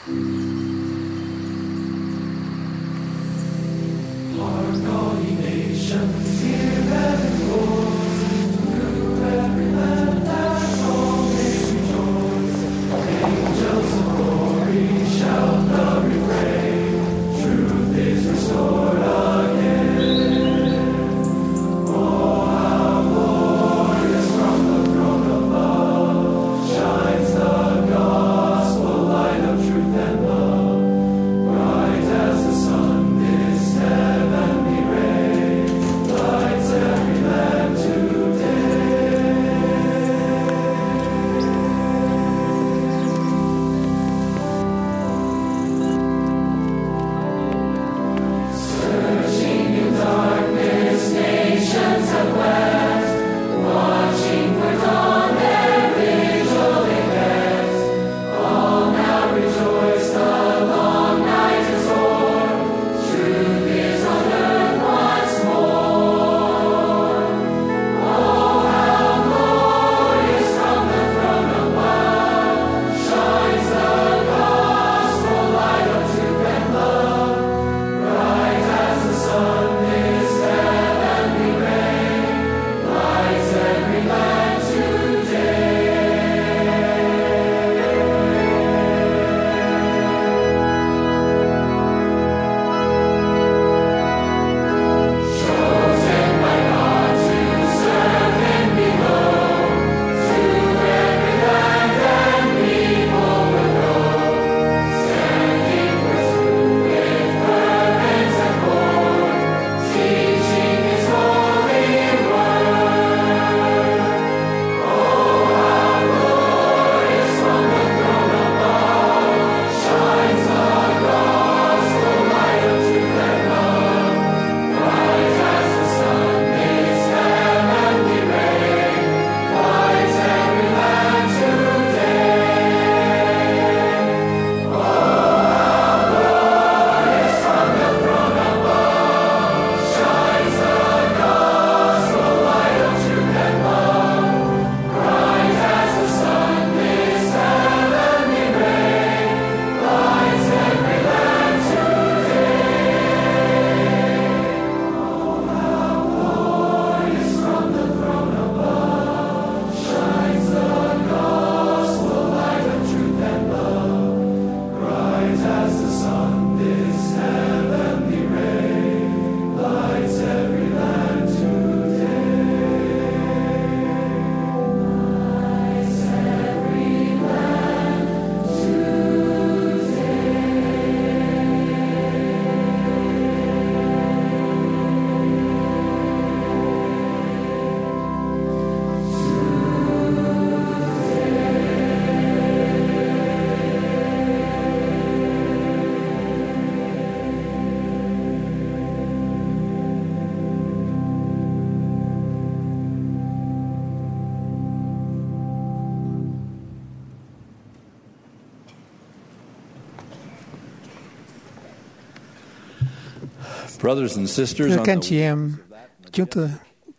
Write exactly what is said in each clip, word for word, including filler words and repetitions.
Thưa các anh chị em, chúng tôi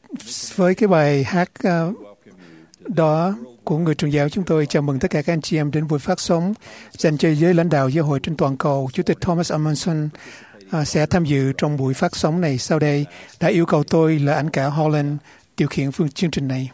với cái bài hát uh, đó của người truyền giáo, chúng tôi chào mừng tất cả các anh chị em đến buổi phát sóng dành cho giới lãnh đạo giáo hội trên toàn cầu. Chủ tịch Thomas Amundsen uh, sẽ tham dự trong buổi phát sóng này sau đây, đã yêu cầu tôi là ảnh cả Holland điều khiển phương chương trình này.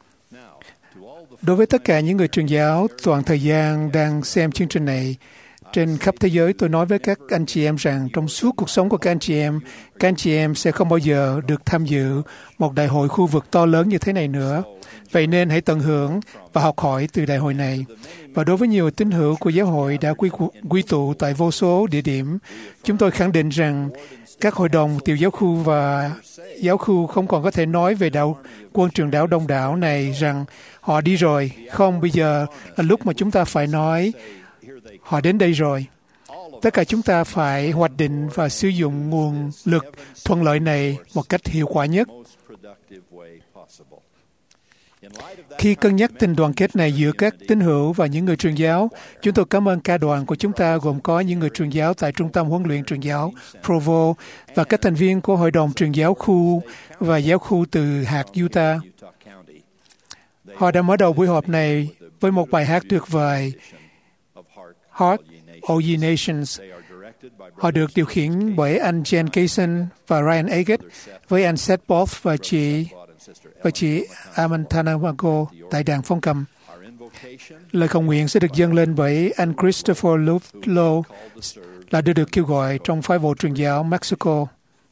Đối với tất cả những người truyền giáo toàn thời gian đang xem chương trình này trên khắp thế giới, tôi nói với các anh chị em rằng trong suốt cuộc sống của các anh chị em, các anh chị em sẽ không bao giờ được tham dự một đại hội khu vực to lớn như thế này nữa. Vậy nên hãy tận hưởng và học hỏi từ đại hội này. Và đối với nhiều tín hữu của giáo hội đã quy, quy tụ tại vô số địa điểm, chúng tôi khẳng định rằng các hội đồng tiểu giáo khu và giáo khu không còn có thể nói về đạo quân trường đạo đông đảo này rằng họ đi rồi. Không, bây giờ là lúc mà chúng ta phải nói họ đến đây rồi. Tất cả chúng ta phải hoạch định và sử dụng nguồn lực thuận lợi này một cách hiệu quả nhất. Khi cân nhắc tình đoàn kết này giữa các tín hữu và những người truyền giáo, chúng tôi cảm ơn ca đoàn của chúng ta gồm có những người truyền giáo tại Trung tâm huấn luyện truyền giáo Provo và các thành viên của Hội đồng truyền giáo khu và giáo khu từ hạt Utah. Họ đã mở đầu buổi họp này với một bài hát tuyệt vời, Heart All Ye Nations. Họ được điều khiển bởi anh Jen Kaysen và Ryan Agate, với anh Seth Both và chị và chị Amantana Mago tại đàn phong cầm. Lời cầu nguyện sẽ được dâng lên bởi anh Christopher Lowe, là đã được kêu gọi trong phái bộ truyền giáo Mexico.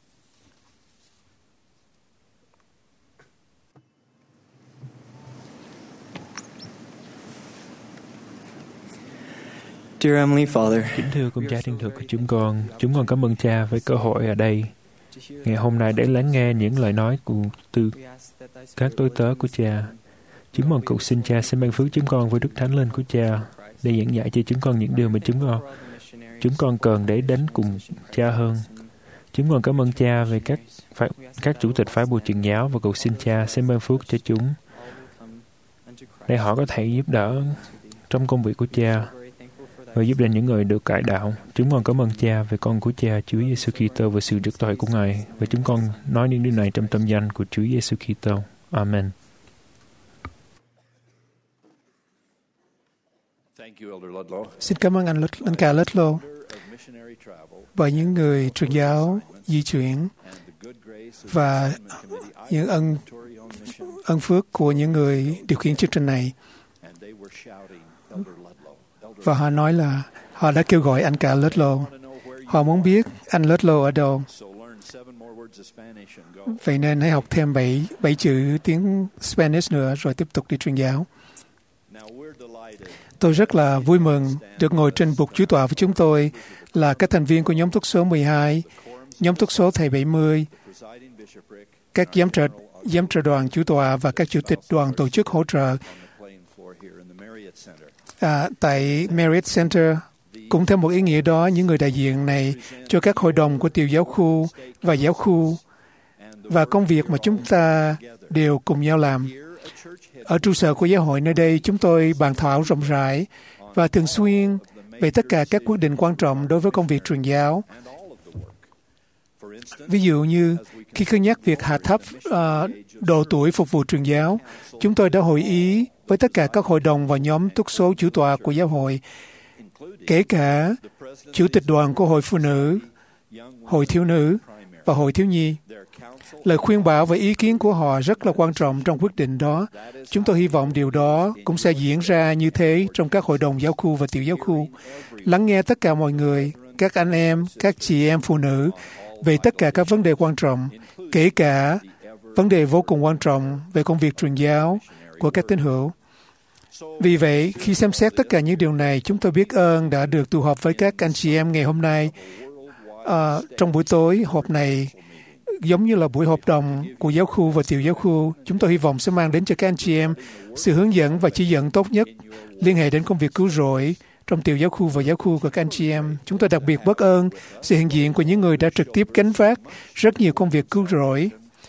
Dear Heavenly Father, kính thưa con Cha thiên thượng của chúng con, chúng con cảm ơn Cha với cơ hội ở đây ngày hôm nay để lắng nghe những lời nói của từ các tối tớ của Cha. Chúng con cầu xin Cha sẽ ban phước chúng con với Đức Thánh Linh của Cha để giảng dạy cho chúng con những điều mà chúng con chúng con cần để đến cùng Cha hơn. Chúng con cảm ơn Cha về các phải, các chủ tịch phái bộ truyền giáo và cầu xin Cha sẽ ban phước cho chúng để họ có thể giúp đỡ trong công việc của Cha và giúp đỡ những người được cải đạo. Chúng con cảm ơn Cha về con của Cha, Chúa Giêsu Kitô và sự rước tội của Ngài. Và chúng con nói những điều này trong tâm danh của Chúa Giêsu Kitô. Amen. Xin cảm ơn anh, anh Ca Ludlow bởi những người truyền giáo di chuyển và những ân ân phước của những người điều khiển chương trình này. Và họ nói là họ đã kêu gọi anh Ca Ludlow. Họ muốn biết anh Ludlow ở đâu. Vậy nên hãy học thêm bảy, bảy chữ tiếng Spanish nữa rồi tiếp tục đi truyền giáo. Tôi rất là vui mừng được ngồi trên bục chủ tọa với chúng tôi là các thành viên của nhóm túc số mười hai, nhóm túc số thầy bảy mươi, các giám trợ, giám trợ đoàn chủ tọa và các chủ tịch đoàn tổ chức hỗ trợ à, tại Marriott Center. Cũng theo một ý nghĩa đó, những người đại diện này cho các hội đồng của tiểu giáo khu và giáo khu và công việc mà chúng ta đều cùng nhau làm. Ở trụ sở của giáo hội nơi đây, chúng tôi bàn thảo rộng rãi và thường xuyên về tất cả các quyết định quan trọng đối với công việc truyền giáo. Ví dụ như, khi cân nhắc việc hạ thấp uh, độ tuổi phục vụ truyền giáo, chúng tôi đã hội ý với tất cả các hội đồng và nhóm túc số chủ tọa của giáo hội, kể cả chủ tịch đoàn của hội phụ nữ, hội thiếu nữ và hội thiếu nhi. Lời khuyên bảo và ý kiến của họ rất là quan trọng trong quyết định đó. Chúng tôi hy vọng điều đó cũng sẽ diễn ra như thế trong các hội đồng giáo khu và tiểu giáo khu. Lắng nghe tất cả mọi người, các anh em, các chị em phụ nữ về tất cả các vấn đề quan trọng, kể cả vấn đề vô cùng quan trọng về công việc truyền giáo của các tín hữu. Vì vậy, khi xem xét tất cả những điều này, chúng tôi biết ơn đã được tụ họp với các anh chị em ngày hôm nay. À, trong buổi tối họp này, giống như là buổi họp đồng của giáo khu và tiểu giáo khu, chúng tôi hy vọng sẽ mang đến cho các anh chị em sự hướng dẫn và chỉ dẫn tốt nhất liên hệ đến công việc cứu rỗi trong tiểu giáo khu và giáo khu của các anh chị em. Chúng tôi đặc biệt biết ơn sự hiện diện của những người đã trực tiếp gánh vác rất nhiều công việc cứu rỗi.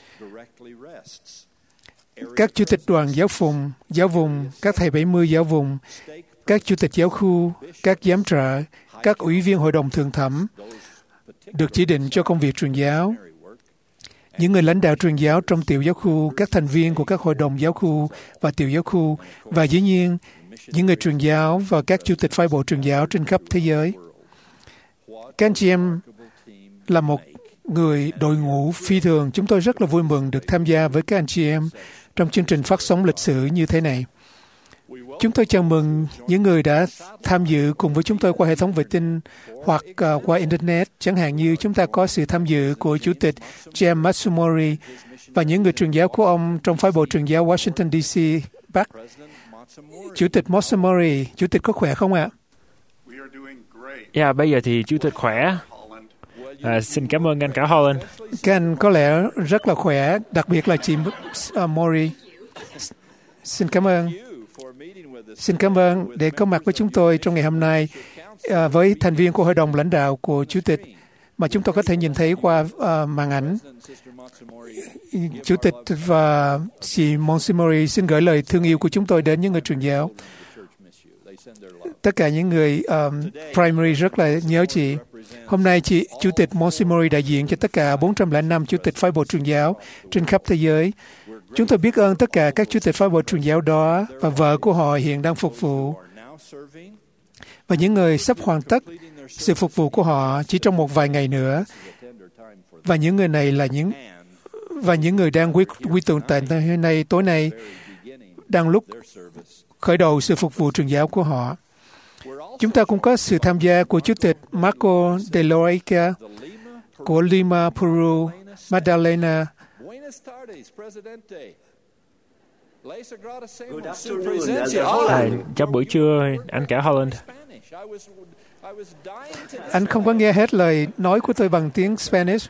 Các chủ tịch đoàn giáo phùng, giáo vùng, các thầy bảy mươi giáo vùng, các chủ tịch giáo khu, các giám trợ, các ủy viên hội đồng thượng thẩm được chỉ định cho công việc truyền giáo. Những người lãnh đạo truyền giáo trong tiểu giáo khu, các thành viên của các hội đồng giáo khu và tiểu giáo khu, và dĩ nhiên, những người truyền giáo và các chủ tịch phái bộ truyền giáo trên khắp thế giới. Các anh chị em là một người đội ngũ phi thường. Chúng tôi rất là vui mừng được tham gia với các anh chị em trong chương trình phát sóng lịch sử như thế này. Chúng tôi chào mừng những người đã tham dự cùng với chúng tôi qua hệ thống vệ tinh hoặc uh, qua Internet, chẳng hạn như chúng ta có sự tham dự của Chủ tịch James Matsumori và những người truyền giáo của ông trong phái bộ truyền giáo Washington D C Bắc. Chủ tịch Matsumori, Chủ tịch có khỏe không ạ? Dạ, yeah, bây giờ thì Chủ tịch khỏe. À, xin cảm ơn anh cả Holland. Các anh có lẽ rất là khỏe, đặc biệt là chị uh, Mori. Xin cảm ơn. Xin cảm ơn để có mặt với chúng tôi trong ngày hôm nay à, với thành viên của hội đồng lãnh đạo của Chủ tịch mà chúng tôi có thể nhìn thấy qua uh, màn ảnh. Chủ tịch và chị Monsignori xin gửi lời thương yêu của chúng tôi đến những người truyền giáo. Tất cả những người um, primary rất là nhớ chị. Hôm nay chị Chủ tịch Monsignori đại diện cho tất cả bốn trăm lẻ năm chủ tịch phái bộ truyền giáo trên khắp thế giới. Chúng tôi biết ơn tất cả các chủ tịch phái bộ truyền giáo đó và vợ của họ hiện đang phục vụ. và những người sắp hoàn tất sự phục vụ của họ chỉ trong một vài ngày nữa. Và những người này là những và những người đang quy, quy tụ tại hôm nay, tối nay, đang lúc khởi đầu sự phục vụ truyền giáo của họ. Chúng ta cũng có sự tham gia của Chủ tịch Marco de Loaica của Lima, Peru, Magdalena. À, chào buổi trưa, anh cả Holland. Anh không có nghe hết lời nói của tôi bằng tiếng Spanish.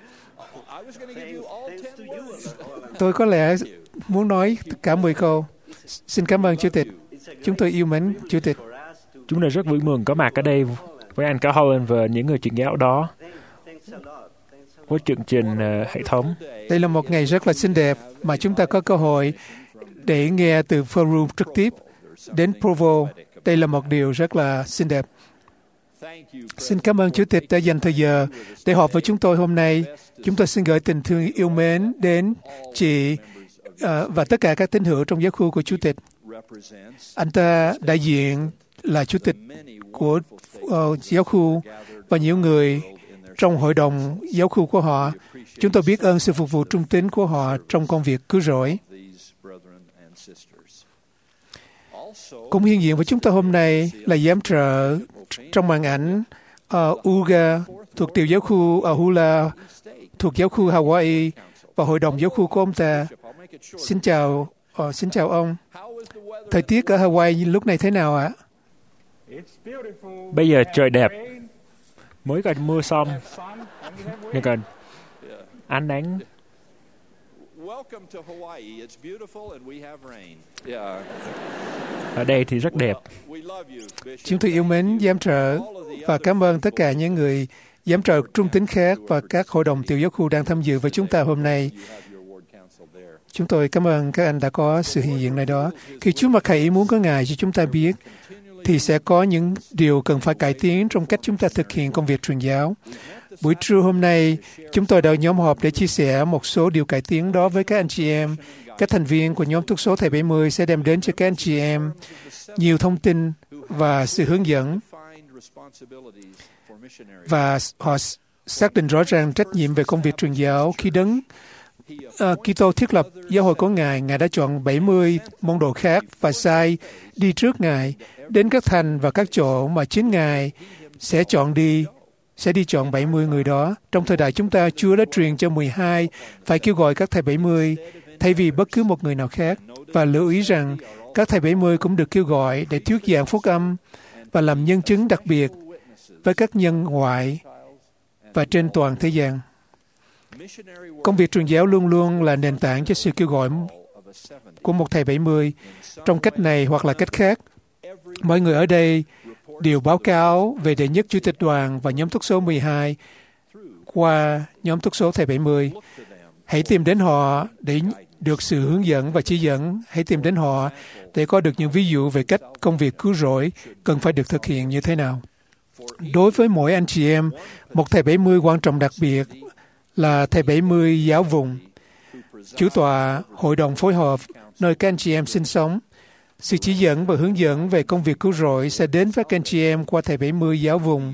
Tôi có lẽ muốn nói cả mười câu. Xin cảm ơn Chủ tịch. Chúng tôi yêu mến Chủ tịch. Chúng tôi rất vui mừng có mặt ở đây với anh cả Holland và những người truyền giáo đó với chương trình uh, hệ thống. Đây là một ngày rất là xinh đẹp mà chúng ta có cơ hội để nghe từ Peru trực tiếp đến Provo. Đây là một điều rất là xinh đẹp. Xin cảm ơn Chủ tịch đã dành thời giờ để họp với chúng tôi hôm nay. Chúng tôi xin gửi tình thương yêu mến đến chị uh, và tất cả các tín hữu trong giáo khu của Chủ tịch. Anh ta đại diện là Chủ tịch của uh, giáo khu và nhiều người trong hội đồng giáo khu của họ. Chúng tôi biết ơn sự phục vụ trung tín của họ trong công việc cứu rỗi. Cũng hiện diện với chúng tôi hôm nay là giám trợ trong màn ảnh uh, Uga thuộc tiểu giáo khu Ahula thuộc giáo khu Hawaii và hội đồng giáo khu của ông ta. Xin chào, uh, xin chào ông. Thời tiết ở Hawaii lúc này thế nào ạ? Bây giờ trời đẹp, mới gần mưa xong, nhưng còn ánh nắng. Ở đây thì rất đẹp. Chúng tôi yêu mến giám trợ và cảm ơn tất cả những người giám trợ trung tín khác và các hội đồng tiểu giáo khu đang tham dự với chúng ta hôm nay. Chúng tôi cảm ơn các anh đã có sự hiện diện này đó. Khi Chúa Mặc-khải muốn có Ngài cho chúng ta biết, thì sẽ có những điều cần phải cải tiến trong cách chúng ta thực hiện công việc truyền giáo. Buổi trưa hôm nay, chúng tôi đã nhóm họp để chia sẻ một số điều cải tiến đó với các anh chị em. Các thành viên của nhóm túc số Thầy bảy mươi sẽ đem đến cho các anh chị em nhiều thông tin và sự hướng dẫn. Và họ xác định rõ ràng trách nhiệm về công việc truyền giáo. Khi Đấng uh, Kitô thiết lập giáo hội của Ngài, Ngài đã chọn bảy mươi môn đồ khác và sai đi trước Ngài đến các thành và các chỗ mà chính Ngài sẽ chọn đi, sẽ đi chọn bảy mươi người đó. Trong thời đại chúng ta, Chúa đã truyền cho mười hai phải kêu gọi các thầy bảy mươi thay vì bất cứ một người nào khác. Và lưu ý rằng các thầy bảy mươi cũng được kêu gọi để thuyết giảng phúc âm và làm nhân chứng đặc biệt với các nhân ngoại và trên toàn thế gian. Công việc truyền giáo luôn luôn là nền tảng cho sự kêu gọi của một thầy bảy mươi. Trong cách này hoặc là cách khác, mọi người ở đây đều báo cáo về đệ nhất Chủ tịch đoàn và nhóm túc số mười hai qua nhóm túc số Thầy bảy mươi. Hãy tìm đến họ để được sự hướng dẫn và chỉ dẫn. Hãy tìm đến họ để có được những ví dụ về cách công việc cứu rỗi cần phải được thực hiện như thế nào. Đối với mỗi anh chị em, một Thầy bảy mươi quan trọng đặc biệt là Thầy bảy mươi giáo vùng, chủ tọa hội đồng phối hợp nơi các anh chị em sinh sống. Sự chỉ dẫn và hướng dẫn về công việc cứu rỗi sẽ đến với các anh chị em qua Thầy bảy mươi giáo vùng.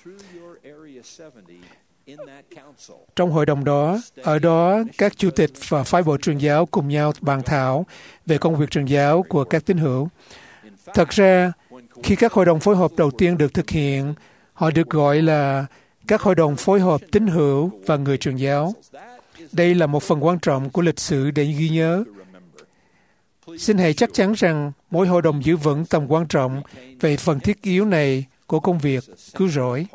Trong hội đồng đó, ở đó các chủ tịch và phái bộ truyền giáo cùng nhau bàn thảo về công việc truyền giáo của các tín hữu. Thật ra, khi các hội đồng phối hợp đầu tiên được thực hiện, họ được gọi là các hội đồng phối hợp tín hữu và người truyền giáo. Đây là một phần quan trọng của lịch sử để ghi nhớ. Xin hãy chắc chắn rằng mỗi hội đồng giữ vững tầm quan trọng về phần thiết yếu này của công việc cứu rỗi.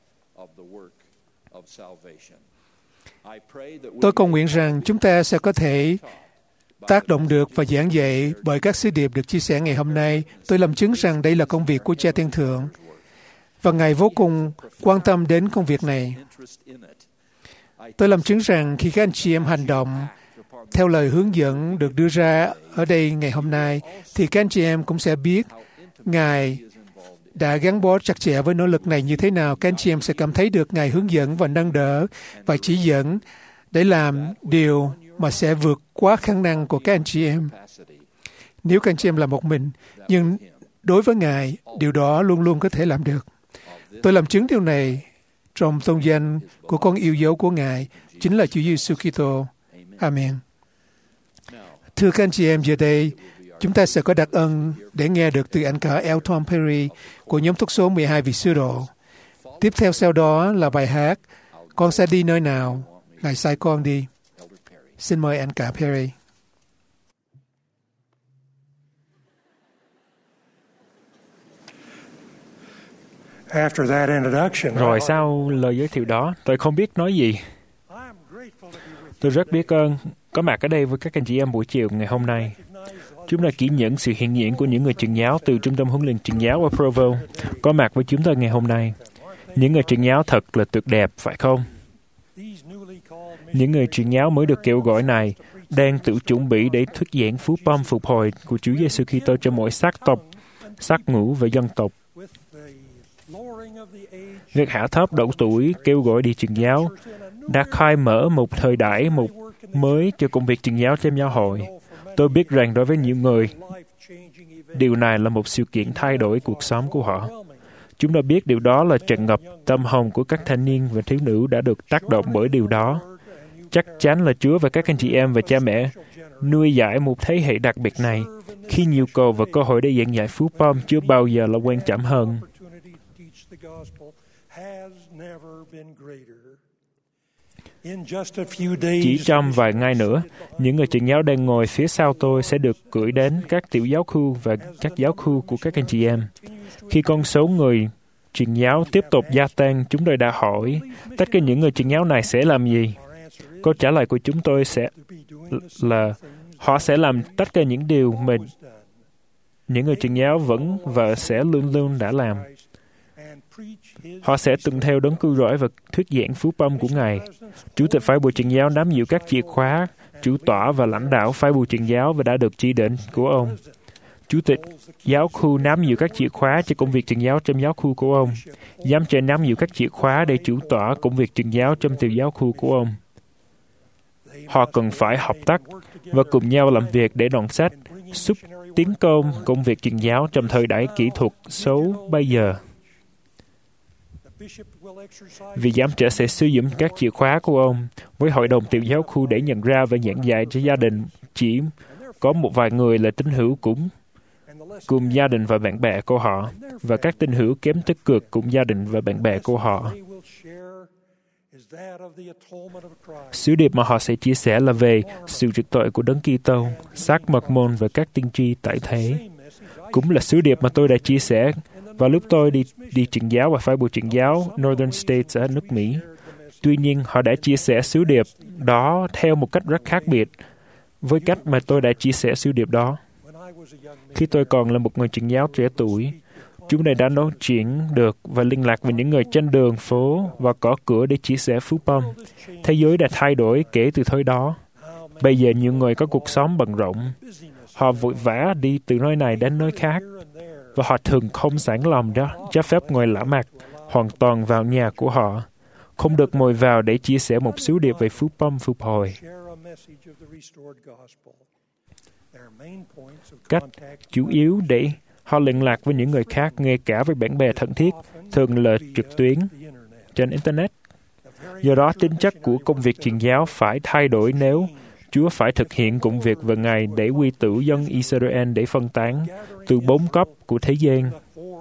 Tôi cầu nguyện rằng chúng ta sẽ có thể tác động được và giảng dạy bởi các sứ điệp được chia sẻ ngày hôm nay. Tôi làm chứng rằng đây là công việc của Cha Thiên Thượng và Ngài vô cùng quan tâm đến công việc này. Tôi làm chứng rằng khi các anh chị em hành động theo lời hướng dẫn được đưa ra ở đây ngày hôm nay, thì các anh chị em cũng sẽ biết Ngài đã gắn bó chặt chẽ với nỗ lực này như thế nào. Các anh chị em sẽ cảm thấy được Ngài hướng dẫn và nâng đỡ và chỉ dẫn để làm điều mà sẽ vượt quá khả năng của các anh chị em. Nếu các anh chị em là một mình, nhưng Đối với Ngài, điều đó luôn luôn có thể làm được. Tôi làm chứng điều này trong tôn danh của con yêu dấu của Ngài, chính là Chúa Giêsu Kitô. Amen. Thưa các anh chị em, giờ đây, chúng ta sẽ có đặc ân để nghe được từ anh cả Elton Perry của nhóm thuốc số mười hai vị sứ đồ. Tiếp theo sau đó là bài hát Con sẽ đi nơi nào, Ngài sai con đi. Xin mời anh cả Perry. Rồi sau lời giới thiệu đó, tôi không biết nói gì. Tôi rất biết ơn có mặt ở đây với các anh chị em buổi chiều ngày hôm nay. Chúng ta kỷ niệm sự hiện diện của những người truyền giáo từ Trung tâm huấn luyện truyền giáo ở Provo có mặt với chúng ta ngày hôm nay. Những người truyền giáo thật là tuyệt đẹp, phải không? Những người truyền giáo mới được kêu gọi này đang tự chuẩn bị để thuyết giảng phúc âm phục hồi của Chúa Giêsu Kitô cho mỗi sắc tộc, sắc ngữ và dân tộc. Việc hạ thấp độ tuổi kêu gọi đi truyền giáo đã khai mở một thời đại một mới cho công việc truyền giáo trong giáo hội. Tôi biết rằng đối với nhiều người, điều này là một sự kiện thay đổi cuộc sống của họ. Chúng ta biết điều đó là tràn ngập tâm hồn của các thanh niên và thiếu nữ đã được tác động bởi điều đó. Chắc chắn là Chúa và các anh chị em và cha mẹ nuôi dạy một thế hệ đặc biệt này khi nhu cầu và cơ hội để giảng dạy phúc âm chưa bao giờ là quan trọng hơn. Chỉ trong vài ngày nữa, những người truyền giáo đang ngồi phía sau tôi sẽ được gửi đến các tiểu giáo khu và các giáo khu của các anh chị em. Khi con số người truyền giáo tiếp tục gia tăng, chúng tôi đã hỏi, tất cả những người truyền giáo này sẽ làm gì? Câu trả lời của chúng tôi sẽ là họ sẽ làm tất cả những điều mà những người truyền giáo vẫn và sẽ luôn luôn đã làm. Họ sẽ tuân theo đấng cứu rỗi và thuyết giảng phúc âm của Ngài. Chủ tịch phái bộ truyền giáo nắm giữ các chìa khóa, chủ tọa và lãnh đạo phái bộ truyền giáo và đã được chỉ định của ông. Chủ tịch giáo khu nắm giữ các chìa khóa cho công việc truyền giáo trong giáo khu của ông. Giám chế nắm giữ các chìa khóa để chủ tọa công việc truyền giáo trong tiểu giáo khu của ông. Họ cần phải hợp tác và cùng nhau làm việc để đoàn sách, xúc tiến công công việc truyền giáo trong thời đại kỹ thuật số bây giờ. Vị giám trẻ sẽ sử dụng các chìa khóa của ông với hội đồng tiểu giáo khu để nhận ra và giảng dạy cho gia đình. Chỉ có một vài người là tín hữu cũng cùng gia đình và bạn bè của họ, và các tín hữu kém tích cực cùng gia đình và bạn bè của họ. Sứ điệp mà họ sẽ chia sẻ là về sự trừ tội của Đấng Kitô, xác mật môn và các tiên tri tại thế. Cũng là sứ điệp mà tôi đã chia sẻ vào lúc tôi đi đi truyền giáo và phái bộ truyền giáo Northern States ở nước Mỹ. Tuy nhiên, họ đã chia sẻ sứ điệp đó theo một cách rất khác biệt với cách mà tôi đã chia sẻ sứ điệp đó. Khi tôi còn là một người truyền giáo trẻ tuổi, chúng tôi đã nói chuyện được và liên lạc với những người trên đường phố và có cửa để chia sẻ phúc âm. Thế giới đã thay đổi kể từ thời đó. Bây giờ nhiều người có cuộc sống bận rộn. Họ vội vã đi từ nơi này đến nơi khác, và họ thường không sẵn lòng đó cho phép người lạ mặt hoàn toàn vào nhà của họ, không được mời vào để chia sẻ một sứ điệp về phúc âm phục hồi. Cách chủ yếu để họ liên lạc với những người khác, ngay cả với bạn bè thân thiết, thường là trực tuyến, trên Internet. Do đó, tính chất của công việc truyền giáo phải thay đổi nếu Chúa phải thực hiện công việc vào Ngày để quy tụ dân Israel để phân tán từ bốn cấp của thế gian.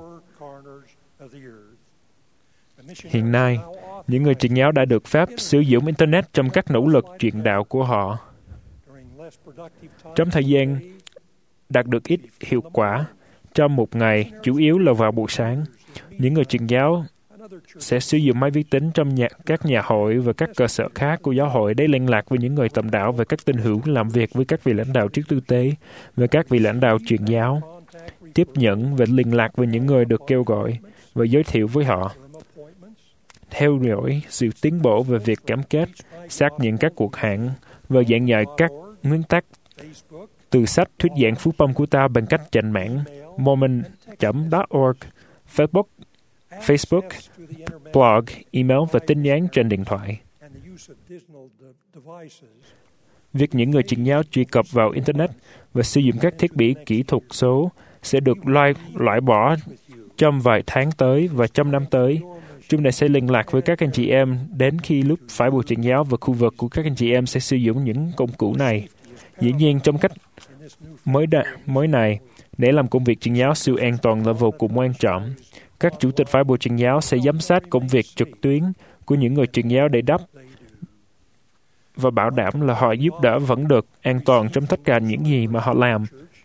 Hiện nay, những người truyền giáo đã được phép sử dụng Internet trong các nỗ lực truyền đạo của họ. Trong thời gian đạt được ít hiệu quả, trong một ngày, chủ yếu là vào buổi sáng, những người truyền giáo sẽ sử dụng máy vi tính trong nhà, các nhà hội và các cơ sở khác của giáo hội để liên lạc với những người tầm đạo và các tín hữu, làm việc với các vị lãnh đạo chức tư tế và các vị lãnh đạo truyền giáo, tiếp nhận và liên lạc với những người được kêu gọi và giới thiệu với họ, theo dõi sự tiến bộ về việc cam kết, xác nhận các cuộc hẹn và giảng dạy các nguyên tắc từ sách thuyết giảng phúc âm của ta bằng cách trên mạng mormon chấm org, Facebook, Facebook, blog, email và tin nhắn trên điện thoại. Việc những người truyền giáo truy cập vào Internet và sử dụng các thiết bị kỹ thuật số sẽ được loại, loại bỏ trong vài tháng tới và trong năm tới. Chúng ta sẽ liên lạc với các anh chị em đến khi lúc phái bộ truyền giáo và khu vực của các anh chị em sẽ sử dụng những công cụ này. Dĩ nhiên, trong cách mới, đa, mới này, để làm công việc truyền giáo siêu an toàn là vô cùng quan trọng. Các chủ tịch phái bộ truyền giáo sẽ giám sát công việc trực tuyến của những người truyền giáo để đáp và bảo đảm là họ giúp đỡ vẫn được an toàn trong tất cả những gì mà họ làm.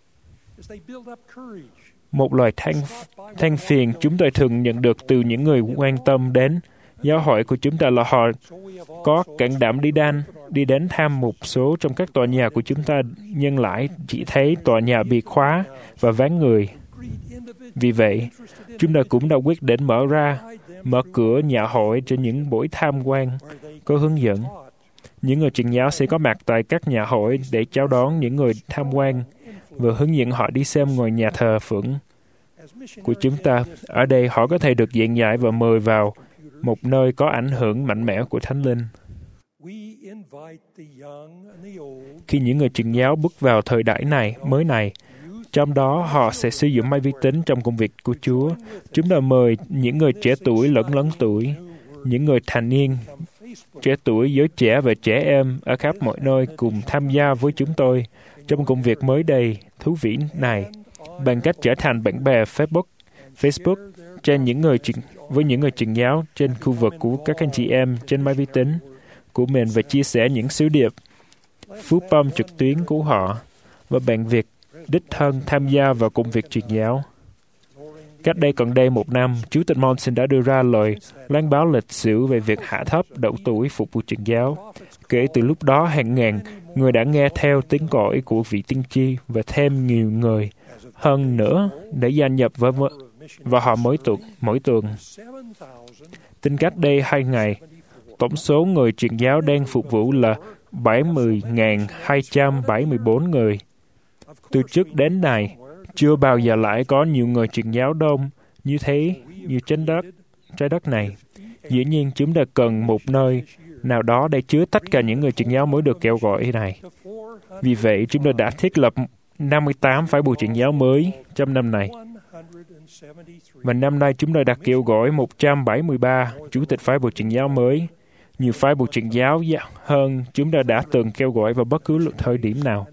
Một lời than, than phiền chúng tôi thường nhận được từ những người quan tâm đến giáo hội của chúng ta là họ có can đảm đi đan, đi đến thăm một số trong các tòa nhà của chúng ta, nhưng lại chỉ thấy tòa nhà bị khóa và vắng người. Vì vậy, chúng ta cũng đã quyết định mở ra, mở cửa nhà hội cho những buổi tham quan có hướng dẫn. Những người truyền giáo sẽ có mặt tại các nhà hội để chào đón những người tham quan và hướng dẫn họ đi xem ngôi nhà thờ phượng của chúng ta. Ở đây họ có thể được giảng dạy và mời vào một nơi có ảnh hưởng mạnh mẽ của Thánh Linh. Khi những người truyền giáo bước vào thời đại này, mới này, trong đó họ sẽ sử dụng máy vi tính trong công việc của Chúa. Chúng ta mời những người trẻ tuổi lẫn lớn tuổi, những người thành niên, trẻ tuổi, giới trẻ và trẻ em ở khắp mọi nơi cùng tham gia với chúng tôi trong công việc mới đầy thú vị này bằng cách trở thành bạn bè Facebook, Facebook trên những người với những người truyền giáo trên khu vực của các anh chị em trên máy vi tính của mình và chia sẻ những sứ điệp phúc âm trực tuyến của họ và bằng việc đích thân tham gia vào công việc truyền giáo. Cách đây còn đây một năm, Chủ tịch Monson đã đưa ra lời loan báo lịch sử về việc hạ thấp độ tuổi phục vụ truyền giáo. Kể từ lúc đó, hàng ngàn người đã nghe theo tiếng gọi của vị tiên tri và thêm nhiều người hơn nữa để gia nhập vào, vào họ mỗi tuần. Mỗi tuần. Tính cách đây hai ngày, tổng số người truyền giáo đang phục vụ là bảy mươi nghìn hai trăm bảy mươi bốn người. Từ trước đến nay, chưa bao giờ lại có nhiều người truyền giáo đông như thế, như trên đất, trái đất này. Dĩ nhiên, chúng ta cần một nơi nào đó để chứa tất cả những người truyền giáo mới được kêu gọi này. Vì vậy, chúng ta đã thiết lập năm mươi tám phái bộ truyền giáo mới trong năm này. Và năm nay, chúng ta đã kêu gọi một trăm bảy mươi ba chủ tịch phái bộ truyền giáo mới. Nhiều phái bộ truyền giáo hơn chúng ta đã từng kêu gọi vào bất cứ thời điểm nào.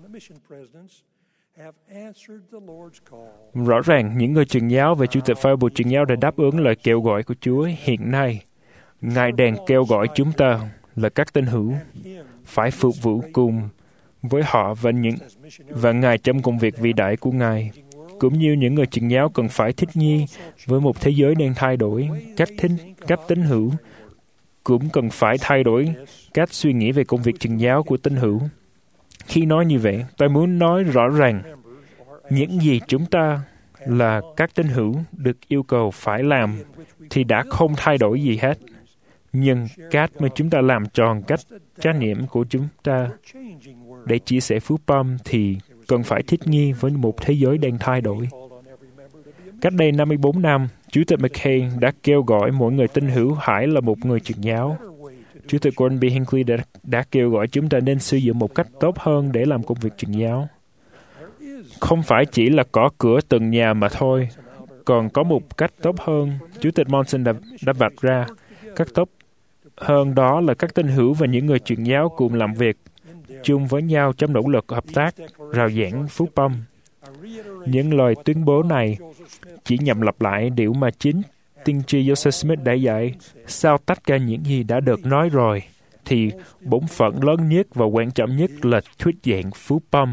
Rõ ràng, những người truyền giáo và chủ tịch phái bộ truyền giáo đã đáp ứng lời kêu gọi của Chúa. Hiện nay, Ngài đang kêu gọi chúng ta là các tín hữu phải phục vụ cùng với họ và những và Ngài trong công việc vĩ đại của Ngài. Cũng như những người truyền giáo cần phải thích nghi với một thế giới đang thay đổi, cách thính, các tín hữu cũng cần phải thay đổi cách suy nghĩ về công việc truyền giáo của tín hữu. Khi nói như vậy, tôi muốn nói rõ ràng những gì chúng ta là các tín hữu được yêu cầu phải làm thì đã không thay đổi gì hết. Nhưng cách mà chúng ta làm tròn cách trách nhiệm của chúng ta để chia sẻ phúc âm thì cần phải thích nghi với một thế giới đang thay đổi. Cách đây năm mươi bốn năm, Chủ tịch McCain đã kêu gọi mỗi người tín hữu hãy là một người truyền giáo. Chủ tịch Gordon B. Hinckley đã, đã kêu gọi chúng ta nên sử dụng một cách tốt hơn để làm công việc truyền giáo. Không phải chỉ là gõ cửa từng nhà mà thôi, còn có một cách tốt hơn. Chủ tịch Monson đã, đã vạch ra. Cách tốt hơn đó là các tín hữu và những người truyền giáo cùng làm việc chung với nhau trong nỗ lực hợp tác, rao giảng phúc âm. Những lời tuyên bố này chỉ nhằm lặp lại điều mà chính tiên tri Joseph Smith đã dạy. Sau tất cả những gì đã được nói rồi, thì bổn phận lớn nhất và quan trọng nhất là thuyết giảng phúc âm.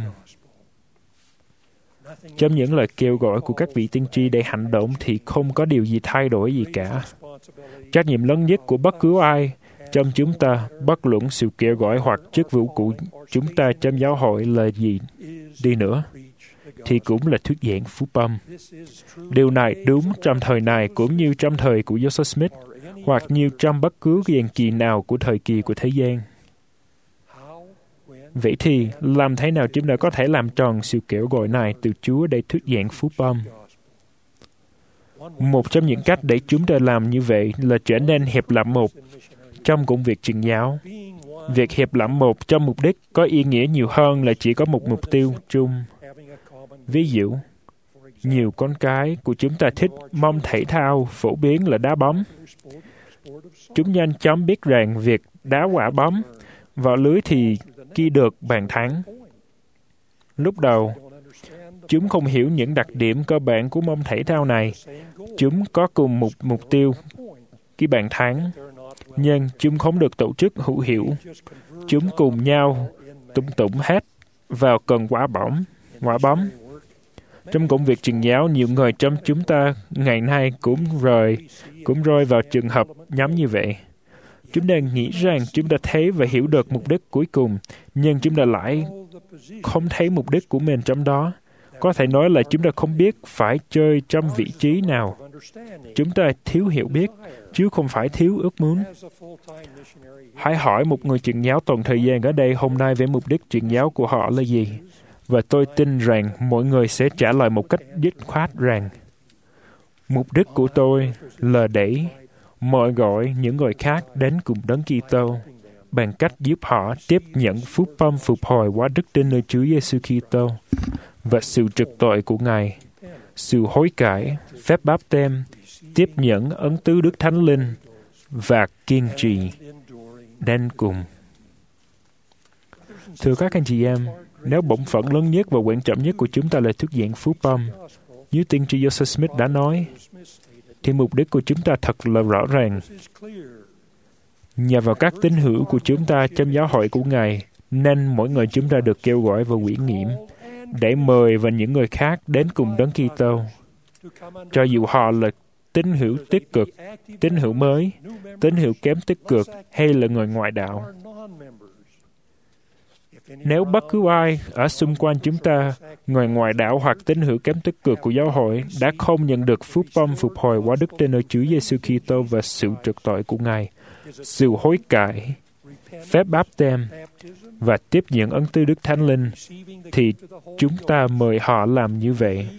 Trong những lời kêu gọi của các vị tiên tri để hành động thì không có điều gì thay đổi gì cả. Trách nhiệm lớn nhất của bất cứ ai trong chúng ta, bất luận sự kêu gọi hoặc chức vụ của chúng ta trong giáo hội là gì đi nữa, thì cũng là thuyết giảng phúc âm. Điều này đúng trong thời này cũng như trong thời của Joseph Smith, hoặc như trong bất cứ thời kỳ nào của thời kỳ của thế gian. Vậy thì, làm thế nào chúng ta có thể làm tròn sự kêu gọi này từ Chúa để thuyết giảng phúc âm? Một trong những cách để chúng ta làm như vậy là trở nên hiệp làm một trong công việc truyền giáo. Việc hiệp làm một trong mục đích có ý nghĩa nhiều hơn là chỉ có một mục tiêu chung. Ví dụ, Nhiều con cái của chúng ta thích môn thể thao phổ biến là đá bóng. Chúng nhanh chóng biết rằng việc đá quả bóng vào lưới thì ghi được bàn thắng. Lúc đầu, chúng không hiểu những đặc điểm cơ bản của môn thể thao này. Chúng có cùng một mục tiêu, ghi bàn thắng, nhưng chúng không được tổ chức hữu hiệu. Chúng cùng nhau tụng tụng hết vào cần quả bóng, quả bóng. Trong công việc truyền giáo, nhiều người trong chúng ta ngày nay cũng rơi, cũng rơi vào trường hợp nhóm như vậy. Chúng ta nghĩ rằng chúng ta thấy và hiểu được mục đích cuối cùng, nhưng chúng ta lại không thấy mục đích của mình trong đó. Có thể nói là chúng ta không biết phải chơi trong vị trí nào. Chúng ta thiếu hiểu biết, chứ không phải thiếu ước muốn. Hãy hỏi một người truyền giáo toàn thời gian ở đây hôm nay về mục đích truyền giáo của họ là gì. Và tôi tin rằng mọi người sẽ trả lời một cách dứt khoát rằng mục đích của tôi là để mời gọi những người khác đến cùng Đấng Kitô bằng cách giúp họ tiếp nhận phúc âm phục hồi qua đức tin nơi Chúa Giêsu Kitô và sự trục tội của Ngài, sự hối cải, phép báp têm, tiếp nhận ân tứ Đức Thánh Linh và kiên trì đến cùng. Thưa các anh chị em, nếu bổn phận lớn nhất và quan trọng nhất của chúng ta là thuyết giảng phúc âm, như tiên tri Joseph Smith đã nói, thì mục đích của chúng ta thật là rõ ràng. Nhờ vào các tín hữu của chúng ta trong giáo hội của Ngài, nên mỗi người chúng ta được kêu gọi và ủy nhiệm để mời và những người khác đến cùng Đấng Kitô. Cho dù họ là tín hữu tích cực, tín hữu mới, tín hữu kém tích cực hay là người ngoại đạo. Nếu bất cứ ai ở xung quanh chúng ta, người ngoại đạo hoặc tín hữu kém tích cực của giáo hội, đã không nhận được phúc âm phục hồi qua đức tin ở Chúa Giêsu Kitô và sự trục tội của Ngài, sự hối cải, phép báp têm và tiếp nhận ân tứ Đức Thánh Linh, thì chúng ta mời họ làm như vậy.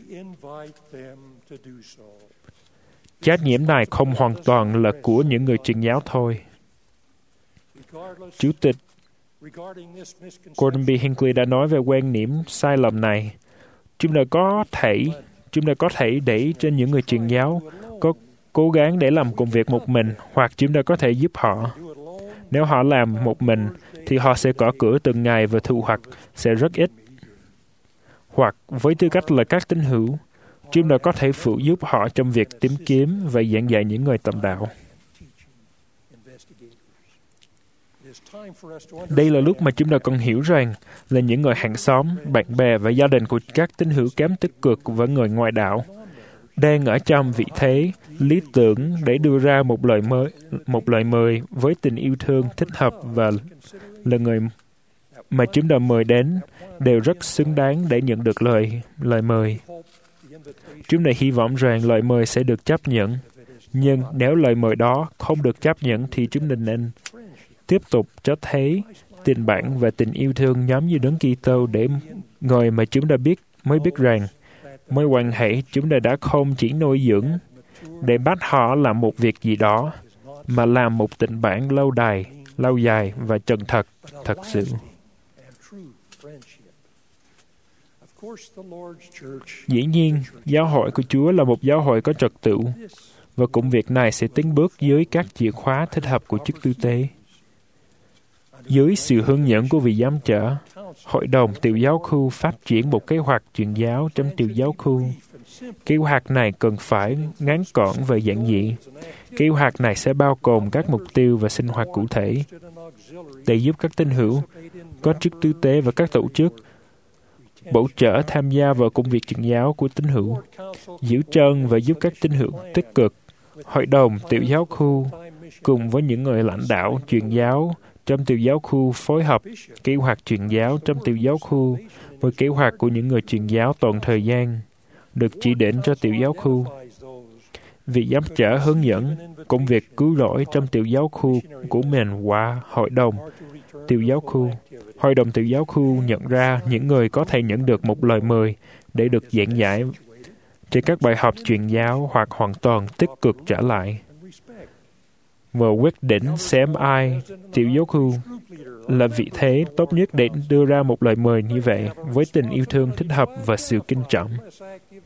Trách nhiệm này không hoàn toàn là của những người truyền giáo thôi. Chủ tịch Gordon B. Hinckley đã nói về quan niệm sai lầm này. Chúng ta có thể, chúng ta có thể để cho những người truyền giáo có cố gắng để làm công việc một mình, hoặc chúng ta có thể giúp họ. Nếu họ làm một mình, thì họ sẽ gõ cửa từng ngày và thu hoạch sẽ rất ít. Hoặc với tư cách là các tín hữu, chúng ta có thể phụ giúp họ trong việc tìm kiếm và giảng dạy những người tầm đạo. Đây là lúc mà chúng ta cần hiểu rằng là những người hàng xóm, bạn bè và gia đình của các tín hữu kém tích cực và người ngoại đạo đang ở trong vị thế lý tưởng để đưa ra một lời mới, một lời mời với tình yêu thương thích hợp, và là người mà chúng ta mời đến đều rất xứng đáng để nhận được lời lời mời. Chúng ta hy vọng rằng lời mời sẽ được chấp nhận, nhưng nếu lời mời đó không được chấp nhận thì chúng ta nên tiếp tục cho thấy tình bạn và tình yêu thương nhóm như Đấng Kitô để người mà chúng ta biết mới biết rằng mối quan hệ chúng ta đã không chỉ nuôi dưỡng để bắt họ làm một việc gì đó, mà làm một tình bạn lâu đài, lâu dài và chân thật, thật sự. Dĩ nhiên, giáo hội của Chúa là một giáo hội có trật tự, và công việc này sẽ tiến bước dưới các chìa khóa thích hợp của chức tư tế. Dưới sự hướng dẫn của vị giám trở, Hội đồng Tiểu giáo khu phát triển một kế hoạch truyền giáo trong Tiểu giáo khu. Kế hoạch này cần phải ngắn gọn và giản dị. Kế hoạch này sẽ bao gồm các mục tiêu và sinh hoạt cụ thể để giúp các tín hữu, có chức tư tế và các tổ chức bổ trợ tham gia vào công việc truyền giáo của tín hữu, giữ chân và giúp các tín hữu tích cực. Hội đồng Tiểu giáo khu cùng với những người lãnh đạo truyền giáo trong Tiểu giáo khu phối hợp kế hoạch truyền giáo trong Tiểu giáo khu với kế hoạch của những người truyền giáo toàn thời gian được chỉ định cho Tiểu giáo khu. Vị giám trở hướng dẫn công việc cứu rỗi trong Tiểu giáo khu của mình qua Hội đồng Tiểu giáo khu. Hội đồng Tiểu giáo khu nhận ra những người có thể nhận được một lời mời để được giảng giải trên các bài học truyền giáo hoặc hoàn toàn tích cực trở lại, và quyết định xem ai Tiểu giáo khu là vị thế tốt nhất để đưa ra một lời mời như vậy với tình yêu thương thích hợp và sự kính trọng.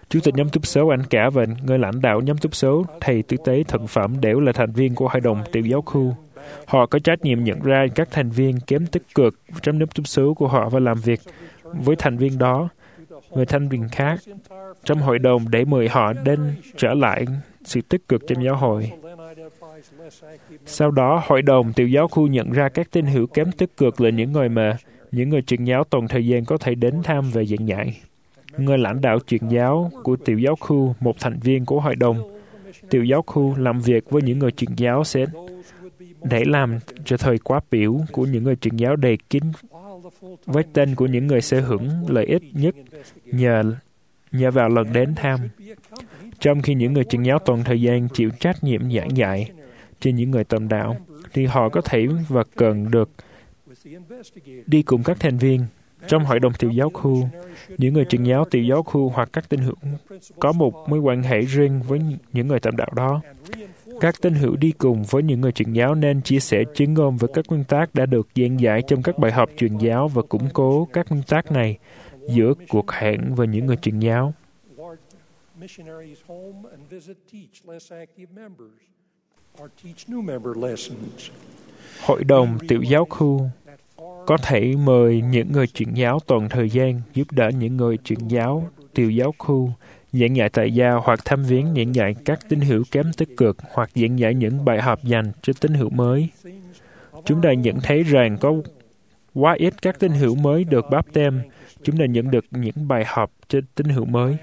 Chủ tịch nhóm túc số anh cả và người lãnh đạo nhóm túc số, thầy tử tế thần phẩm đều là thành viên của hội đồng tiểu giáo khu. Họ có trách nhiệm nhận ra các thành viên kém tích cực trong nhóm túc số của họ và làm việc với thành viên đó, với thành viên khác trong hội đồng để mời họ đến trở lại sự tích cực trong giáo hội. Sau đó, hội đồng tiểu giáo khu nhận ra các tín hữu kém tích cực là những người mà những người truyền giáo toàn thời gian có thể đến thăm và giảng dạy. Người lãnh đạo truyền giáo của tiểu giáo khu, một thành viên của hội đồng tiểu giáo khu làm việc với những người truyền giáo sẽ để làm cho thời khóa biểu của những người truyền giáo đầy kín với tên của những người sẽ hưởng lợi ích nhất nhờ nhờ vào lần đến thăm. Trong khi những người truyền giáo toàn thời gian chịu trách nhiệm giảng dạy trên những người tầm đạo, thì họ có thể và cần được đi cùng các thành viên. Trong hội đồng tiểu giáo khu, những người truyền giáo tiểu giáo khu hoặc các tín hữu có một mối quan hệ riêng với những người tầm đạo đó. Các tín hữu đi cùng với những người truyền giáo nên chia sẻ chứng ngôn về các nguyên tắc đã được giảng giải trong các bài học truyền giáo và củng cố các nguyên tắc này giữa cuộc hẹn và những người truyền giáo. Hội đồng tiểu giáo khu có thể mời những người truyền giáo toàn thời gian giúp đỡ những người truyền giáo tiểu giáo khu giảng dạy tại gia hoặc thăm viếng giảng dạy các tín hữu kém tích cực hoặc giảng dạy những bài học dành cho tín hữu mới. Chúng ta nhận thấy rằng có quá ít các tín hữu mới được báp têm. Chúng ta nhận được những bài học cho tín hữu mới.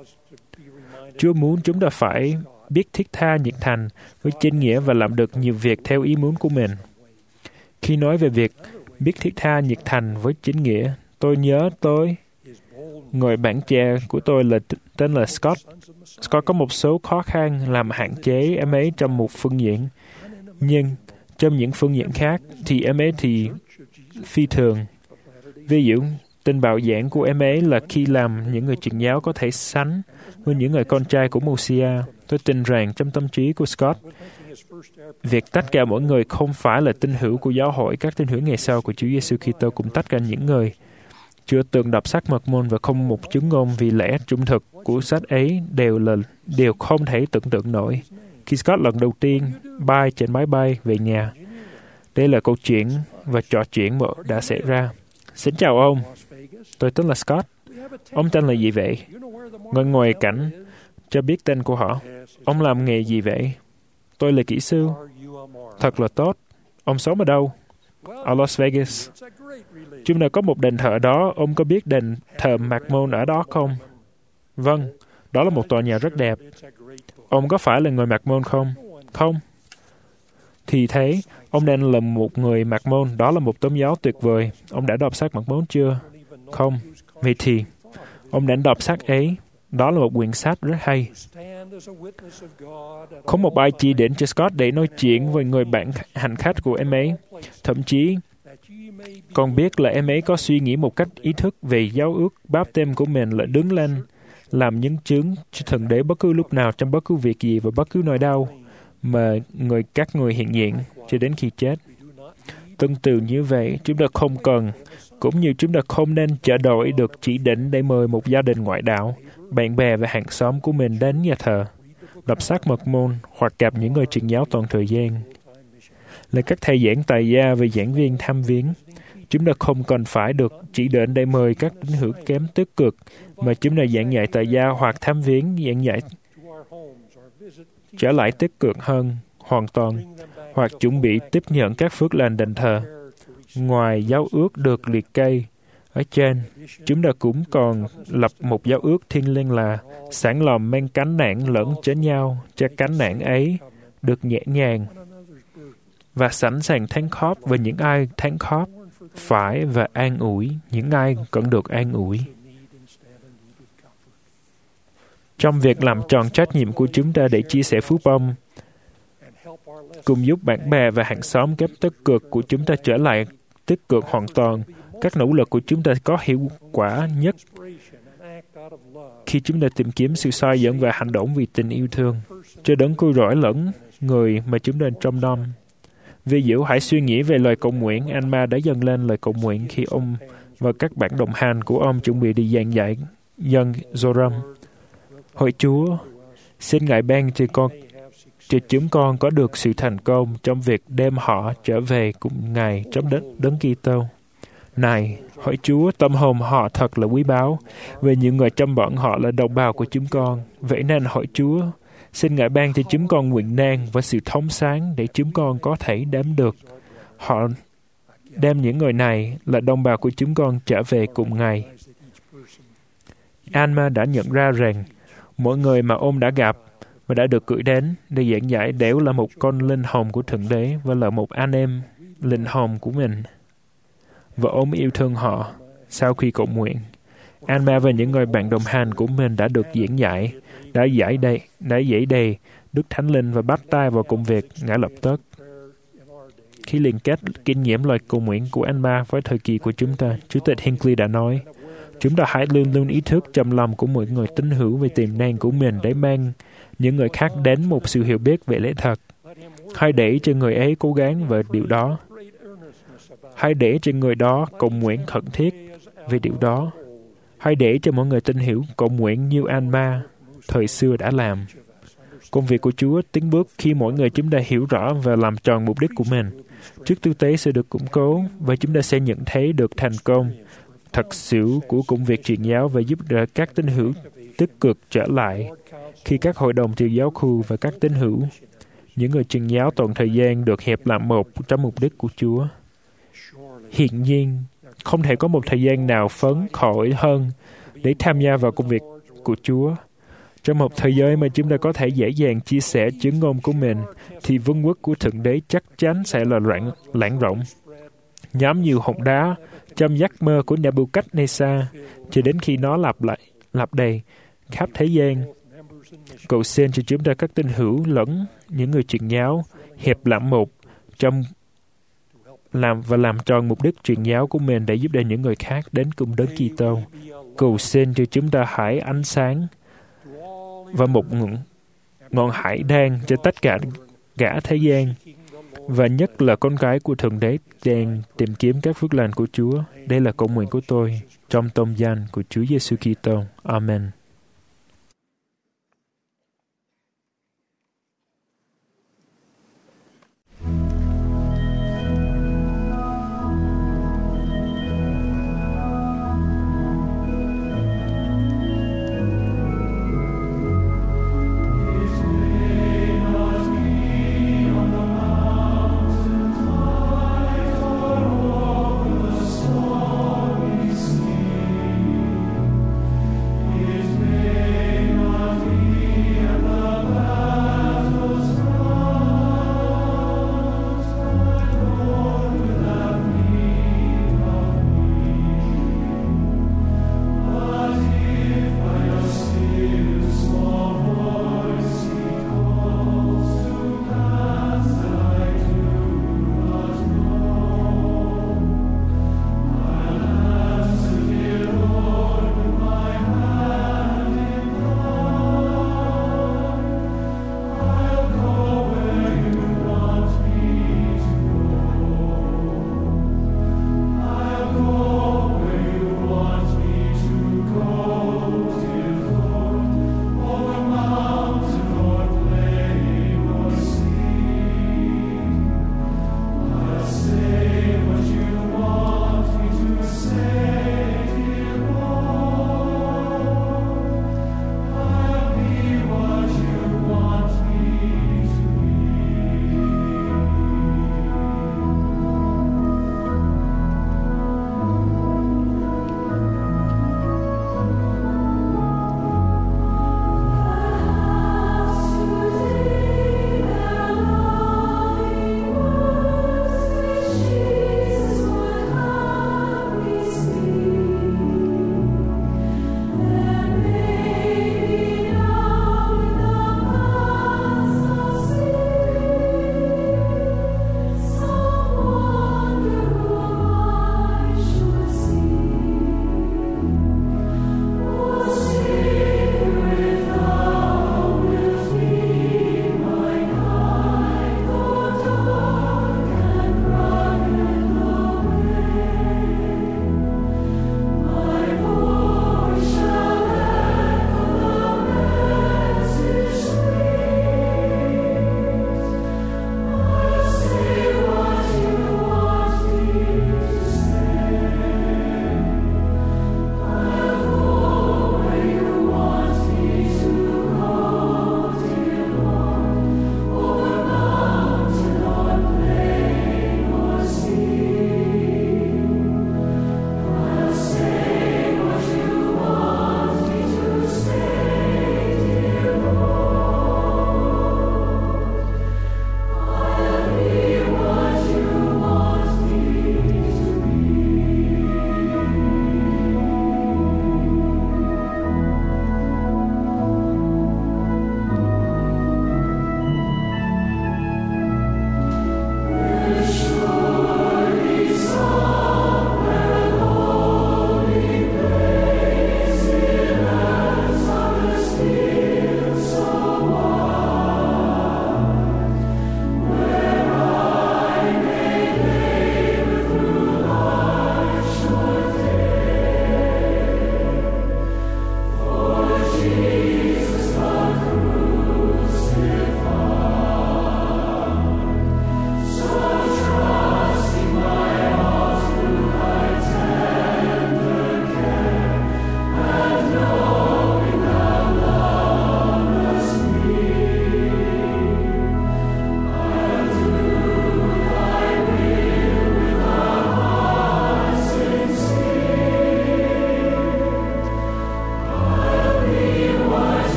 Chúa muốn chúng ta phải biết thiết tha nhiệt thành với chính nghĩa và làm được nhiều việc theo ý muốn của mình. Khi nói về việc biết thiết tha nhiệt thành với chính nghĩa, tôi nhớ tôi người bạn trẻ của tôi là tên là Scott. Scott có một số khó khăn làm hạn chế em ấy trong một phương diện, nhưng trong những phương diện khác thì em ấy thì phi thường. Ví dụ, tình bạo giảng của em ấy là khi làm những người truyền giáo có thể sánh với những người con trai của Mosiah. Tôi tin rằng trong tâm trí của Scott, việc tất cả mọi người không phải là tín hữu của giáo hội, các tín hữu ngày sau của Chúa Giêsu Kitô cũng tất cả những người chưa từng đọc sách Mật môn và không một chứng ngôn vì lẽ trung thực của sách ấy đều là điều không thể tưởng tượng nổi. Khi Scott lần đầu tiên bay trên máy bay về nhà, đây là câu chuyện và trò chuyện đã xảy ra. Xin chào ông, tôi tên là Scott. Ông tên là gì vậy? Người ngoài cảnh cho biết tên của họ. Ông làm nghề gì vậy? Tôi là kỹ sư. Thật là tốt. Ông sống ở đâu? Ở Las Vegas. Chúng ta có một đền thờ ở đó. Ông có biết đền thờ Mormon ở đó không? Vâng, đó là một tòa nhà rất đẹp. Ông có phải là người Mormon không? Không. Thì thế, ông nên là một người Mormon. Đó là một tôn giáo tuyệt vời. Ông đã đọc sách Mormon chưa? Không. Vậy thì, ông đã đọc sách ấy. Đó là một quyển sách rất hay. Không một ai chỉ đến cho Scott để nói chuyện với người bạn hành khách của em ấy. Thậm chí, còn biết là em ấy có suy nghĩ một cách ý thức về giáo ước báp têm của mình là đứng lên, làm nhân chứng cho Thượng Đế bất cứ lúc nào trong bất cứ việc gì và bất cứ nỗi đau mà người các người hiện diện cho đến khi chết. Tương tự như vậy, chúng ta không cần, cũng như chúng ta không nên chờ đợi được chỉ định để mời một gia đình ngoại đạo, bạn bè và hàng xóm của mình đến nhà thờ, đọc sách Mật môn hoặc gặp những người truyền giáo toàn thời gian. Là các thầy giảng tại gia và giảng viên thăm viếng, chúng ta không cần phải được chỉ định để mời các tín hữu kém tích cực, mà chúng ta giảng dạy tại gia hoặc thăm viếng giảng dạy trở lại tích cực hơn hoàn toàn, hoặc chuẩn bị tiếp nhận các phước lành đền thờ. Ngoài giáo ước được liệt kê ở trên, chúng ta cũng còn lập một giáo ước thiêng liêng là sẵn lòng mang cánh nặng lẫn trên nhau, cho cánh nặng ấy được nhẹ nhàng và sẵn sàng than khóc về những ai than khóc phải và an ủi những ai cần được an ủi. Trong việc làm tròn trách nhiệm của chúng ta để chia sẻ phúc âm, cùng giúp bạn bè và hàng xóm kém tích cực của chúng ta trở lại tích cực hoàn toàn, các nỗ lực của chúng ta có hiệu quả nhất khi chúng ta tìm kiếm sự soi dẫn và hành động vì tình yêu thương, cho đấng cứu rỗi lẫn người mà chúng ta trông nom. Ví dụ, hãy suy nghĩ về lời cầu nguyện. Anh Ma đã dâng lên lời cầu nguyện khi ông và các bạn đồng hành của ông chuẩn bị đi giảng dạy dân Joram. Hỡi Chúa, xin Ngài ban cho con, cho chúng con có được sự thành công trong việc đem họ trở về cùng Ngài trong đất Đấng Kitô. Này, hỡi Chúa, tâm hồn họ thật là quý báu, vì những người trong bọn họ là đồng bào của chúng con. Vậy nên hỡi Chúa, xin Ngài ban cho chúng con nguyện năng và sự thông sáng để chúng con có thể đếm được họ đem những người này là đồng bào của chúng con trở về cùng Ngài. Alma đã nhận ra rằng mỗi người mà ông đã gặp và đã được gửi đến để giảng giải đều là một con linh hồn của Thượng Đế và là một anh em linh hồn của mình. Và ông yêu thương họ. Sau khi cầu nguyện, Alma và những người bạn đồng hành của mình đã được diễn giải, đã giải đầy, đã dãy đầy Đức Thánh Linh và bắt tay vào công việc ngay lập tức. Khi liên kết kinh nghiệm lời cầu nguyện của Alma với thời kỳ của chúng ta, Chủ tịch Hinckley đã nói, chúng ta hãy luôn luôn ý thức trong lòng của mỗi người tín hữu về tiềm năng của mình để mang những người khác đến một sự hiểu biết về lẽ thật. Hãy để cho người ấy cố gắng về điều đó. Hãy để cho người đó cầu nguyện khẩn thiết về điều đó. Hãy để cho mọi người tin hiểu cầu nguyện như Alma thời xưa đã làm. Công việc của Chúa tiến bước khi mỗi người chúng ta hiểu rõ và làm tròn mục đích của mình. Chức tư tế sẽ được củng cố và chúng ta sẽ nhận thấy được thành công thật sự của công việc truyền giáo và giúp đỡ các tín hữu tích cực trở lại khi các hội đồng truyền giáo khu và các tín hữu, những người truyền giáo toàn thời gian được hiệp làm một trong mục đích của Chúa. Hiển nhiên, không thể có một thời gian nào phấn khởi hơn để tham gia vào công việc của Chúa. Trong một thế giới mà chúng ta có thể dễ dàng chia sẻ chứng ngôn của mình, thì vương quốc của Thượng Đế chắc chắn sẽ là lãng, lãng rộng. Nhóm nhiều hòn đá trong giấc mơ của Nebuchadnezzar cho đến khi nó lặp lại, lặp đầy khắp thế gian. Cầu xin cho chúng ta các tín hữu lẫn những người truyền giáo hiệp làm một trong làm và làm tròn mục đích truyền giáo của mình để giúp đỡ những người khác đến cùng Đấng Kitô. Cầu xin cho chúng ta hãy ánh sáng và một ngọn, ngọn hải đăng cho tất cả cả thế gian, và nhất là con cái của Thượng Đế đang tìm kiếm các phước lành của Chúa. Đây là cầu nguyện của tôi trong tôn danh của Chúa Giêsu Kitô. Amen. His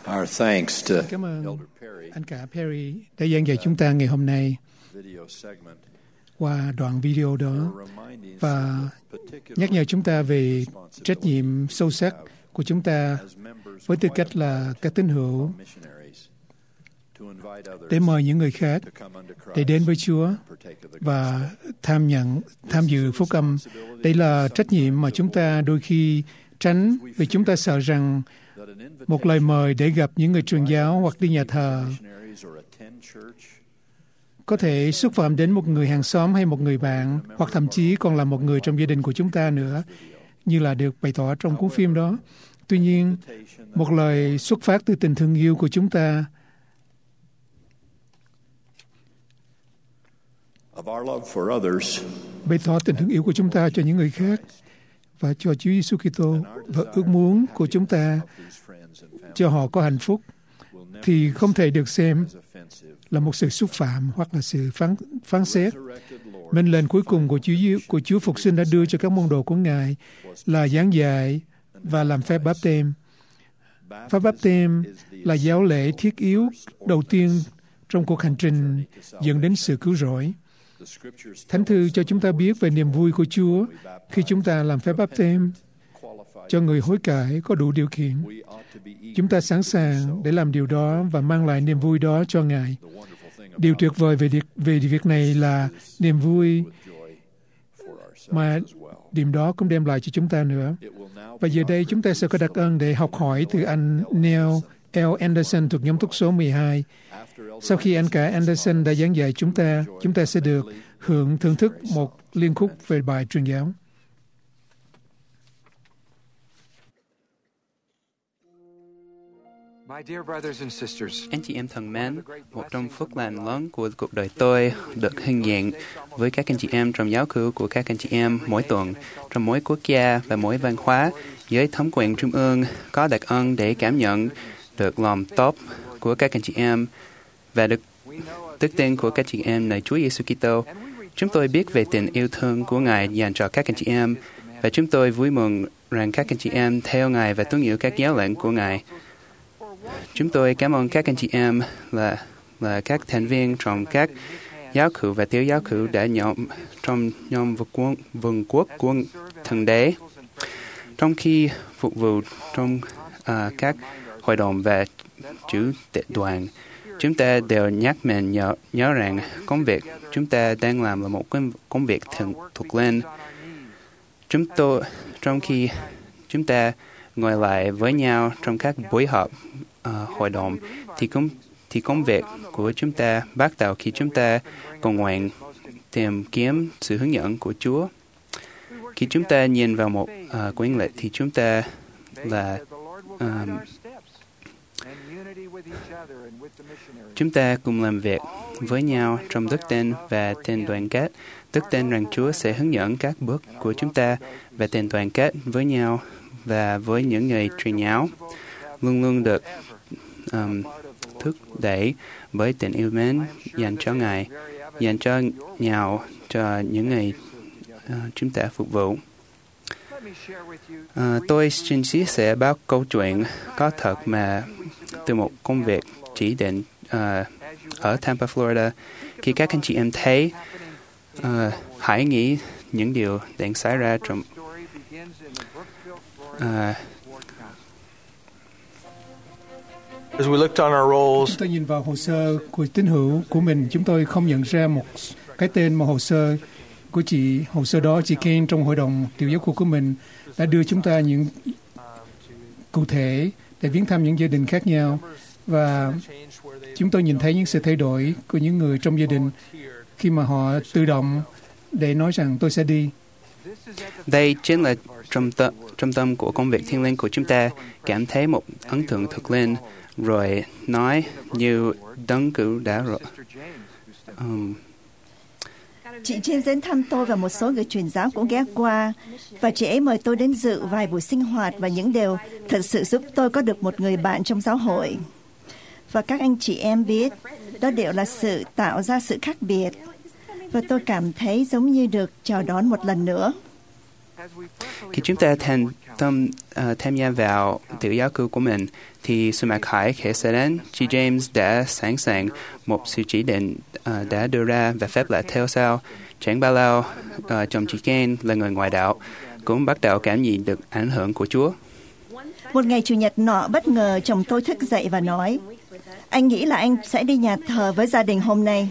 Cảm ơn anh cả Perry đã giảng dạy chúng ta ngày hôm nay qua đoạn video đó và nhắc nhở chúng ta về trách nhiệm sâu sắc của chúng ta với tư cách là các tín hữu để mời những người khác để đến với Chúa và tham nhận, tham dự phúc âm. Đây là trách nhiệm mà chúng ta đôi khi tránh vì chúng ta sợ rằng một lời mời để gặp những người truyền giáo hoặc đi nhà thờ có thể xúc phạm đến một người hàng xóm hay một người bạn, hoặc thậm chí còn là một người trong gia đình của chúng ta nữa, như là được bày tỏ trong cuốn phim đó. Tuy nhiên, một lời xuất phát từ tình thương yêu của chúng ta bày tỏ tình thương yêu của chúng ta cho những người khác và cho Chúa Giêsu Kitô và ước muốn của chúng ta cho họ có hạnh phúc thì không thể được xem là một sự xúc phạm hoặc là sự phán phán xét. Mệnh lệnh cuối cùng của Chúa của Chúa Phục sinh đã đưa cho các môn đồ của Ngài là giảng dạy và làm phép báp têm. Phép báp têm là giáo lễ thiết yếu đầu tiên trong cuộc hành trình dẫn đến sự cứu rỗi. Thánh thư cho chúng ta biết về niềm vui của Chúa khi chúng ta làm phép báp têm cho người hối cải có đủ điều kiện. Chúng ta sẵn sàng để làm điều đó và mang lại niềm vui đó cho Ngài. Điều tuyệt vời về việc, về việc này là niềm vui mà điểm đó cũng đem lại cho chúng ta nữa. Và giờ đây chúng ta sẽ có đặc ân để học hỏi từ anh Neil L. Anderson thuộc nhóm túc số mười hai. Sau khi anh cả Anderson đã giảng dạy chúng ta, chúng ta sẽ được hưởng thưởng thức một liên khúc về bài truyền giáo. Anh chị em thân mến, một trong phước lành lớn của cuộc đời tôi được hiện diện với các anh chị em trong giáo cử của các anh chị em mỗi tuần, trong mỗi quốc gia và mỗi văn hóa, với thống quyền trung ương có đặc ân để cảm nhận được lòng tốt của các anh chị em và được đức tin của các chị em nơi Chúa Giêsu Kitô. Chúng tôi biết về tình yêu thương của Ngài dành cho các anh chị em và chúng tôi vui mừng rằng các anh chị em theo Ngài và tuân giữ các giáo lệnh của Ngài. Chúng tôi cảm ơn các anh chị em là là các thành viên trong các giáo cử và tiểu giáo cử đã nhóm trong nhóm quân vương quốc của Thượng Đế. Trong khi phục vụ trong uh, các hội đồng và chủ tịch đoàn, chúng ta đều nhắc mình nhớ, nhớ rằng công việc chúng ta đang làm là một công việc thường thuộc lên. Chúng tôi, trong khi chúng ta ngồi lại với nhau trong các buổi họp uh, hội đồng, thì công, thì công việc của chúng ta bắt đầu khi chúng ta cầu nguyện tìm kiếm sự hướng dẫn của Chúa. Khi chúng ta nhìn vào một uh, quyển lịch thì chúng ta là um, chúng ta cùng làm việc với nhau trong đức tin và tình đoàn kết. Đức tin rằng Chúa sẽ hướng dẫn các bước của chúng ta và tình đoàn kết với nhau và với những người truyền giáo luôn luôn được um, thúc đẩy bởi tình yêu mến dành cho Ngài, dành cho nhau, cho những người uh, chúng ta phục vụ. Uh, tôi xin chia sẻ bao câu chuyện có thật mà từ một công việc chỉ định uh, ở Tampa, Florida. Khi các anh chị em thấy, uh, hãy nghĩ những điều đang xảy ra trong uh, As we looked on our roles, chúng tôi nhìn vào hồ sơ của tín hữu của mình, chúng tôi không nhận ra một cái tên mà hồ sơ của chị, hồ sơ đó chị Ken trong hội đồng tiểu giáo khu của mình đã đưa chúng ta những cụ thể để viếng thăm những gia đình khác nhau, và chúng tôi nhìn thấy những sự thay đổi của những người trong gia đình khi mà họ tự động để nói rằng tôi sẽ đi. Đây chính là trung tâm, trung tâm của công việc thiêng liêng của chúng ta, cảm thấy một ấn tượng thực linh rồi nói như đấng cửu đã rồi. Um, Chị James đến thăm tôi và một số người truyền giáo cũng ghé qua, và chị ấy mời tôi đến dự vài buổi sinh hoạt, và những điều thật sự giúp tôi có được một người bạn trong giáo hội. Và các anh chị em biết, đó đều là sự tạo ra sự khác biệt, và tôi cảm thấy giống như được chào đón một lần nữa. Khi chúng ta thành tâm uh, tham gia vào tiểu giáo cư của mình, thì sự mặc khải khẽ sẽ đến. Chị James đã sẵn sàng một sự chỉ định uh, đã đưa ra và phép lạ theo sau. Chẳng bao lâu, uh, chồng chị Ken là người ngoại đạo, cũng bắt đầu cảm nhận được ảnh hưởng của Chúa. Một ngày Chủ nhật nọ, bất ngờ chồng tôi thức dậy và nói, anh nghĩ là anh sẽ đi nhà thờ với gia đình hôm nay.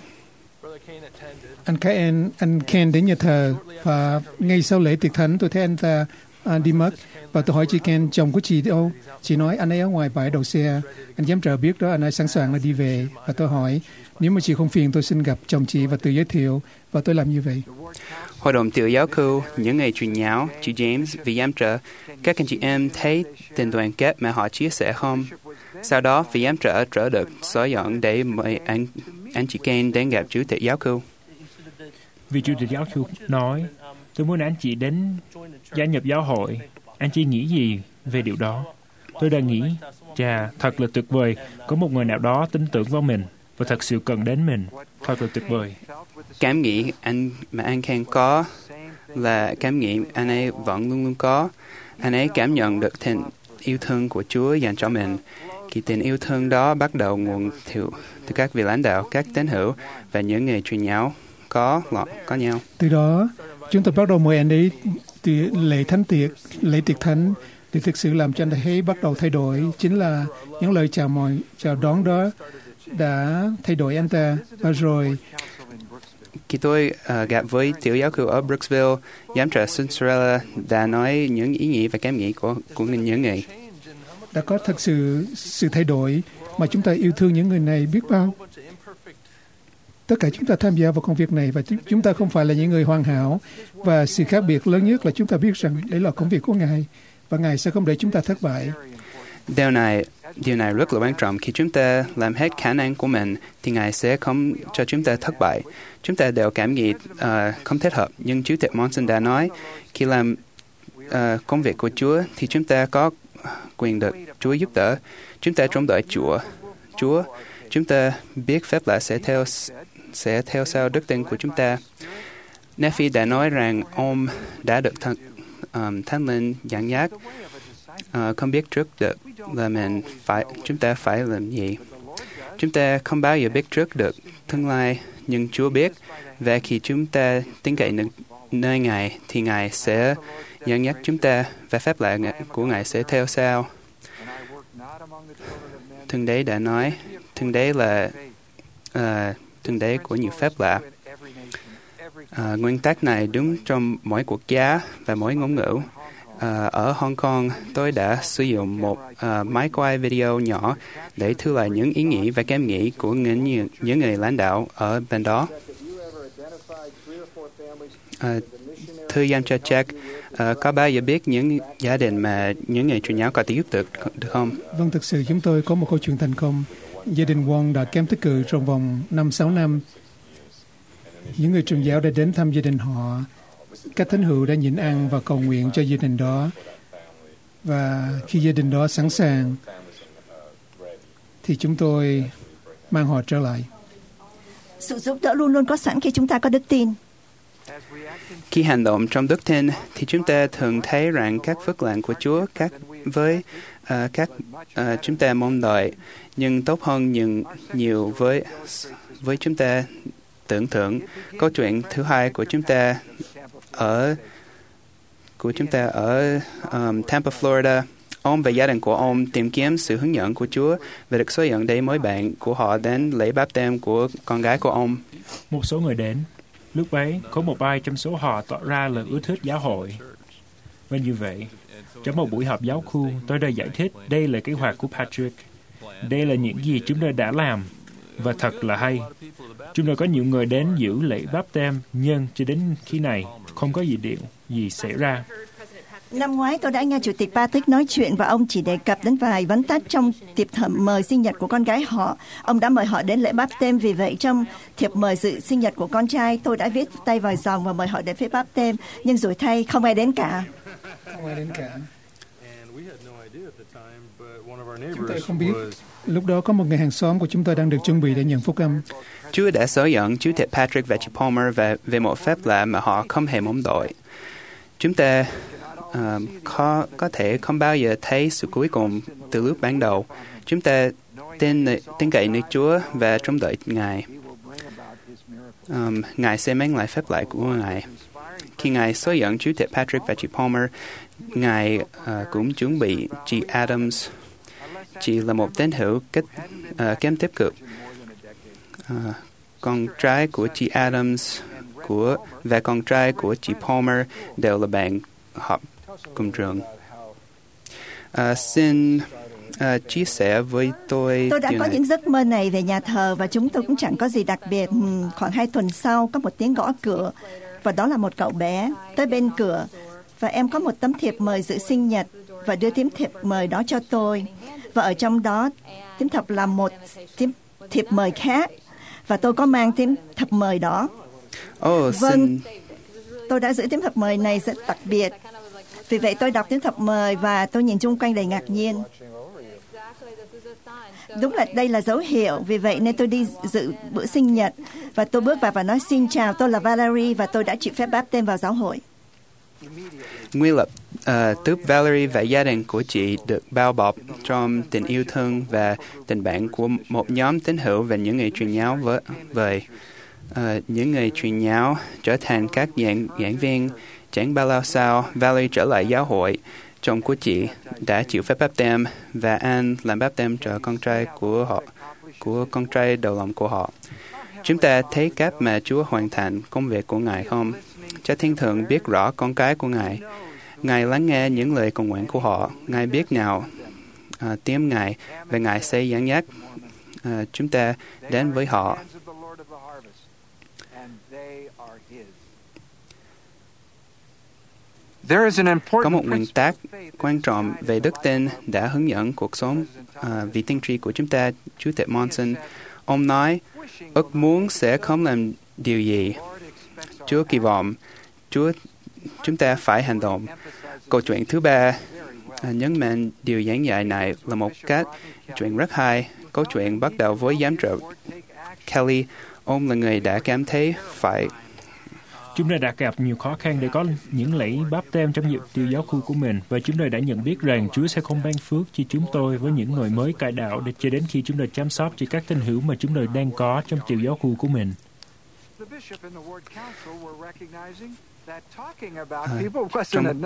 Anh Ken, anh Ken đến nhà thờ, và ngay sau lễ tiệc thánh tôi thấy anh ta uh, đi mất. Và tôi hỏi chị Ken, chồng của chị đâu? Chị nói anh ấy ở ngoài bãi đậu xe. Anh giám trợ biết đó, anh ấy sẵn sàng là đi về. Và tôi hỏi, nếu mà chị không phiền, tôi xin gặp chồng chị và tự giới thiệu. Và tôi làm như vậy. Hội đồng tiểu giáo cư, những ngày truyền giáo, chị James vì giám trợ, các anh chị em thấy tình đoàn kết mà họ chia sẻ không? Sau đó, vị giám trợ trở được xóa dọn để mời anh, anh chị Ken đến gặp chủ tịch giáo cư. Vì chủ tịch giáo cư nói, tôi muốn anh chị đến gia nhập giáo hội. Anh chị nghĩ gì về điều đó? Tôi đã nghĩ, chà, thật là tuyệt vời, có một người nào đó tin tưởng vào mình và thật sự cần đến mình. Thật là tuyệt vời. Cảm nghĩ anh mà anh Ken có là cảm nghĩ anh ấy vẫn luôn luôn có. Anh ấy cảm nhận được tình yêu thương của Chúa dành cho mình. Khi tình yêu thương đó bắt đầu nguồn từ, từ các vị lãnh đạo, các tín hữu và những người truyền giáo có lọt có nhau. Từ đó, chúng tôi bắt đầu mời anh ấy từ lễ thánh tiệc, lễ tiệc thánh để thực sự làm cho anh ấy bắt đầu thay đổi. Chính là những lời chào mời, chào đón đó đã thay đổi anh ta. Và rồi khi tôi uh, gặp với tiểu giáo cư ở Brooksville, giám trợ Cinderella đã nói những ý nghĩ và cảm nghĩ của của những người. Đã có thật sự sự thay đổi mà chúng ta yêu thương những người này biết bao. Tất cả chúng ta tham gia vào công việc này và chúng ta không phải là những người hoàn hảo, và sự khác biệt lớn nhất là chúng ta biết rằng đây là công việc của Ngài và Ngài sẽ không để chúng ta thất bại. Điều này, điều này rất là quan trọng. Khi chúng ta làm hết khả năng của mình, thì Ngài sẽ không cho chúng ta thất bại. Chúng ta đều cảm nghĩ uh, không thích hợp, nhưng Chủ tịch Monson đã nói, khi làm uh, công việc của Chúa, thì chúng ta có quyền được Chúa giúp đỡ. Chúng ta trông đợi Chúa. Chúa, chúng ta biết phép lạ sẽ theo sẽ theo sau đức tin của chúng ta. Nephi đã nói rằng ông đã được th- um, Thánh Linh dẫn dắt. Uh, không biết trước được là mình phải chúng ta phải làm gì. Chúng ta không bao giờ biết trước được tương lai, nhưng Chúa biết. Và khi chúng ta tin cậy nơi Ngài, thì Ngài sẽ dẫn dắt chúng ta, và phép lạ của Ngài sẽ theo sau. Thượng Đế đã nói, Thượng Đế là uh, Thượng Đế của nhiều phép lạ. Uh, nguyên tắc này đúng trong mỗi quốc gia và mỗi ngôn ngữ. Uh, ở Hong Kong, tôi đã sử dụng một uh, máy quay video nhỏ để thu lại những ý nghĩ và cảm nghĩ của những, những người lãnh đạo ở bên đó. Uh, thưa giám cho Jack, uh, có bao giờ biết những gia đình mà những người truyền giáo có thể giúp được, được không? Vâng, thực sự chúng tôi có một câu chuyện thành công. Gia đình Wong đã kém tích cử trong vòng năm sáu năm. Những người truyền giáo đã đến thăm gia đình họ. Các thánh hữu đã nhịn ăn và cầu nguyện cho gia đình đó. Và khi gia đình đó sẵn sàng, thì chúng tôi mang họ trở lại. Sự giúp đỡ luôn luôn có sẵn khi chúng ta có đức tin. Khi hành động trong đức tin, thì chúng ta thường thấy rằng các phước lành của Chúa các với uh, các uh, chúng ta mong đợi, nhưng tốt hơn những nhiều với với chúng ta tưởng tượng. Câu chuyện thứ hai của chúng ta ở của chúng ta ở um, Tampa, Florida. Ông và gia đình của ông tìm kiếm sự hướng dẫn của Chúa và được xoay dẫn để mối bạn của họ đến lễ báp têm của con gái của ông. Một số người đến. Lúc ấy, có một ai trong số họ tỏ ra là ưa thích giáo hội. Và như vậy, trong một buổi họp giáo khu, tôi đã giải thích đây là kế hoạch của Patrick. Đây là những gì chúng tôi đã làm. Và thật là hay. Chúng tôi có nhiều người đến giữ lễ báp têm, nhưng cho đến khi này, không có gì điều gì xảy ra. Năm ngoái tôi đã nghe Chủ tịch Patrick nói chuyện và ông chỉ đề cập đến vài vấn tắc trong thiệp mời sinh nhật của con gái họ. Ông đã mời họ đến lễ báp têm, vì vậy trong thiệp mời dự sinh nhật của con trai, tôi đã viết tay vài dòng và mời họ đến lễ báp têm, nhưng rồi thay không ai đến cả. Không ai đến cả. Chúng tôi không biết. Lúc đó có một người hàng xóm của chúng tôi đang được chuẩn bị để nhận phúc âm. Chúa đã xóa dẫn Chủ tịch Patrick và chị Palmer về, về một phép lạ mà họ không hề mong đợi. Chúng ta uh, khó, có thể không bao giờ thấy sự cuối cùng từ lúc ban đầu. Chúng ta tin, tin cậy nơi Chúa và trông đợi Ngài. Um, Ngài sẽ mang lại phép lạ của Ngài. Khi Ngài xóa dẫn Chủ tịch Patrick và chị Palmer, Ngài uh, cũng chuẩn bị chị Adams. Chị là một tín hữu kết, uh, kém tích cực. Uh, con trai của chị Adams của và con trai của chị Palmer đều là bạn học cùng trường. Uh, xin uh, chia sẻ với tôi. Tôi đã có này. những giấc mơ này về nhà thờ và chúng tôi cũng chẳng có gì đặc biệt. Khoảng hai tuần sau có một tiếng gõ cửa và đó là một cậu bé tới bên cửa và em có một tấm thiệp mời dự sinh nhật và đưa tấm thiệp mời đó cho tôi. Và ở trong đó tấm thiệp là một tấm thiệp mời khác và tôi có mang tấm thiệp mời đó. Oh, vâng, xin... tôi đã giữ tấm thiệp mời này rất đặc biệt. Vì vậy tôi đọc tấm thiệp mời và tôi nhìn chung quanh đầy ngạc nhiên. Đúng là đây là dấu hiệu, vì vậy nên tôi đi dự bữa sinh nhật và tôi bước vào và nói xin chào, tôi là Valerie và tôi đã chịu phép báp tên vào giáo hội. Nguyên lập uh, tước Valerie và gia đình của chị được bao bọc trong tình yêu thương và tình bạn của một nhóm tín hữu và những người truyền giáo với về uh, những người truyền giáo trở thành các giảng giảng viên. Chẳng bao lâu sau, Valerie trở lại giáo hội. Chồng của chị đã chịu phép báp têm và anh làm báp têm cho con trai của họ, của con trai đầu lòng của họ. Chúng ta thấy cách mà Chúa hoàn thành công việc của Ngài không? Cha Thiên Thượng biết rõ con cái của Ngài. Ngài lắng nghe những lời cầu nguyện của họ. Ngài biết nào uh, tiếng Ngài và Ngài sẽ dẫn dắt uh, chúng ta đến với họ. Có một nguyên tắc quan trọng về đức tin đã hướng dẫn cuộc sống uh, vị tiên tri của chúng ta, Chủ tịch Monson. Ông nói, ước muốn sẽ không làm điều gì. Chúa kỳ vọng, Chúa chúng ta phải hành động. Câu chuyện thứ ba uh, nhấn mạnh điều giảng dạy này là một cách chuyện rất hay. Câu chuyện bắt đầu với giám trợ Kelly. Ông là người đã cảm thấy phải Chúng tôi đã gặp nhiều khó khăn để có những lễ báp têm trong nhiệm tiêu giáo khu của mình, và chúng tôi đã nhận biết rằng Chúa sẽ không ban phước cho chúng tôi với những người mới cải đạo để cho đến khi chúng tôi chăm sóc cho các tín hữu mà chúng tôi đang có trong tiêu giáo khu của mình. À, trong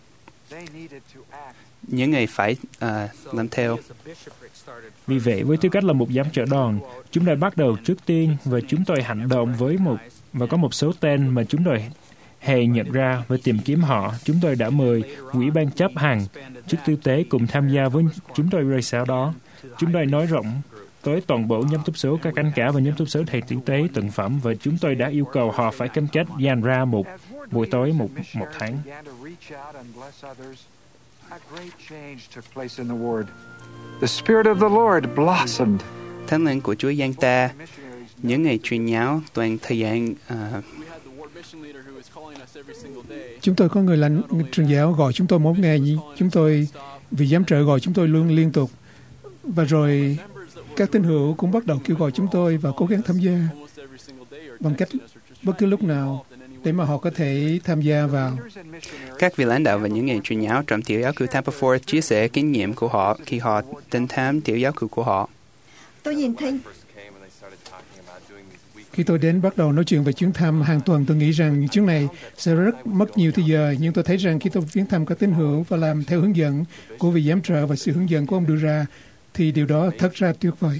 những người phải uh, làm theo. Vì vậy, với tư cách là một giám trợ đoàn, chúng tôi bắt đầu trước tiên và chúng tôi hành động với một và có một số tên mà chúng tôi hề nhận ra và tìm kiếm họ. Chúng tôi đã mời Ủy ban chấp hành, chức tư tế cùng tham gia với chúng tôi rồi sau đó. Chúng tôi nói rộng tới toàn bộ nhóm túc số các anh cả và nhóm túc số thầy tử tế từng phẩm, và chúng tôi đã yêu cầu họ phải cam kết dành ra một buổi tối một một tháng. The Spirit of the Lord blossomed. Thánh linh của Chúa giáng ta, những ngày truyền giáo toàn thời gian. Uh, chúng tôi có người lãnh truyền giáo gọi chúng tôi mỗi ngày, chúng tôi vì giám trợ gọi chúng tôi luôn liên tục, và rồi các tín hữu cũng bắt đầu kêu gọi chúng tôi và cố gắng tham gia bằng cách bất cứ lúc nào để mà họ có thể tham gia vào. Các vị lãnh đạo và những người truyền giáo trong tiểu giáo cư Tampa Fort chia sẻ kinh nghiệm của họ khi họ đến thăm tiểu giáo cư của họ. Tôi nhìn thấy khi tôi đến bắt đầu nói chuyện về chuyến thăm hàng tuần, tôi nghĩ rằng chuyến này sẽ rất mất nhiều thời giờ, nhưng tôi thấy rằng khi tôi viếng thăm các tín hữu và làm theo hướng dẫn của vị giám trợ và sự hướng dẫn của ông đưa ra, thì điều đó thật ra tuyệt vời.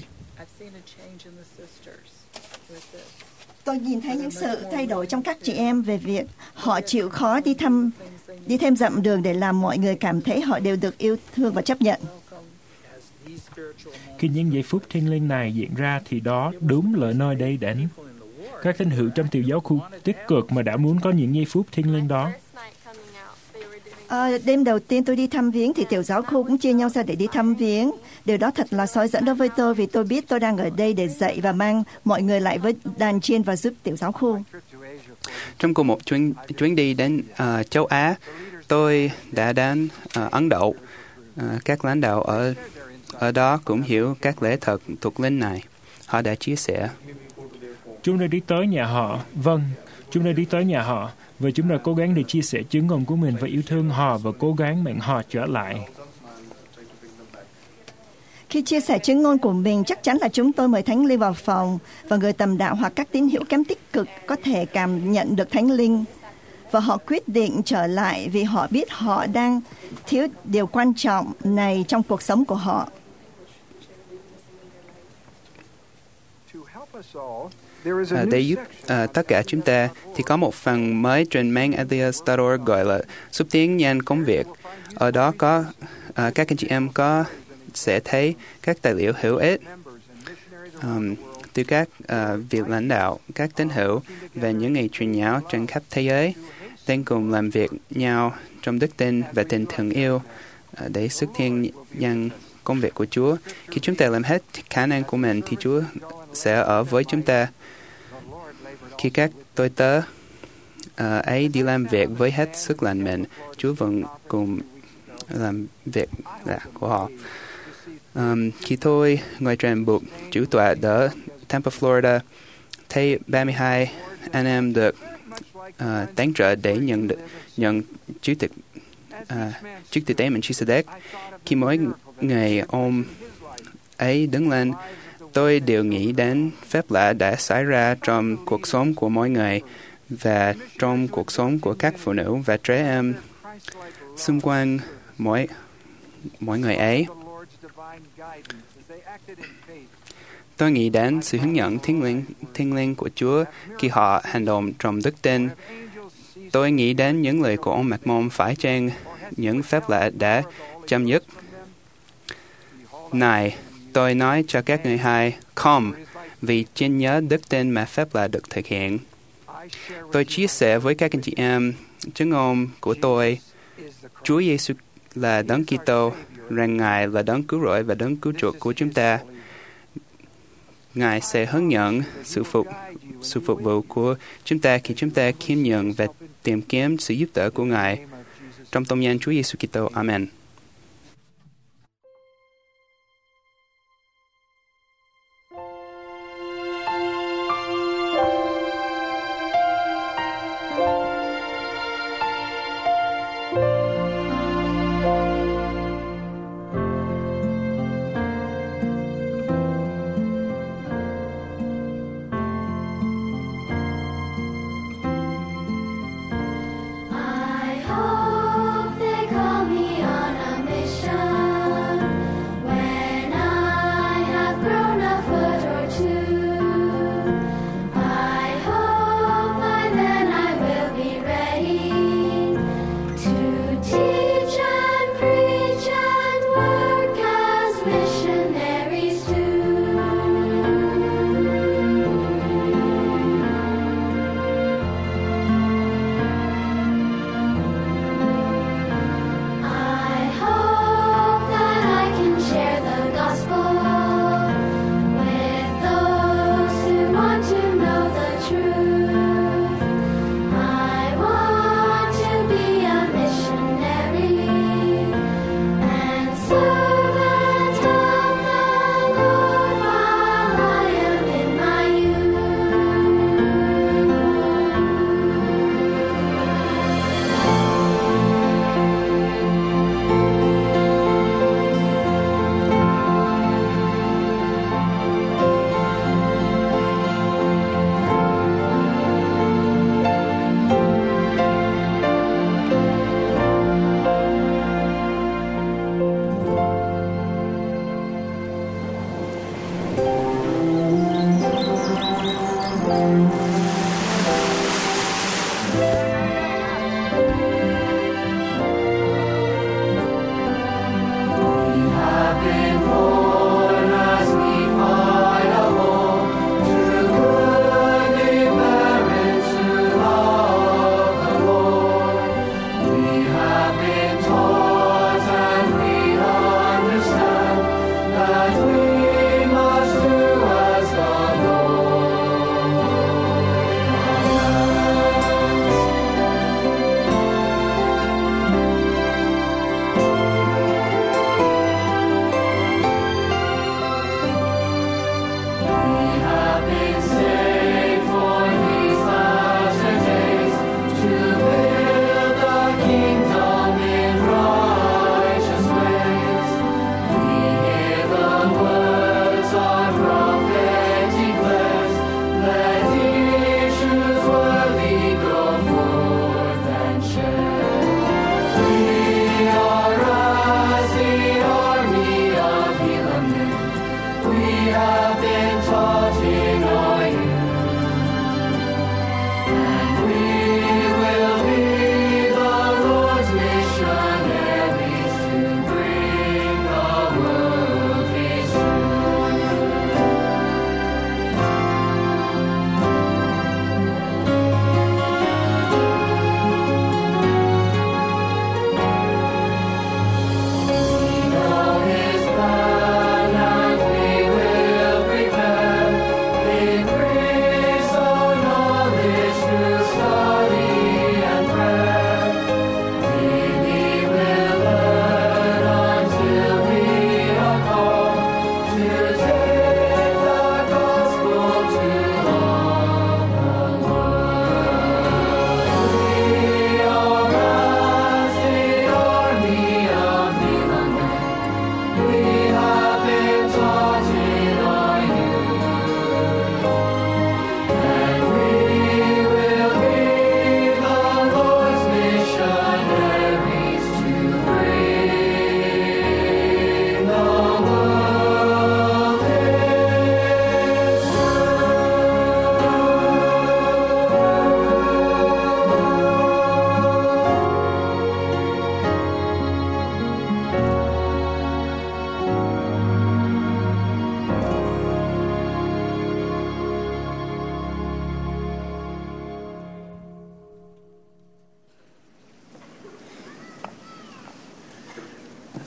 Tôi nhìn thấy những sự thay đổi trong các chị em về việc họ chịu khó đi thăm, đi thêm dặm đường để làm mọi người cảm thấy họ đều được yêu thương và chấp nhận. Khi những giây phút thiêng liêng này diễn ra thì đó đúng là nơi đây đến. Các tín hữu trong tiểu giáo khu tích cực mà đã muốn có những giây phút thiêng liêng đó. À, đêm đầu tiên tôi đi thăm viếng thì tiểu giáo khu cũng chia nhau ra để đi thăm viếng. Điều đó thật là soi dẫn đối với tôi, vì tôi biết tôi đang ở đây để dạy và mang mọi người lại với đàn chiên và giúp tiểu giáo khu. Trong cùng một chuyến chuyến đi đến uh, châu Á, tôi đã đến uh, Ấn Độ. Uh, các lãnh đạo ở ở đó cũng hiểu các lễ thật thuộc linh này. Họ đã chia sẻ. Chúng tôi đi tới nhà họ. Vâng, Chúng ta đi tới nhà họ và chúng ta cố gắng để chia sẻ chứng ngôn của mình và yêu thương họ và cố gắng mang họ trở lại. Khi chia sẻ chứng ngôn của mình, chắc chắn là chúng tôi mời Thánh Linh vào phòng và người tầm đạo hoặc các tín hữu kém tích cực có thể cảm nhận được Thánh Linh. Và họ quyết định trở lại vì họ biết họ đang thiếu điều quan trọng này trong cuộc sống của họ. À, để giúp à, tất cả chúng ta thì có một phần mới trên mạng Atheist chấm org gọi là xúc tiến nhanh công việc. Ở đó có à, các anh chị em có sẽ thấy các tài liệu hữu ích um, từ các uh, vị lãnh đạo, các tín hữu và những người truyền giáo trên khắp thế giới đang cùng làm việc nhau trong đức tin và tình thương yêu uh, để xúc tiến nhanh công việc của Chúa. Khi chúng ta làm hết khả năng của mình thì Chúa sẽ ở với chúng ta. Khi các tôi tớ uh, ấy đi làm việc với hết sức lành mình, Chúa vẫn cùng làm việc là của họ. Um, khi tôi ngồi trên bục chủ tọa ở Tampa, Florida, thấy ba mươi hai anh em được uh, tán trợ để nhận được, nhận chủ tịch uh, chủ tịch tế mình Melchizedek. Khi mỗi ngày ông ấy đứng lên, tôi đều nghĩ đến phép lạ đã xảy ra trong cuộc sống của mỗi người và trong cuộc sống của các phụ nữ và trẻ em xung quanh mỗi mỗi người ấy. Tôi nghĩ đến sự hướng dẫn thiên liêng, thiên liêng của Chúa khi họ hành động trong đức tin. Tôi nghĩ đến những lời của ông Mạc Môn phải chăng những phép lạ đã chấm dứt. Này, tôi nói cho các người hay, không, vì trên nhớ đức tin mà phép lạ được thực hiện. Tôi chia sẻ với các anh chị em chứng ngôn của tôi, Chúa Giêsu là Đấng Kitô, rằng Ngài là Đấng cứu rỗi và Đấng cứu chuộc của chúng ta. Ngài sẽ hướng dẫn sự phục sự phục vụ của chúng ta khi chúng ta khiêm nhường và tìm kiếm sự giúp đỡ của Ngài. Trong tôn danh Chúa Giêsu Kitô. Amen. I hope they call me on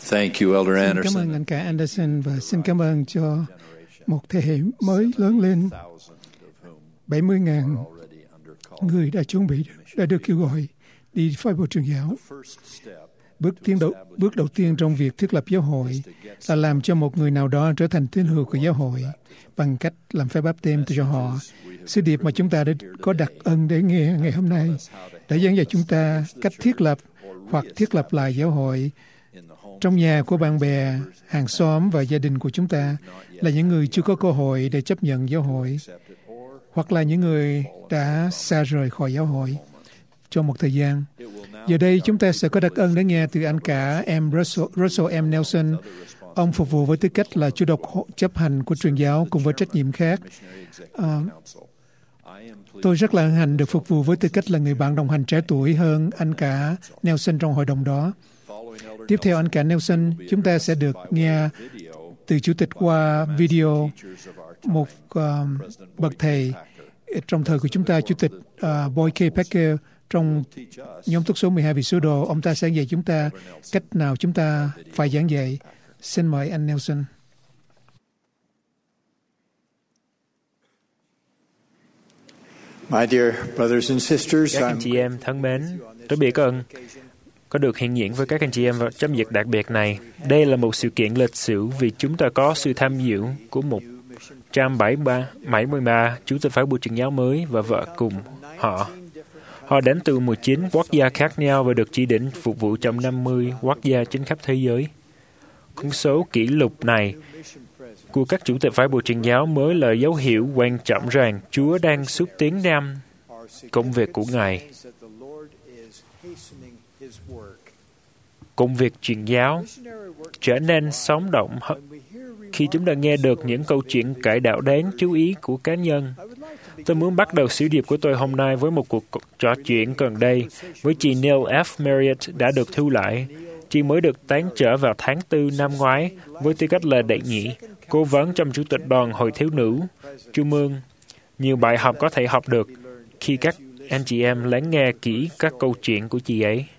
Thank you, Elder Xin Anderson. cảm ơn anh cả Anderson và xin cảm ơn cho một thế hệ mới lớn lên. bảy mươi ngàn người đã chuẩn bị, đã được kêu gọi đi phái bộ truyền giáo. Bước tiến đầu, bước đầu tiên trong việc thiết lập giáo hội là làm cho một người nào đó trở thành tín hữu của giáo hội bằng cách làm phép báp têm cho họ. Sứ điệp mà chúng ta đã có đặc ân để nghe ngày hôm nay đã dẫn dạy chúng ta cách thiết lập hoặc thiết lập lại giáo hội trong nhà của bạn bè, hàng xóm và gia đình của chúng ta, là những người chưa có cơ hội để chấp nhận giáo hội, hoặc là những người đã xa rời khỏi giáo hội trong một thời gian. Giờ đây chúng ta sẽ có đặc ân để nghe từ anh cả em Russell, Russell M. Nelson. Ông phục vụ với tư cách là chủ đốc chấp hành của truyền giáo cùng với trách nhiệm khác. À, tôi rất là hân hạnh được phục vụ với tư cách là người bạn đồng hành trẻ tuổi hơn anh cả Nelson trong hội đồng đó. Tiếp theo anh cả Nelson, chúng ta sẽ được nghe từ chủ tịch qua video một uh, bậc thầy trong thời của chúng ta, chủ tịch uh, Boyd K. Packer trong nhóm túc số mười hai vị sứ đồ. Ông ta sẽ dạy chúng ta cách nào chúng ta phải giảng dạy. Xin mời anh Nelson. My dear brothers and sisters, các anh chị em thân mến, tôi biết ơn có được hiện diện với các anh chị em vào trong dịp đặc biệt này. Đây là một sự kiện lịch sử vì chúng ta có sự tham dự của một trăm bảy mươi ba chủ tịch phái bộ truyền giáo mới và vợ cùng họ. Họ đến từ mười chín quốc gia khác nhau và được chỉ định phục vụ trong năm mươi quốc gia trên khắp thế giới. Con số kỷ lục này của các chủ tịch phái bộ truyền giáo mới là dấu hiệu quan trọng rằng Chúa đang xúc tiến năm công việc của Ngài. Công việc truyền giáo trở nên sống động khi chúng ta nghe được những câu chuyện cải đạo đáng chú ý của cá nhân. Tôi muốn bắt đầu sứ điệp của tôi hôm nay với một cuộc trò chuyện gần đây với chị Neil F. Marriott đã được thu lại. Chị mới được tán trở vào tháng tư năm ngoái với tư cách là đệ nhị, cố vấn trong chủ tịch đoàn Hội Thiếu nữ Trung ương. Nhiều bài học có thể học được khi các anh chị em lắng nghe kỹ các câu chuyện của chị ấy.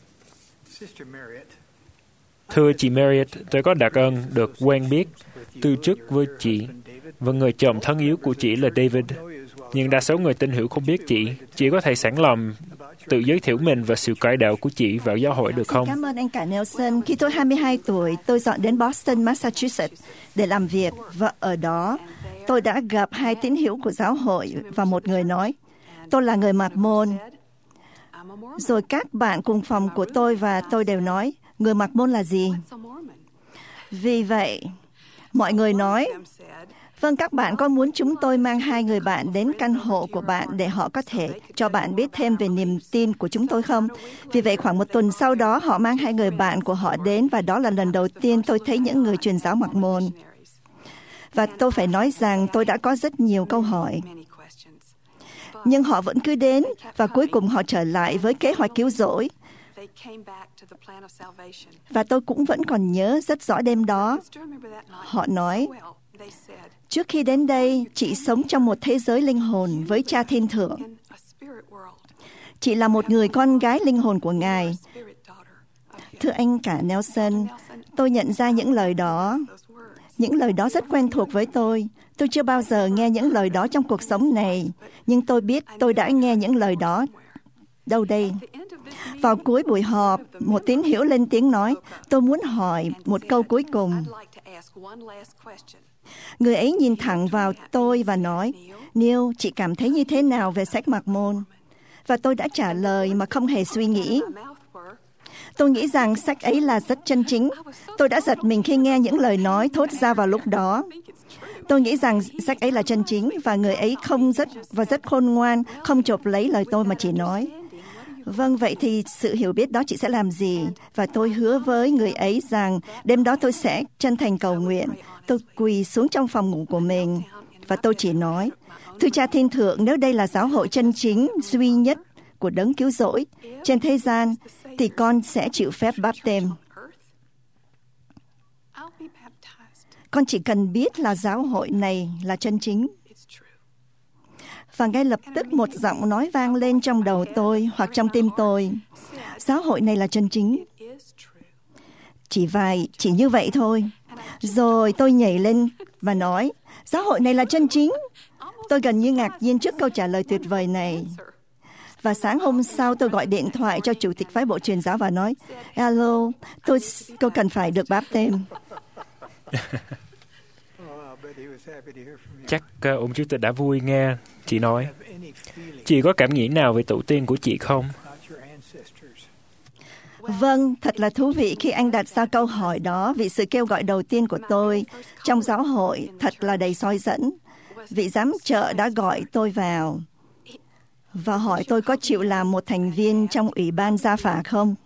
Thưa chị Marriott, tôi có đặc ơn được quen biết từ chức với chị và người chồng thân yếu của chị là David. Nhưng đa số người tin hữu không biết chị. Chị có thể sẵn lòng tự giới thiệu mình và sự cải đạo của chị vào giáo hội được không? Cảm ơn anh cả Nelson. Khi tôi hai mươi hai tuổi, tôi dọn đến Boston, Massachusetts để làm việc, và ở đó tôi đã gặp hai tín hữu của giáo hội và một người nói, tôi là người Mạc Môn. Rồi các bạn cùng phòng của tôi và tôi đều nói, người Mạc Môn là gì? Vì vậy, mọi người nói, vâng, các bạn có muốn chúng tôi mang hai người bạn đến căn hộ của bạn để họ có thể cho bạn biết thêm về niềm tin của chúng tôi không? Vì vậy, khoảng một tuần sau đó, họ mang hai người bạn của họ đến, và đó là lần đầu tiên tôi thấy những người truyền giáo Mạc Môn. Và tôi phải nói rằng tôi đã có rất nhiều câu hỏi. Nhưng họ vẫn cứ đến, và cuối cùng họ trở lại với kế hoạch cứu rỗi. Và tôi cũng vẫn còn nhớ rất rõ đêm đó. Họ nói, trước khi đến đây, chị sống trong một thế giới linh hồn với Cha Thiên Thượng. Chị là một người con gái linh hồn của Ngài. Thưa anh cả Nelson, tôi nhận ra những lời đó. Những lời đó rất quen thuộc với tôi. Tôi chưa bao giờ nghe những lời đó trong cuộc sống này, nhưng tôi biết tôi đã nghe những lời đó. Đâu đây? Vào cuối buổi họp, một tín hữu lên tiếng nói, tôi muốn hỏi một câu cuối cùng. Người ấy nhìn thẳng vào tôi và nói, Neil, chị cảm thấy như thế nào về sách Mạc Môn? Và tôi đã trả lời mà không hề suy nghĩ. Tôi nghĩ rằng sách ấy là rất chân chính. Tôi đã giật mình khi nghe những lời nói thốt ra vào lúc đó. Tôi nghĩ rằng sách ấy là chân chính, và người ấy không rất và rất khôn ngoan, không chộp lấy lời tôi mà chỉ nói. Vâng, vậy thì sự hiểu biết đó chị sẽ làm gì? Và tôi hứa với người ấy rằng đêm đó tôi sẽ chân thành cầu nguyện. Tôi quỳ xuống trong phòng ngủ của mình, và tôi chỉ nói, thưa Cha Thiên Thượng, nếu đây là giáo hội chân chính, duy nhất của đấng cứu rỗi trên thế gian, thì con sẽ chịu phép báp têm. Con chỉ cần biết là giáo hội này là chân chính. Và ngay lập tức một giọng nói vang lên trong đầu tôi hoặc trong tim tôi. Giáo hội này là chân chính. Chỉ vài, chỉ như vậy thôi. Rồi tôi nhảy lên và nói, giáo hội này là chân chính. Tôi gần như ngạc nhiên trước câu trả lời tuyệt vời này. Và sáng hôm sau tôi gọi điện thoại cho chủ tịch phái bộ truyền giáo và nói, alo, tôi, tôi cần phải được báp tên. Chắc uh, ông Chúa Tịch đã vui nghe. Chị nói, chị có cảm nghĩ nào về tổ tiên của chị không? Vâng, thật là thú vị khi anh đặt ra câu hỏi đó, vì sự kêu gọi đầu tiên của tôi trong giáo hội thật là đầy soi dẫn. Vị giám trợ đã gọi tôi vào và hỏi tôi có chịu làm một thành viên trong ủy ban gia phả không.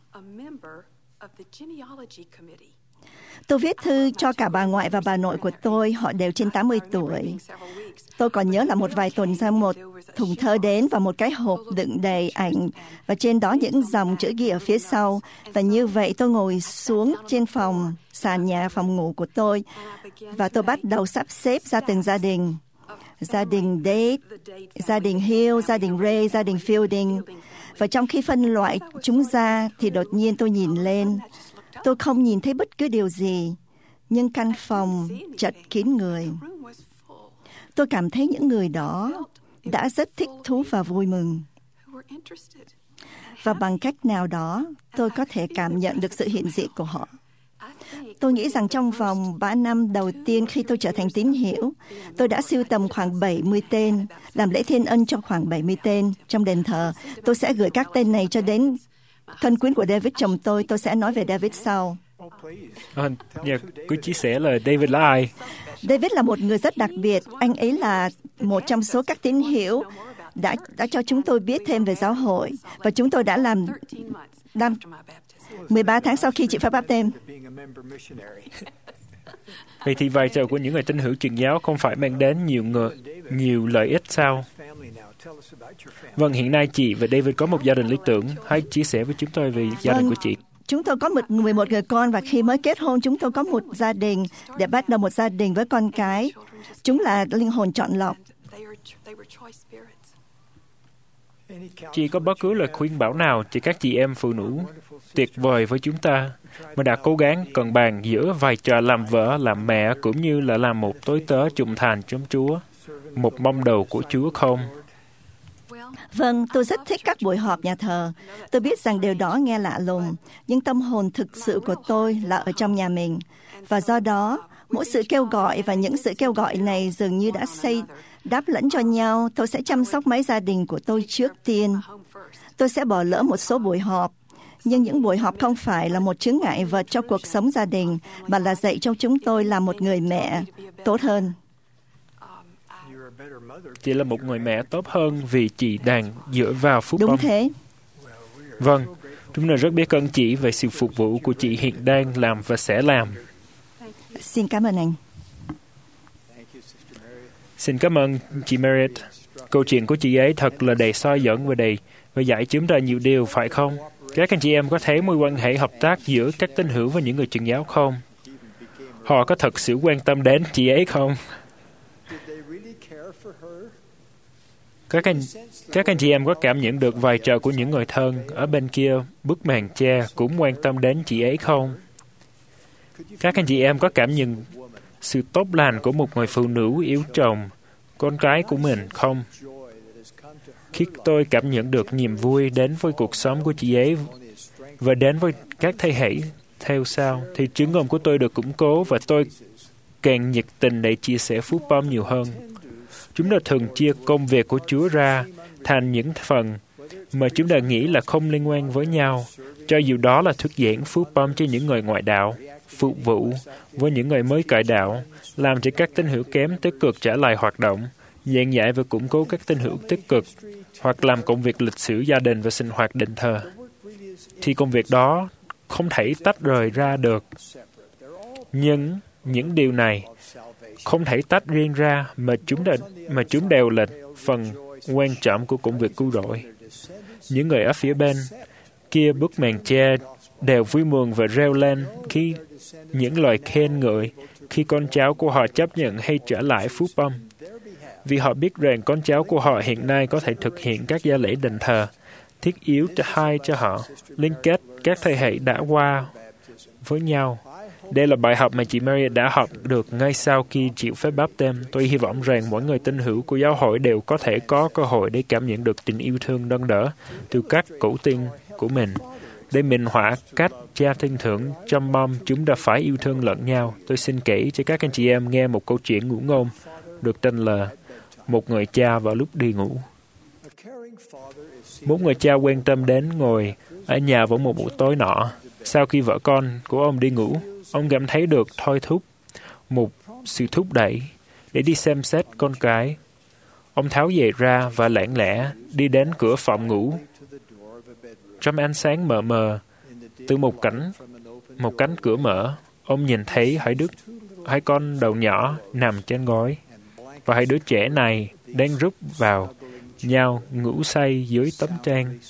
Tôi viết thư cho cả bà ngoại và bà nội của tôi, họ đều trên tám mươi tuổi. Tôi còn nhớ là một vài tuần sau một thùng thơ đến và một cái hộp đựng đầy ảnh và trên đó những dòng chữ ghi ở phía sau. Và như vậy tôi ngồi xuống trên phòng, sàn nhà phòng ngủ của tôi và tôi bắt đầu sắp xếp ra từng gia đình. Gia đình Date, gia đình Hill, gia đình Ray, gia đình Fielding. Và trong khi phân loại chúng ra thì đột nhiên tôi nhìn lên. Tôi không nhìn thấy bất cứ điều gì, nhưng căn phòng chật kín người. Tôi cảm thấy những người đó đã rất thích thú và vui mừng. Và bằng cách nào đó, tôi có thể cảm nhận được sự hiện diện của họ. Tôi nghĩ rằng trong vòng ba năm đầu tiên khi tôi trở thành tín hữu, tôi đã sưu tầm khoảng bảy mươi tên, làm lễ thiên ân cho khoảng bảy mươi tên trong đền thờ. Tôi sẽ gửi các tên này cho đến thân quyến của David chồng tôi. Tôi sẽ nói về David sau. À, yeah, cứ chia sẻ là David là ai? David là một người rất đặc biệt. Anh ấy là một trong số các tín hữu đã đã cho chúng tôi biết thêm về giáo hội và chúng tôi đã làm làm mười ba tháng sau khi chịu phép báp têm. Vậy thì vai trò của những người tín hữu truyền giáo không phải mang đến nhiều người, nhiều lợi ích sao? Vâng, hiện nay chị và David có một gia đình lý tưởng. Hãy chia sẻ với chúng tôi về gia vâng, đình của chị. Chúng tôi có một, mười một người con và khi mới kết hôn chúng tôi có một gia đình để bắt đầu một gia đình với con cái. Chúng là linh hồn chọn lọc. Chị có bất cứ lời khuyên bảo nào cho các chị em phụ nữ tuyệt vời với chúng ta mà đã cố gắng cân bằng giữa vai trò làm vợ, làm mẹ cũng như là làm một tối tớ trung thành trong Chúa, một môn đồ của Chúa không? Vâng, tôi rất thích các buổi họp nhà thờ. Tôi biết rằng điều đó nghe lạ lùng, nhưng tâm hồn thực sự của tôi là ở trong nhà mình. Và do đó, mỗi sự kêu gọi và những sự kêu gọi này dường như đã xây đáp lẫn cho nhau. Tôi sẽ chăm sóc mấy gia đình của tôi trước tiên. Tôi sẽ bỏ lỡ một số buổi họp. Nhưng những buổi họp không phải là một chướng ngại vật cho cuộc sống gia đình, mà là dạy cho chúng tôi là một người mẹ tốt hơn. Chị là một người mẹ tốt hơn vì chị đang dựa vào phúc Đúng âm. thế. Vâng, chúng tôi rất biết ơn chị về sự phục vụ của chị hiện đang làm và sẽ làm. Xin cảm ơn anh. Xin cảm ơn chị Meredith. Câu chuyện của chị ấy thật là đầy soi dẫn và đầy và dạy chúng ta nhiều điều, phải không? Các anh chị em có thấy mối quan hệ hợp tác giữa các tín hữu và những người truyền giáo không? Họ có thật sự quan tâm đến chị ấy không? Các anh, các anh chị em có cảm nhận được vai trò của những người thân ở bên kia bức màn che cũng quan tâm đến chị ấy không? Các anh chị em có cảm nhận sự tốt lành của một người phụ nữ yêu chồng, con cái của mình không? Khi tôi cảm nhận được niềm vui đến với cuộc sống của chị ấy và đến với các thế hệ theo sau, thì chứng ngôn của tôi được củng cố và tôi càng nhiệt tình để chia sẻ phúc âm nhiều hơn. Chúng ta thường chia công việc của Chúa ra thành những phần mà chúng ta nghĩ là không liên quan với nhau, cho dù đó là thuyết giảng phúc âm cho những người ngoại đạo, phục vụ với những người mới cải đạo, làm cho các tín hữu kém tích cực trở lại hoạt động, giảng dạy và củng cố các tín hữu tích cực, hoặc làm công việc lịch sử gia đình và sinh hoạt đền thờ, thì công việc đó không thể tách rời ra được. Nhưng những điều này không thể tách riêng ra mà chúng, đã, mà chúng đều là phần quan trọng của công việc cứu rỗi. Những người ở phía bên kia bức màn che đều vui mừng và reo lên khi những lời khen ngợi khi con cháu của họ chấp nhận hay trở lại phúc âm. Vì họ biết rằng con cháu của họ hiện nay có thể thực hiện các gia lễ đền thờ, thiết yếu cho hai cho họ, liên kết các thế hệ đã qua với nhau. Đây là bài học mà chị Mary đã học được ngay sau khi chịu phép báp têm. Tôi hy vọng rằng mỗi người tín hữu của giáo hội đều có thể có cơ hội để cảm nhận được tình yêu thương nâng đỡ từ các cựu tiên của mình. Để minh họa cách Cha Thiên Thượng chăm bom chúng đã phải yêu thương lẫn nhau, tôi xin kể cho các anh chị em nghe một câu chuyện ngụ ngôn được tên là Một người cha vào lúc đi ngủ. Một người cha quan tâm đến ngồi ở nhà vào một buổi tối nọ. Sau khi vợ con của ông đi ngủ, ông cảm thấy được thôi thúc, một sự thúc đẩy để đi xem xét con cái. Ông tháo giày ra và lảng lẽ đi đến cửa phòng ngủ. Trong ánh sáng mờ mờ, từ một cánh, một cánh cửa mở, ông nhìn thấy hai đứa, hai con đầu nhỏ nằm trên gối, và hai đứa trẻ này đang rúc vào nhau ngủ say dưới tấm trang.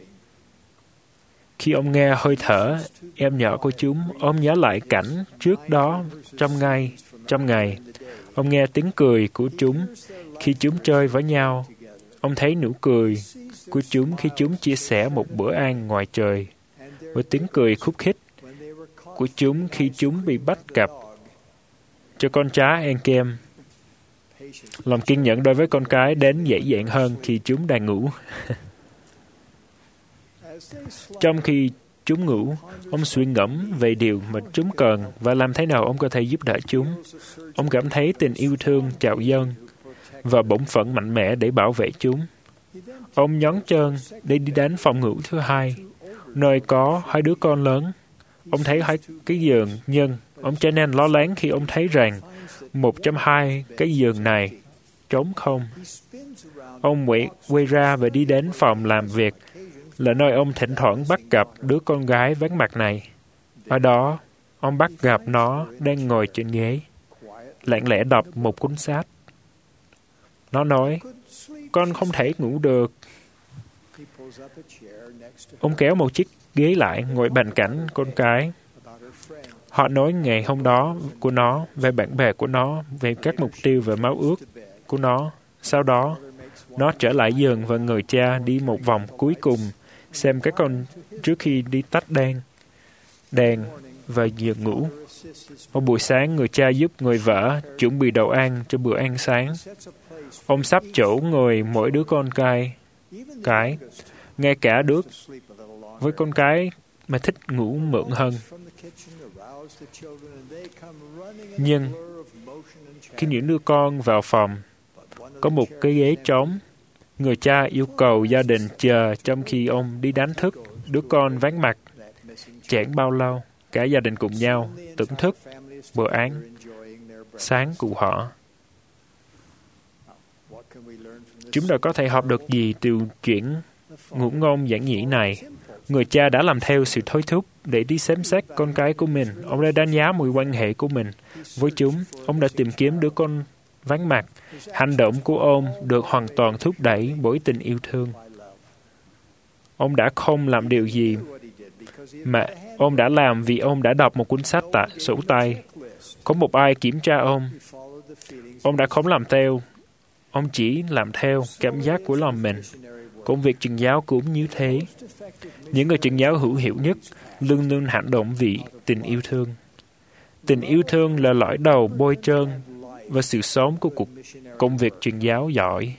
Khi ông nghe hơi thở em nhỏ của chúng, ông nhớ lại cảnh trước đó trong ngày, trong ngày. Ông nghe tiếng cười của chúng khi chúng chơi với nhau. Ông thấy nụ cười của chúng khi chúng chia sẻ một bữa ăn ngoài trời, với tiếng cười khúc khích của chúng khi chúng bị bắt cặp cho con chó ăn kem. Lòng kiên nhẫn đối với con cái đến dễ dàng hơn khi chúng đang ngủ. Trong khi chúng ngủ, ông suy ngẫm về điều mà chúng cần và làm thế nào ông có thể giúp đỡ chúng. Ông cảm thấy tình yêu thương trào dâng và bổn phận mạnh mẽ để bảo vệ chúng. Ông nhón chân để đi đến phòng ngủ thứ hai, nơi có hai đứa con lớn. Ông thấy hai cái giường, nhưng ông trở nên lo lắng khi ông thấy rằng một trong hai cái giường này trống không. Ông quay, quay ra và đi đến phòng làm việc, là nơi ông thỉnh thoảng bắt gặp đứa con gái vắng mặt này. Ở đó, ông bắt gặp nó đang ngồi trên ghế, lặng lẽ đọc một cuốn sách. Nó nói, con không thể ngủ được. Ông kéo một chiếc ghế lại, ngồi bên cạnh con cái. Họ nói ngày hôm đó của nó, về bạn bè của nó, về các mục tiêu và máu ước của nó. Sau đó, nó trở lại giường và người cha đi một vòng cuối cùng, xem các con trước khi đi tắt đèn, đèn và giường ngủ. Một buổi sáng, người cha giúp người vợ chuẩn bị đồ ăn cho bữa ăn sáng. Ông sắp chỗ ngồi mỗi đứa con cái, cái, ngay cả đứa với con cái mà thích ngủ mượn hơn. Nhưng khi những đứa con vào phòng, có một cái ghế trống. Người cha yêu cầu gia đình chờ trong khi ông đi đánh thức đứa con vắng mặt. Chẳng bao lâu, cả gia đình cùng nhau thưởng thức bữa ăn sáng của họ. Chúng ta có thể học được gì từ chuyện ngụ ngôn giản dị này? Người cha đã làm theo sự thôi thúc để đi xem xét con cái của mình. Ông đã đánh giá mối quan hệ của mình với chúng. Ông đã tìm kiếm đứa con vắng mặt. Hành động của ông được hoàn toàn thúc đẩy bởi tình yêu thương. Ông đã không làm điều gì mà ông đã làm vì ông đã đọc một cuốn sách tại sổ tay. Có một ai kiểm tra ông. Ông đã không làm theo. Ông chỉ làm theo cảm giác của lòng mình. Công việc truyền giáo cũng như thế. Những người truyền giáo hữu hiệu nhất luôn luôn hành động vì tình yêu thương. Tình yêu thương là lõi đầu bôi trơn và sự sống của cuộc công việc truyền giáo giỏi.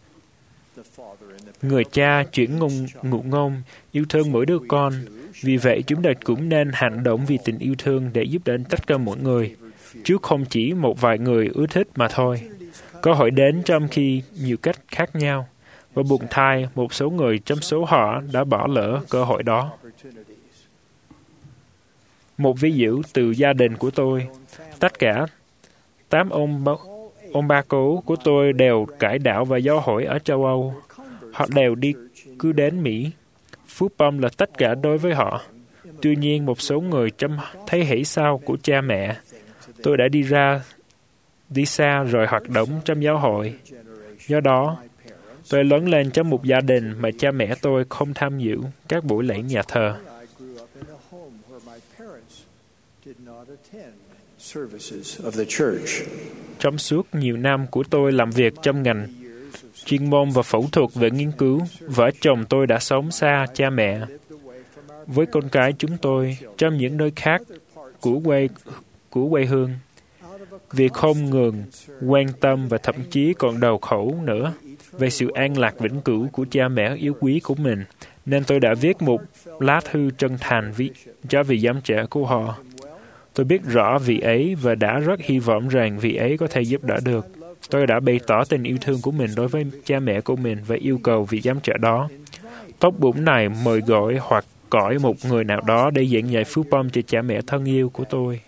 Người cha chuyển ngôn, ngụ ngôn yêu thương mỗi đứa con. Vì vậy, chúng ta cũng nên hành động vì tình yêu thương để giúp đỡ tất cả mọi người, chứ không chỉ một vài người ưa thích mà thôi. Cơ hội đến trong khi nhiều cách khác nhau, và buồn thay, một số người trong số họ đã bỏ lỡ cơ hội đó. Một ví dụ từ gia đình của tôi, tất cả tám ông, ông ba cố của tôi đều cải đạo và giáo hội ở châu Âu. Họ đều đi cứ đến Mỹ. Phúc bom là tất cả đối với họ. Tuy nhiên, một số người trong thế hệ sau của cha mẹ, tôi đã đi ra, đi xa rồi hoạt động trong giáo hội. Do đó, tôi lớn lên trong một gia đình mà cha mẹ tôi không tham dự các buổi lễ nhà thờ. Trong suốt nhiều năm của tôi làm việc trong ngành chuyên môn và phẫu thuật về nghiên cứu, vợ chồng tôi đã sống xa cha mẹ. Với con cái chúng tôi, trong những nơi khác, của quê, của quê hương. Vì không ngừng quan tâm và thậm chí còn đầu khẩu nữa về sự an lạc vĩnh cửu của cha mẹ yêu quý của mình, nên tôi đã viết một lá thư chân thành vì, cho vị giám trẻ của họ. Tôi biết rõ vị ấy và đã rất hy vọng rằng vị ấy có thể giúp đỡ được. Tôi đã bày tỏ tình yêu thương của mình đối với cha mẹ của mình và yêu cầu vị giám trẻ đó tốt bụng này mời gọi hoặc gọi một người nào đó để giảng dạy phước bông cho cha mẹ thân yêu của tôi.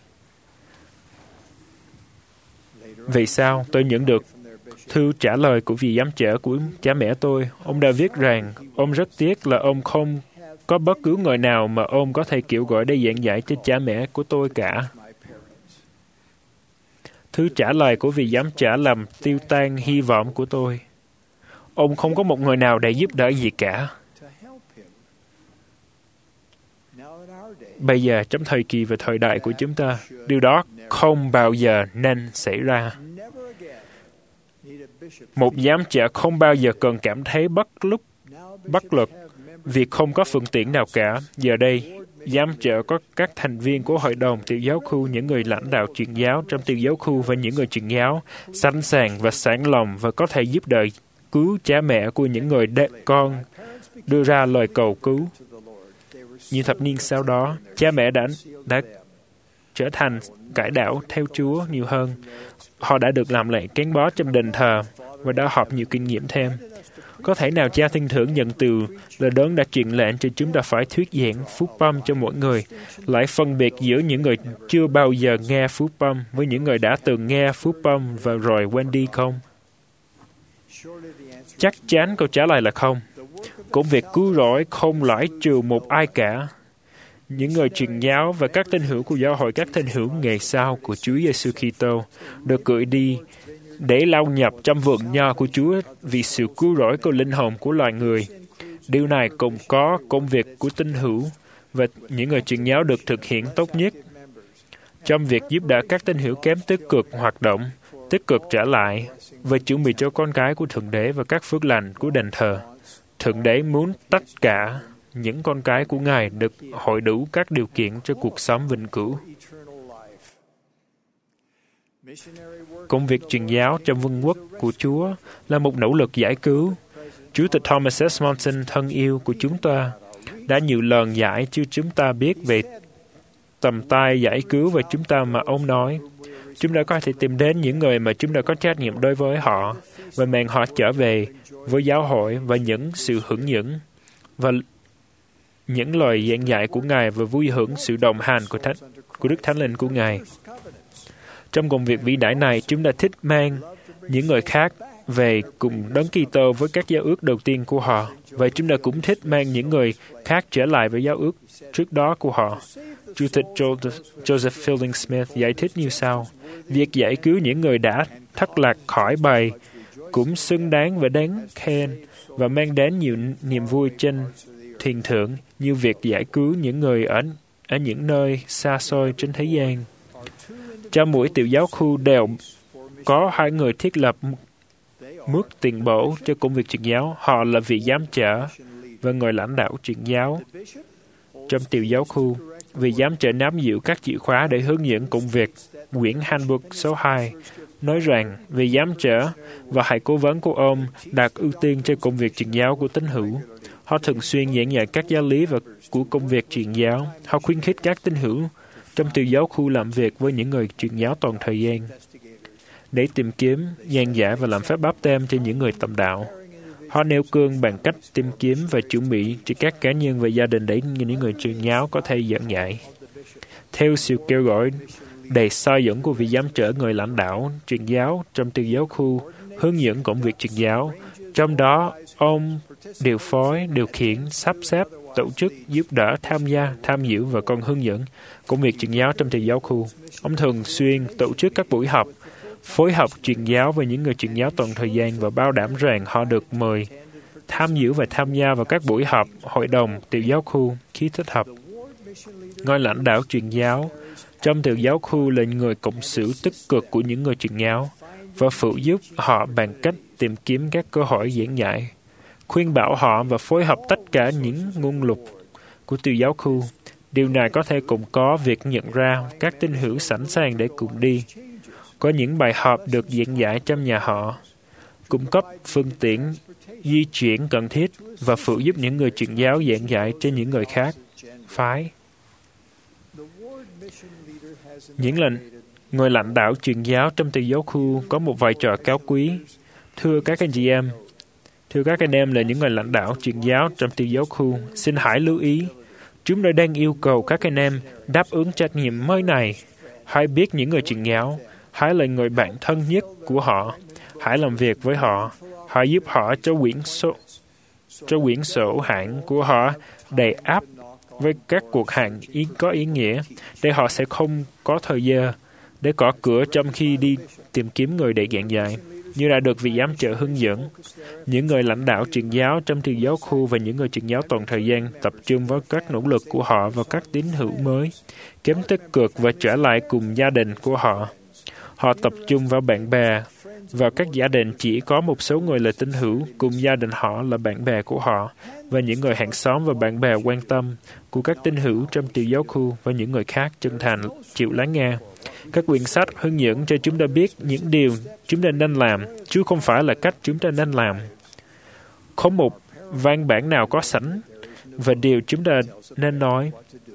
Vì sao tôi nhận được thư trả lời của vị giám trẻ của cha mẹ tôi? Ông đã viết rằng ông rất tiếc là ông không có bất cứ người nào mà ông có thể kêu gọi để giảng dạy cho cha mẹ của tôi cả. Thư trả lời của vị giám trả làm tiêu tan hy vọng của tôi. Ông không có một người nào để giúp đỡ gì cả. Bây giờ, trong thời kỳ và thời đại của chúng ta, điều đó không bao giờ nên xảy ra. Một giám trẻ không bao giờ cần cảm thấy bất lúc, bất lực vì không có phương tiện nào cả. Giờ đây, giám trẻ có các thành viên của hội đồng tiểu giáo khu, những người lãnh đạo truyền giáo trong tiểu giáo khu và những người truyền giáo sẵn sàng và sẵn lòng và có thể giúp đỡ cứu cha mẹ của những người đệ con đưa ra lời cầu cứu. Nhiều thập niên sau đó, cha mẹ đã, đã trở thành cải đạo theo Chúa nhiều hơn. Họ đã được làm lễ gắn bó trong đền thờ và đã học nhiều kinh nghiệm thêm. Có thể nào cha thiên thượng nhận từ là đấng đã truyền lệnh cho chúng ta phải thuyết giảng phúc bông cho mỗi người, lại phân biệt giữa những người chưa bao giờ nghe phúc bông với những người đã từng nghe phúc bông và rồi quên đi không? Chắc chắn câu trả lời là không. Công việc cứu rỗi không loại trừ một ai cả. Những người truyền giáo và các tín hữu của giáo hội, các tín hữu ngày sau của Chúa Giêsu Kitô được gửi đi để lao nhập trong vườn nho của Chúa vì sự cứu rỗi của linh hồn của loài người. Điều này cũng có công việc của tín hữu và những người truyền giáo được thực hiện tốt nhất trong việc giúp đỡ các tín hữu kém tích cực hoạt động, tích cực trở lại và chuẩn bị cho con cái của Thượng Đế và các phước lành của đền thờ. Thượng Đế muốn tất cả những con cái của Ngài được hội đủ các điều kiện cho cuộc sống vĩnh cửu. Công việc truyền giáo trong vương quốc của Chúa là một nỗ lực giải cứu. Chủ tịch Thomas S. Monson thân yêu của chúng ta đã nhiều lần giải cho chúng ta biết về tầm tay giải cứu và chúng ta mà ông nói. Chúng ta có thể tìm đến những người mà chúng ta có trách nhiệm đối với họ và mang họ trở về với giáo hội và những sự hưởng những và những lời giảng dạy của Ngài và vui hưởng sự đồng hành của, thánh, của Đức Thánh Linh của Ngài. Trong công việc vĩ đại này, chúng ta thích mang những người khác về cùng Đấng Kitô với các giao ước đầu tiên của họ. Và chúng ta cũng thích mang những người khác trở lại với giao ước trước đó của họ. Chủ tịch Joseph Fielding Smith giải thích như sau: việc giải cứu những người đã thất lạc khỏi bầy cũng xứng đáng và đáng khen và mang đến nhiều niềm vui trên thiền thượng như việc giải cứu những người ở, ở những nơi xa xôi trên thế gian. Trong mỗi tiểu giáo khu đều có hai người thiết lập mức tiền bổ cho công việc truyền giáo. Họ là vị giám trợ và người lãnh đạo truyền giáo. Trong tiểu giáo khu, vị giám trợ nắm giữ các chìa khóa để hướng dẫn công việc. Quyển Handbook số hai nói rằng vị giám trợ và hai cố vấn của ông đạt ưu tiên cho công việc truyền giáo của tín hữu. Họ thường xuyên giảng dạy các giáo lý và của công việc truyền giáo. Họ khuyến khích các tín hữu trong tiểu giáo khu làm việc với những người truyền giáo toàn thời gian để tìm kiếm, gian dạy và làm phép báp têm cho những người tầm đạo. Họ nêu gương bằng cách tìm kiếm và chuẩn bị cho các cá nhân và gia đình để những người truyền giáo có thể giảng dạy. Theo sự kêu gọi đầy soi dẫn của vị giám trợ người lãnh đạo truyền giáo trong tiểu giáo khu hướng dẫn công việc truyền giáo, trong đó ông điều phối, điều khiển, sắp xếp, tổ chức, giúp đỡ, tham gia, tham dự và còn hướng dẫn công việc truyền giáo trong tiểu giáo khu. Ông thường xuyên tổ chức các buổi họp, phối hợp truyền giáo với những người truyền giáo toàn thời gian và bảo đảm rằng họ được mời tham dự và tham gia vào các buổi họp, hội đồng, tiểu giáo khu khi thích hợp. Người lãnh đạo truyền giáo trong tiểu giáo khu là người cộng sự tích cực của những người truyền giáo và phụ giúp họ bằng cách tìm kiếm các cơ hội giảng dạy, khuyên bảo họ và phối hợp tất cả những nguồn lực của tiểu giáo khu, Điều này có thể cũng có việc nhận ra các tín hữu sẵn sàng để cùng đi. Có những bài họp được diễn giải trong nhà họ, cung cấp phương tiện di chuyển cần thiết và phụ giúp những người truyền giáo giảng dạy trên những người khác, phái. Những lần người lãnh đạo truyền giáo trong từ giáo khu có một vai trò cao quý. Thưa các anh chị em, thưa các anh em là những người lãnh đạo truyền giáo trong từ giáo khu, xin hãy lưu ý, chúng tôi đang yêu cầu các anh em đáp ứng trách nhiệm mới này. Hãy biết những người truyền giáo, hãy là người bạn thân nhất của họ, hãy làm việc với họ, hãy giúp họ cho quyển sổ, cho quyển sổ hạng của họ đầy áp với các cuộc hẹn ý có ý nghĩa, để họ sẽ không có thời giờ để gõ cửa trong khi đi tìm kiếm người để giảng dạy. Như đã được vị giám trợ hướng dẫn, những người lãnh đạo truyền giáo trong từ giáo khu và những người truyền giáo toàn thời gian tập trung vào các nỗ lực của họ và các tín hữu mới, kém tích cực và trở lại cùng gia đình của họ. Họ tập trung vào bạn bè, và các gia đình chỉ có một số người là tín hữu, cùng gia đình họ là bạn bè của họ, và những người hàng xóm và bạn bè quan tâm của các tín hữu trong từ giáo khu và những người khác chân thành chịu lắng nghe. Các quyển sách hướng dẫn cho chúng ta biết những điều chúng ta nên làm, chứ không phải là cách chúng ta nên làm. Không một văn bản nào có sẵn và điều chúng ta nên nói,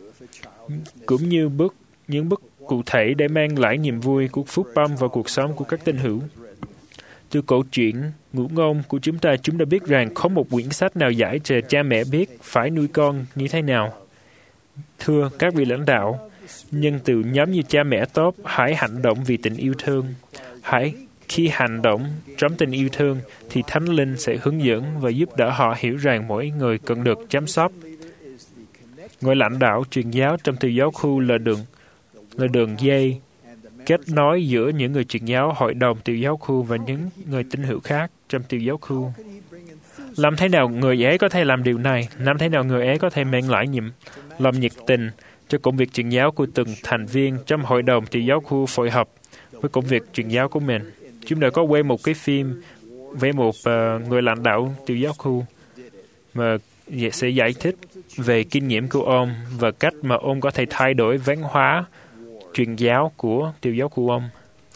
cũng như bước những bước cụ thể để mang lại niềm vui của phúc âm vào cuộc sống của các tín hữu. Từ câu chuyện ngụ ngôn của chúng ta, chúng ta biết rằng không một quyển sách nào dạy cho cha mẹ biết phải nuôi con như thế nào. Thưa các vị lãnh đạo, nhân từ nhóm như cha mẹ tốt, hãy hành động vì tình yêu thương. Hãy khi hành động trong tình yêu thương, thì Thánh Linh sẽ hướng dẫn và giúp đỡ họ hiểu rằng mỗi người cần được chăm sóc. Người lãnh đạo truyền giáo trong từ giáo khu là đường, là đường dây kết nối giữa những người truyền giáo hội đồng từ giáo khu và những người tín hữu khác trong từ giáo khu. Làm thế nào người ấy có thể làm điều này? Làm thế nào người ấy có thể mang lại niềm lòng nhiệt tình cho công việc truyền giáo của từng thành viên trong hội đồng từ giáo khu phối hợp với công việc truyền giáo của mình? Chúng ta có quay một cái phim với một uh, người lãnh đạo từ giáo khu mà sẽ giải thích về kinh nghiệm của ông và cách mà ông có thể thay đổi văn hóa truyền giáo của từ giáo của ông.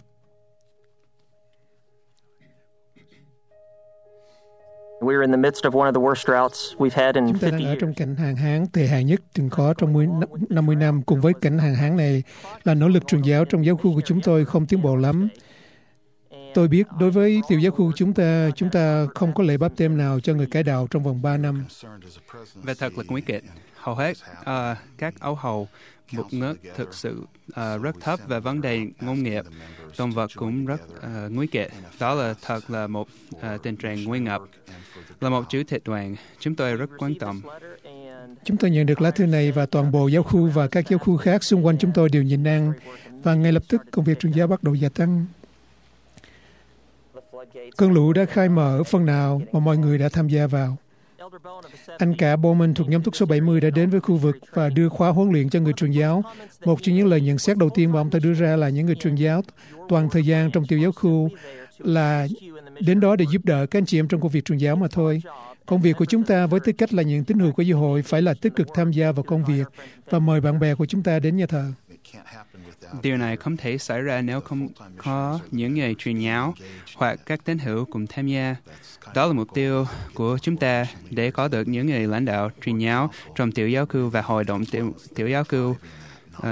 Chúng ta đang ở trong cảnh hạn hán tệ hại nhất từng có trong năm mươi năm. Cùng với cảnh hạn hán này là nỗ lực truyền giáo trong giáo khu của chúng tôi không tiến bộ lắm. Tôi biết đối với tiểu giáo khu của chúng ta, chúng ta không có lễ báp têm nào cho người cải đạo trong vòng ba năm. Và thật là nguy kịch. Hầu hết uh, các ấu hầu một ngớt thực sự uh, rất thấp về vấn đề ngôn nghiệp. Động vật cũng rất uh, nguy kịch. Đó là thật là một uh, tình trạng nguy ngập. Là một chủ tịch đoàn, chúng tôi rất quan tâm. Chúng tôi nhận được lá thư này và toàn bộ giáo khu và các giáo khu khác xung quanh chúng tôi đều nhìn năng, và ngay lập tức công việc truyền giáo bắt đầu gia tăng. Cơn lũ đã khai mở phần nào mà mọi người đã tham gia vào. Anh cả Bowman thuộc nhóm túc số bảy mươi đã đến với khu vực và đưa khóa huấn luyện cho người truyền giáo. Một trong những lời nhận xét đầu tiên mà ông ta đưa ra là những người truyền giáo toàn thời gian trong tiểu giáo khu là đến đó để giúp đỡ các anh chị em trong công việc truyền giáo mà thôi. Công việc của chúng ta với tư cách là những tín hữu của giáo hội phải là tích cực tham gia vào công việc và mời bạn bè của chúng ta đến nhà thờ. Điều này không thể xảy ra nếu không có những người truyền giáo hoặc các tín hữu cùng tham gia. Đó là mục tiêu của chúng ta để có được những người lãnh đạo truyền giáo trong tiểu giáo cư và hội đồng tiểu, tiểu giáo cư. Uh,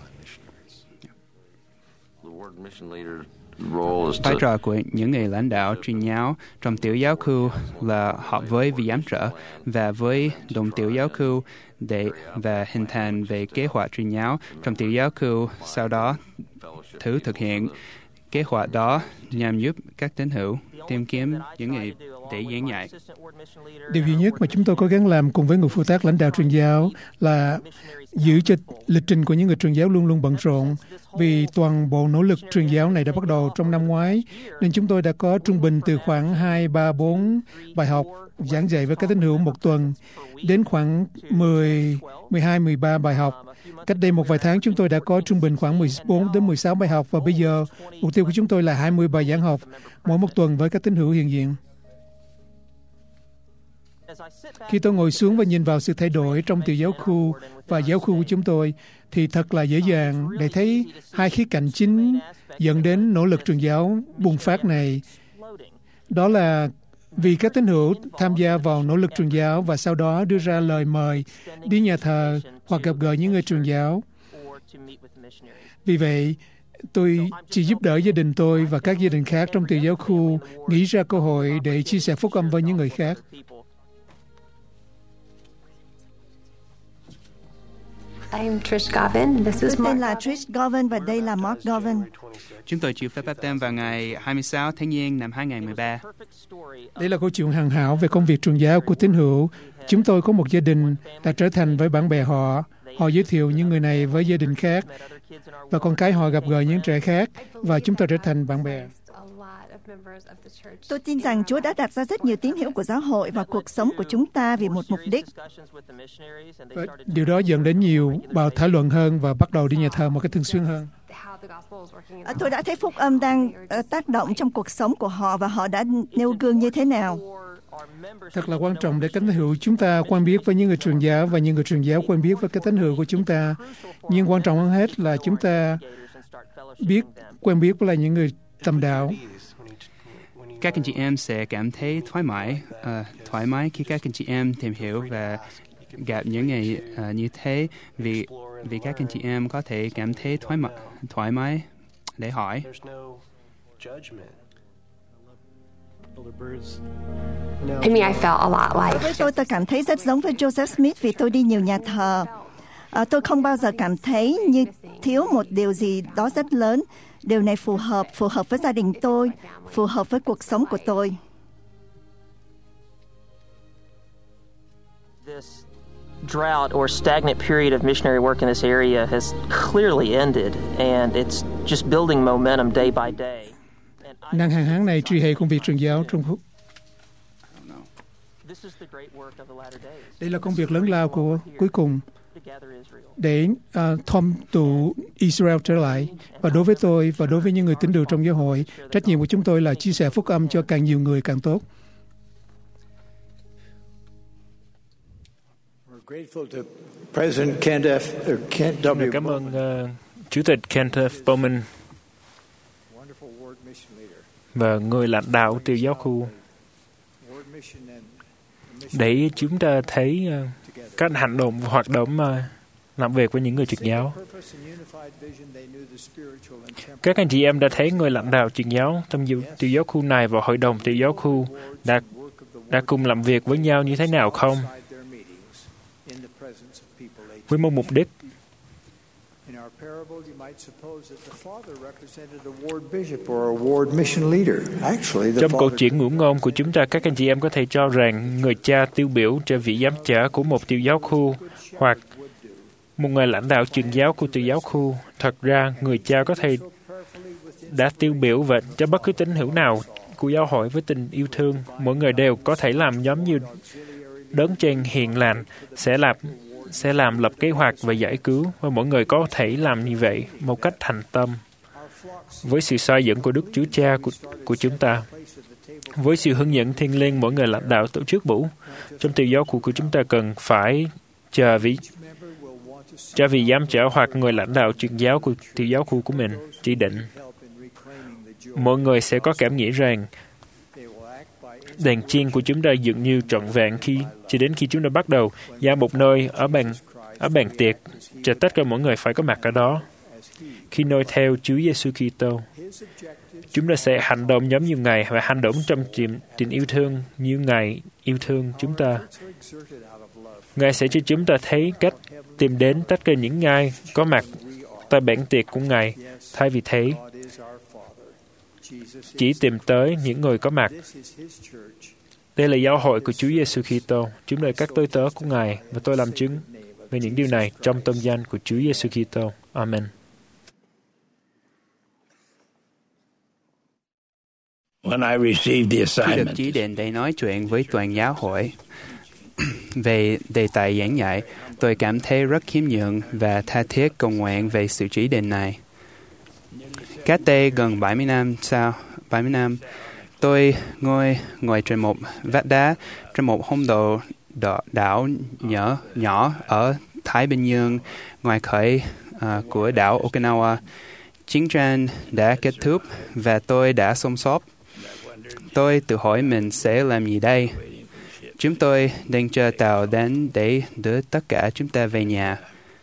vai trò của những người lãnh đạo truyền giáo trong tiểu giáo cư là họp với vị giám trợ và với đồng tiểu giáo cư để và hình thành về kế hoạch truyền giáo trong tiểu giáo cư, sau đó thử thực hiện kế hoạch đó nhằm giúp các tín hữu tìm kiếm những người để giảng dạy. Điều duy nhất mà chúng tôi cố gắng làm cùng với người phụ trách lãnh đạo truyền giáo là giữ cho lịch trình của những người truyền giáo luôn luôn bận rộn, vì toàn bộ nỗ lực truyền giáo này đã bắt đầu trong năm ngoái, nên chúng tôi đã có trung bình từ khoảng hai, ba, bốn bài học giảng dạy với các tín hữu một tuần đến khoảng mười, mười hai, mười ba bài học. Cách đây một vài tháng chúng tôi đã có trung bình khoảng mười bốn đến mười sáu bài học, và bây giờ mục tiêu của chúng tôi là hai mươi bài giảng học mỗi một tuần với các tín hữu hiện diện. Khi tôi ngồi xuống và nhìn vào sự thay đổi trong tiểu giáo khu và giáo khu của chúng tôi, thì thật là dễ dàng để thấy hai khía cạnh chính dẫn đến nỗ lực truyền giáo bùng phát này. Đó là vì các tín hữu tham gia vào nỗ lực truyền giáo và sau đó đưa ra lời mời đi nhà thờ hoặc gặp gỡ những người truyền giáo. Vì vậy, tôi chỉ giúp đỡ gia đình tôi và các gia đình khác trong tiểu giáo khu nghĩ ra cơ hội để chia sẻ phúc âm với những người khác. I'm Trish Garvin. This is Tôi tên là Trish Garvin và đây là Mark Garvin. Chúng tôi chịu phép báp têm vào ngày hai mươi sáu tháng Giêng năm hai nghìn mười ba. Đây là câu chuyện hoàn hảo về công việc truyền giáo của tín hữu. Chúng tôi có một gia đình đã trở thành với bạn bè họ. Họ giới thiệu những người này với gia đình khác và con cái họ gặp gỡ những trẻ khác và chúng tôi trở thành bạn bè. Tôi tin rằng Chúa đã đặt ra rất nhiều tín hữu của giáo hội vào cuộc sống của chúng ta vì một mục đích. Và điều đó dẫn đến nhiều bài thảo luận hơn và bắt đầu đi nhà thờ một cách thường xuyên hơn. Tôi đã thấy phúc âm đang tác động trong cuộc sống của họ và họ đã nêu gương như thế nào. Thật là quan trọng để các tín hữu chúng ta quen biết với những người truyền giáo và những người truyền giáo quen biết với các tín hữu của chúng ta. Nhưng quan trọng hơn hết là chúng ta biết quen biết với những người tầm đạo. Các anh chị em sẽ cảm thấy thoải mái, uh, thoải mái khi các anh chị em tìm hiểu và gặp những ngày uh, như thế, vì vì các anh chị em có thể cảm thấy thoải mái, thoải mái để hỏi. I mean, I felt a lot like. Với tôi, tôi cảm thấy rất giống với Joseph Smith vì tôi đi nhiều nhà thờ. À, tôi không bao giờ cảm thấy như thiếu một điều gì đó rất lớn. Điều này phù hợp, phù hợp với gia đình tôi, phù hợp với cuộc sống của tôi. This drought or stagnant period of missionary work in this area has clearly ended, and it's just building momentum day by day. Năng hạn hán này truy hệ công việc truyền giáo trong phút. Đây là công việc lớn lao của cuối cùng để uh, thom tụ Israel trở lại. Và đối với tôi và đối với những người tín đồ trong giáo hội, trách nhiệm của chúng tôi là chia sẻ phúc âm cho càng nhiều người càng tốt. Cảm ơn uh, Chủ tịch Kenneth Bowman và người lãnh đạo từ giáo khu để chúng ta thấy uh, các hành động hoạt động uh, làm việc với những người truyền giáo. Các anh chị em đã thấy người lãnh đạo truyền giáo trong tiểu giáo khu này và hội đồng tiểu giáo khu đã đã cùng làm việc với nhau như thế nào không? Với một mục đích. Trong câu chuyện ngụ ngôn của chúng ta, các anh chị em có thể cho rằng người cha tiêu biểu cho vị giám trả của một tiểu giáo khu hoặc một người lãnh đạo truyền giáo của tiểu giáo khu. Thật ra, người cha có thể đã tiêu biểu và cho bất cứ tín hữu nào của giáo hội với tình yêu thương. Mỗi người đều có thể làm giống như đấng trên hiền lành sẽ làm sẽ làm lập kế hoạch và giải cứu, và mỗi người có thể làm như vậy một cách thành tâm với sự soi dẫn của Đức Chúa Cha của, của chúng ta. Với sự hướng dẫn thiêng liêng, mỗi người lãnh đạo tổ chức bủ trong tiểu giáo khu của chúng ta cần phải chờ vị cho vị giám trả hoặc người lãnh đạo truyền giáo của tiểu giáo khu của mình chỉ định. Mọi người sẽ có cảm nghĩ rằng đèn chiên của chúng ta dường như trọn vẹn khi chỉ đến khi chúng ta bắt đầu ra một nơi ở bàn ở bàn tiệc, cho tất cả mọi người phải có mặt ở đó. Khi noi theo Chúa Giêsu Kitô, chúng ta sẽ hành động giống như Ngài và hành động trong tình, tình yêu thương như Ngài yêu thương chúng ta. Ngài sẽ cho chúng ta thấy cách tìm đến tất cả những ai có mặt tại bàn tiệc của Ngài. Thay vì thế, chỉ tìm tới những người có mặt. Đây là giáo hội của Chúa Giêsu Kitô. Chúng là các tôi tớ của Ngài, và tôi làm chứng về những điều này trong tôn danh của Chúa Giêsu Kitô. Amen. Khi được chỉ định để nói chuyện với toàn giáo hội về đề tài giảng dạy, tôi cảm thấy rất khiêm nhường và tha thiết cầu nguyện về sự chỉ định này. Cách đây gần bảy mươi năm sau, bảy mươi năm, Tôi ngồi ngồi trên một vách đá trên một hòn đảo đảo nhỏ nhỏ ở Thái Bình Dương ngoài khơi uh, của đảo Okinawa. Chiến tranh đã kết thúc và tôi đã sống sót. Tôi tự hỏi mình sẽ làm gì đây. Chúng tôi đang chờ tàu đến để đưa tất cả chúng ta về nhà.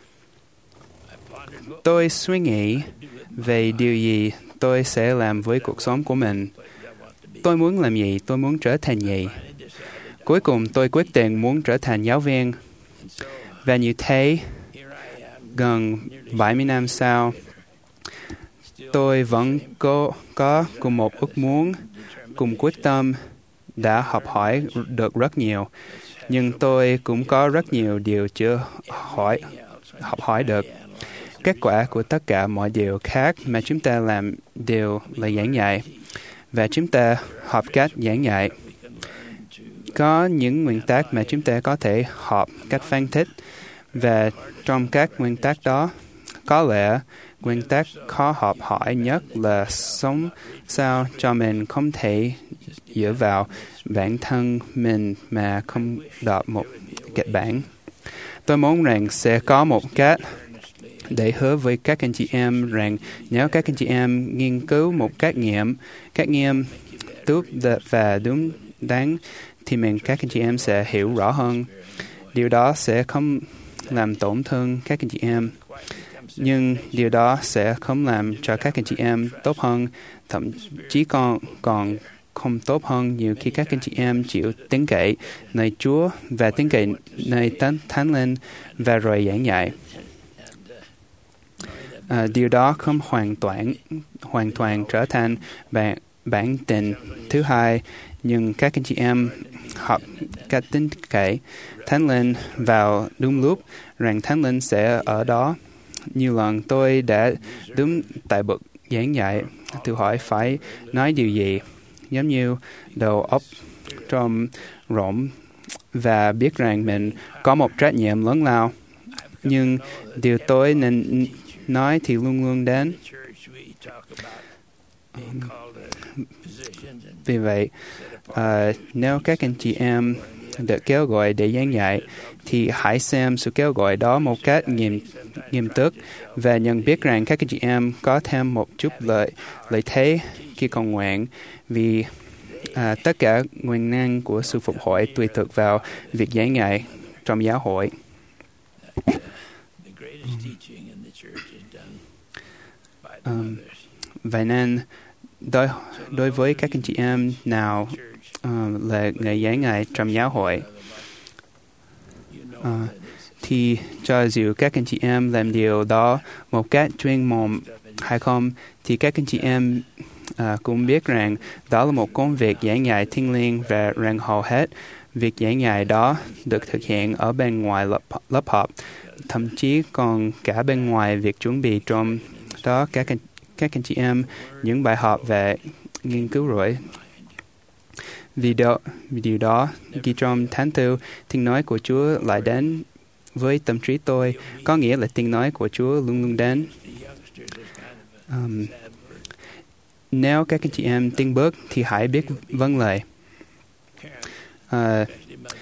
Tôi suy nghĩ về điều gì tôi sẽ làm với cuộc sống của mình. Tôi muốn làm gì, tôi muốn trở thành gì. Cuối cùng tôi quyết định muốn trở thành giáo viên. Và như thế, gần bảy mươi năm sau, tôi vẫn có, có cùng một ước muốn, cùng quyết tâm, đã học hỏi được rất nhiều. Nhưng tôi cũng có rất nhiều điều chưa hỏi, học hỏi được. Kết quả của tất cả mọi điều khác mà chúng ta làm đều là giảng dạy. Và chúng ta học cách giảng dạy. Có những nguyên tắc mà chúng ta có thể học cách phân tích. Và trong các nguyên tắc đó, có lẽ nguyên tắc khó học hỏi nhất là sống sao cho mình không thể dựa vào bản thân mình mà không đọc một kịch bản. Tôi muốn rằng sẽ có một cách để hứa với các anh chị em rằng nếu các anh chị em nghiên cứu một các nghiệm, các nghiệm tốt và đúng đắn thì mình các anh chị em sẽ hiểu rõ hơn. Điều đó sẽ không làm tổn thương các anh chị em, nhưng điều đó sẽ không làm cho các anh chị em tốt hơn, thậm chí còn còn không tốt hơn nhiều khi các anh chị em chịu tín cậy nơi Chúa và tín cậy nơi Thánh Linh và rồi giảng dạy. À, điều đó không hoàn toàn hoàn toàn trở thành bản bản tình thứ hai, nhưng các anh chị em học cách tín cậy Thánh Linh vào đúng lúc, rằng Thánh Linh sẽ ở đó. Nhiều lần tôi đã đứng tại bậc giảng dạy, tự hỏi phải nói điều gì, giống như đầu óc trong rỗng và biết rằng mình có một trách nhiệm lớn lao. Nhưng điều tôi nên nói thì luôn luôn đến. Vì vậy, uh, nếu các anh chị em được kêu gọi để giảng dạy, thì hãy xem sự kêu gọi đó một cách nghiêm, nghiêm túc và nhận biết rằng các anh chị em có thêm một chút lợi, lợi thế khi còn nguyện, vì uh, tất cả nguyên năng của sự phục hồi tùy thuộc vào việc giảng dạy trong giáo hội. Um, vậy nên đối, đối với các anh chị em nào uh, là người giảng dạy trong giáo hội, uh, thì cho dù các anh chị em làm điều đó một cách chuyên môn hay không, thì các anh chị em uh, cũng biết rằng đó là một công việc giảng dạy thiêng liêng, và rằng hầu hết việc giảng dạy đó được thực hiện ở bên ngoài lớp, lớp học, thậm chí còn cả bên ngoài việc chuẩn bị trong đó các anh, các anh chị em những bài học về nghiên cứu rỗi. Vì, đó, vì điều đó, ghi trong Thánh Thư, tiếng nói của Chúa lại đến với tâm trí tôi, có nghĩa là tiếng nói của Chúa luôn luôn đến. Um, nếu các anh chị em tiến bước thì hãy biết vâng lời. Uh,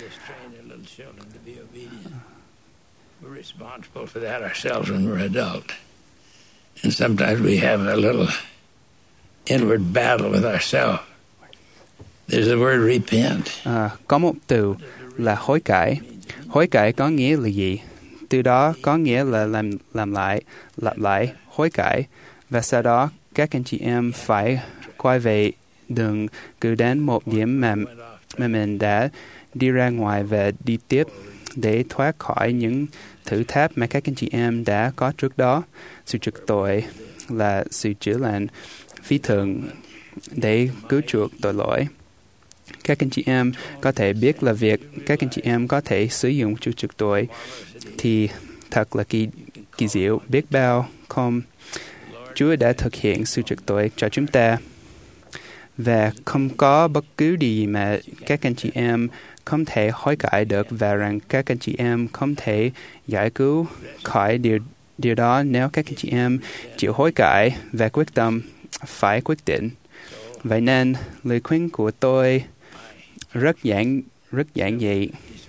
responsible for that ourselves when we're adult. And sometimes we have a little inward battle with ourselves. There's the word repent. À, có một từ là hối cải. Hối cải có nghĩa là gì? Từ đó có nghĩa là làm làm lại, lặp lại, hối cải. Và sau đó các anh chị em phải quay về đường cứ đến một điểm mà, mà mình đã đi ra ngoài và đi tiếp để thoát khỏi những thử thách mà các anh chị em đã có trước đó. Sự trật tội là sự chữa lành phi thường để cứu chuộc tội lỗi. Các anh chị em có thể biết là việc các anh chị em có thể sử dụng sự trật tội thì thật là kỳ, kỳ diệu biết bao không. Chúa đã thực hiện sự trật tội cho chúng ta, và không có bất cứ điều gì mà các anh chị em không thể hối cải được, và rằng các anh chị em không thể giải cứu khỏi điều, điều đó nếu các anh chị em chịu hối cải và quyết tâm phải quyết định. Vậy nên, lời khuyên của tôi rất giản, rất giản dị.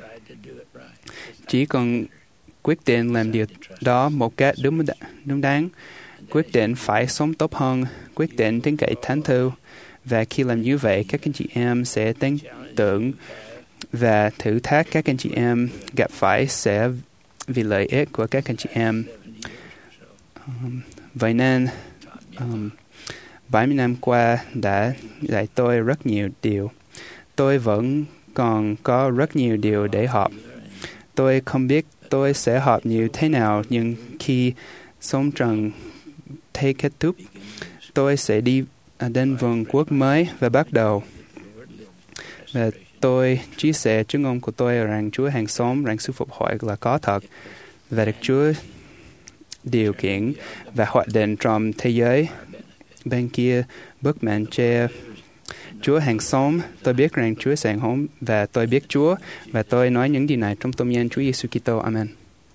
Chỉ cần quyết định làm điều đó một cách đúng, đúng đắn, quyết định phải sống tốt hơn, quyết định tin cậy Thánh Thư. Và khi làm như vậy, các anh chị em sẽ tin tưởng và thử thách các anh chị em gặp phải sẽ vì lợi ích của các anh chị em. Um, vậy nên, um, bảy mươi năm qua đã dạy tôi rất nhiều điều. Tôi vẫn còn có rất nhiều điều để học. Tôi không biết tôi sẽ học như thế nào, nhưng khi sống trần thế kết thúc, tôi sẽ đi đến vương quốc mới và bắt đầu. Và tôi chia sẻ chứng ngôn của tôi rằng Chúa hàng sống, rằng sự phục hồi là có thật và được Chúa điều khiển và hoạt định trong thế giới bên kia bức màn che. Chúa hàng sống, tôi biết rằng Chúa sẽ home và tôi biết Chúa và tôi nói những điều này trong tôn danh Chúa Giêsu Kitô. Amen.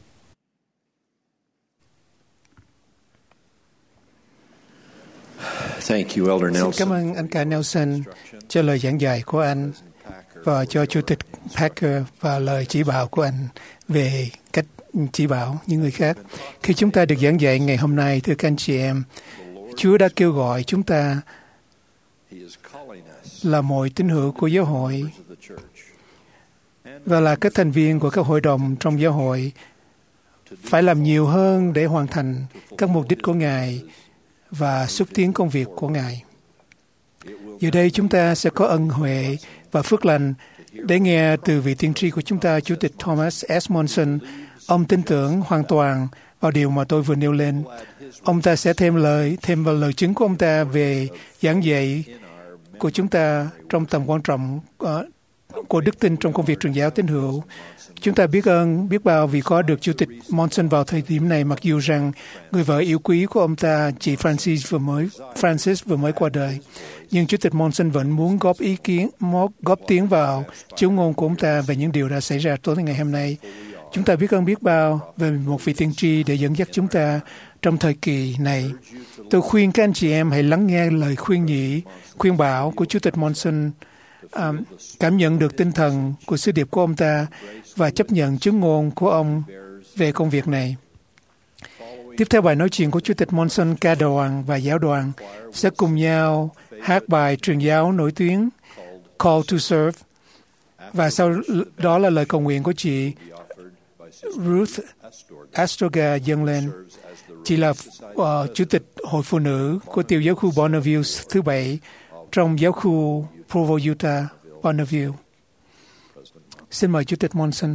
Thank you, Elder Nelson. Xin cảm ơn anh cả Nelson cho lời giảng dạy của anh và cho Chủ tịch Packer và lời chỉ bảo của anh về cách chỉ bảo những người khác. Khi chúng ta được giảng dạy ngày hôm nay, thưa các anh chị em, Chúa đã kêu gọi chúng ta là mọi tín hữu của giáo hội và là các thành viên của các hội đồng trong giáo hội phải làm nhiều hơn để hoàn thành các mục đích của Ngài và xúc tiến công việc của Ngài. Giờ đây chúng ta sẽ có ân huệ và phước lành để nghe từ vị tiên tri của chúng ta, Chủ tịch Thomas S. Monson. Ông tin tưởng hoàn toàn vào điều mà tôi vừa nêu lên. Ông ta sẽ thêm lời, thêm vào lời chứng của ông ta về giảng dạy của chúng ta trong tầm quan trọng uh, của đức tin trong công việc truyền giáo tín hữu. Chúng ta biết ơn, biết bao vì có được Chủ tịch Monson vào thời điểm này, mặc dù rằng người vợ yêu quý của ông ta, chị Francis vừa mới, Francis vừa mới qua đời. Nhưng Chủ tịch Monson vẫn muốn góp ý kiến, góp tiếng vào chứng ngôn của ông ta về những điều đã xảy ra tối ngày hôm nay. Chúng ta biết ơn biết bao về một vị tiên tri để dẫn dắt chúng ta trong thời kỳ này. Tôi khuyên các anh chị em hãy lắng nghe lời khuyên nhủ, khuyên bảo của Chủ tịch Monson, um, cảm nhận được tinh thần của sứ điệp của ông ta và chấp nhận chứng ngôn của ông về công việc này. Tiếp theo bài nói chuyện của Chủ tịch Monson, ca đoàn và giáo đoàn sẽ cùng nhau hát bài truyền giáo nổi tiếng Call to Serve, và sau đó là lời cầu nguyện của chị Ruth Astorga dâng lên. Chị là uh, Chủ tịch Hội Phụ Nữ của tiểu giáo khu Bonneville thứ bảy trong giáo khu Provo, Utah, Bonneville. Xin mời Chủ tịch Monson.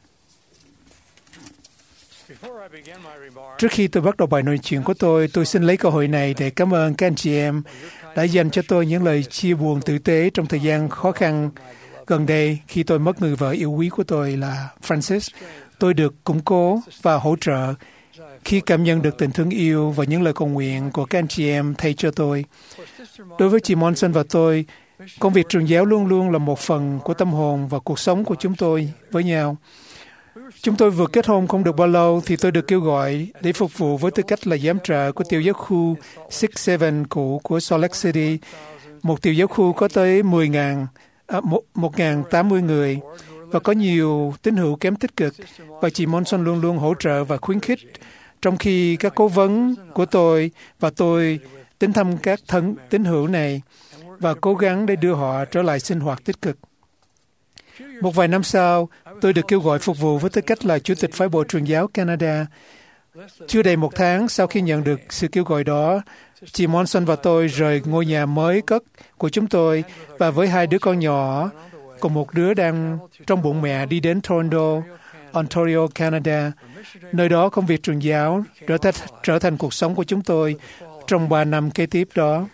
Trước khi tôi bắt đầu bài nói chuyện của tôi, tôi xin lấy cơ hội này để cảm ơn các anh chị em đã dành cho tôi những lời chia buồn tử tế trong thời gian khó khăn gần đây khi tôi mất người vợ yêu quý của tôi là Francis. Tôi được củng cố và hỗ trợ khi cảm nhận được tình thương yêu và những lời cầu nguyện của các anh chị em thay cho tôi. Đối với chị Monson và tôi, công việc truyền giáo luôn luôn là một phần của tâm hồn và cuộc sống của chúng tôi với nhau. Chúng tôi vừa kết hôn không được bao lâu thì tôi được kêu gọi để phục vụ với tư cách là giám trợ của tiểu giáo khu sáu bảy cũ của Salt Lake City, một tiểu giáo khu có tới mười nghìn, à, một nghìn tám mươi người và có nhiều tín hữu kém tích cực, và chị Monson luôn luôn hỗ trợ và khuyến khích, trong khi các cố vấn của tôi và tôi đến thăm các thân tín hữu này và cố gắng để đưa họ trở lại sinh hoạt tích cực. Một vài năm sau, tôi được kêu gọi phục vụ với tư cách là Chủ tịch phái bộ truyền giáo Canada. Chưa đầy một tháng sau khi nhận được sự kêu gọi đó, chị Monson và tôi rời ngôi nhà mới cất của chúng tôi và với hai đứa con nhỏ, cùng một đứa đang trong bụng mẹ đi đến Toronto, Ontario, Canada. Nơi đó công việc truyền giáo trở thành, trở thành cuộc sống của chúng tôi trong ba năm kế tiếp đó.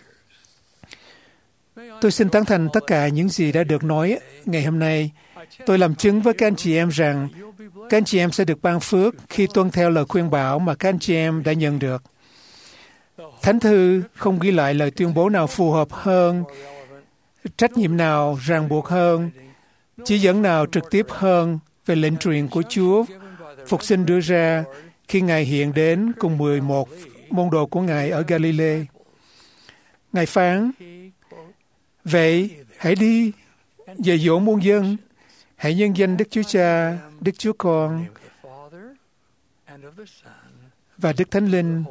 Tôi xin tán thành tất cả những gì đã được nói ngày hôm nay. Tôi làm chứng với các anh chị em rằng các anh chị em sẽ được ban phước khi tuân theo lời khuyên bảo mà các anh chị em đã nhận được. Thánh thư không ghi lại lời tuyên bố nào phù hợp hơn, trách nhiệm nào ràng buộc hơn, chỉ dẫn nào trực tiếp hơn về lệnh truyền của Chúa Phục sinh đưa ra khi Ngài hiện đến cùng mười một môn đồ của Ngài ở Galilee. Ngài phán, Vậy hãy đi dạy dỗ muôn dân, hãy nhân danh Đức Chúa Cha, Đức Chúa Con và Đức Thánh Linh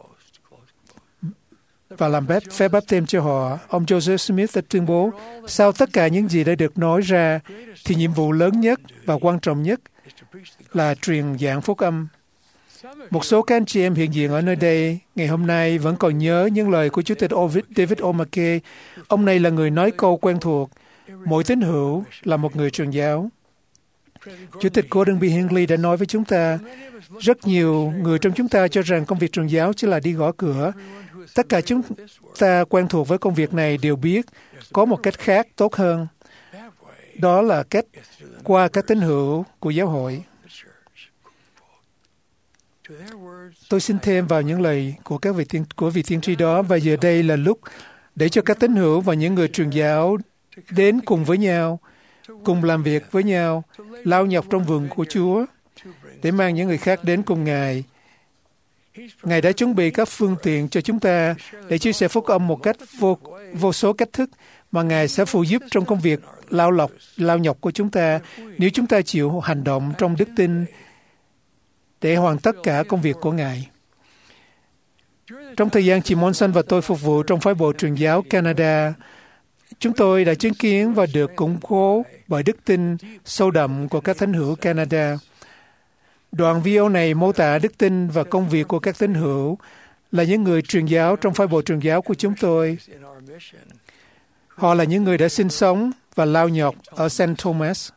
và làm phép phép báp têm cho họ. Ông Joseph Smith đã tuyên bố, sau tất cả những gì đã được nói ra, thì nhiệm vụ lớn nhất và quan trọng nhất là truyền giảng phúc âm. Một số các anh chị em hiện diện ở nơi đây ngày hôm nay vẫn còn nhớ những lời của Chủ tịch David O. McKay. Ông này là người nói câu quen thuộc, mỗi tín hữu là một người truyền giáo. Chủ tịch Gordon B. Hinckley đã nói với chúng ta, rất nhiều người trong chúng ta cho rằng công việc truyền giáo chỉ là đi gõ cửa. Tất cả chúng ta quen thuộc với công việc này đều biết có một cách khác tốt hơn. Đó là cách qua các tín hữu của giáo hội. Tôi xin thêm vào những lời của các vị tiên, của vị tiên tri đó, và giờ đây là lúc để cho các tín hữu và những người truyền giáo đến cùng với nhau, cùng làm việc với nhau, lao nhọc trong vườn của Chúa, để mang những người khác đến cùng Ngài. Ngài đã chuẩn bị các phương tiện cho chúng ta để chia sẻ phúc âm một cách vô, vô số cách thức mà Ngài sẽ phụ giúp trong công việc lao lọc, lao nhọc của chúng ta nếu chúng ta chịu hành động trong đức tin để hoàn tất cả công việc của Ngài. Trong thời gian chị Monson và tôi phục vụ trong phái bộ truyền giáo Canada, chúng tôi đã chứng kiến và được củng cố bởi đức tin sâu đậm của các thánh hữu Canada. Đoạn video này mô tả đức tin và công việc của các tín hữu là những người truyền giáo trong phái bộ truyền giáo của chúng tôi. Họ là những người đã sinh sống và lao nhọc ở Saint Thomas.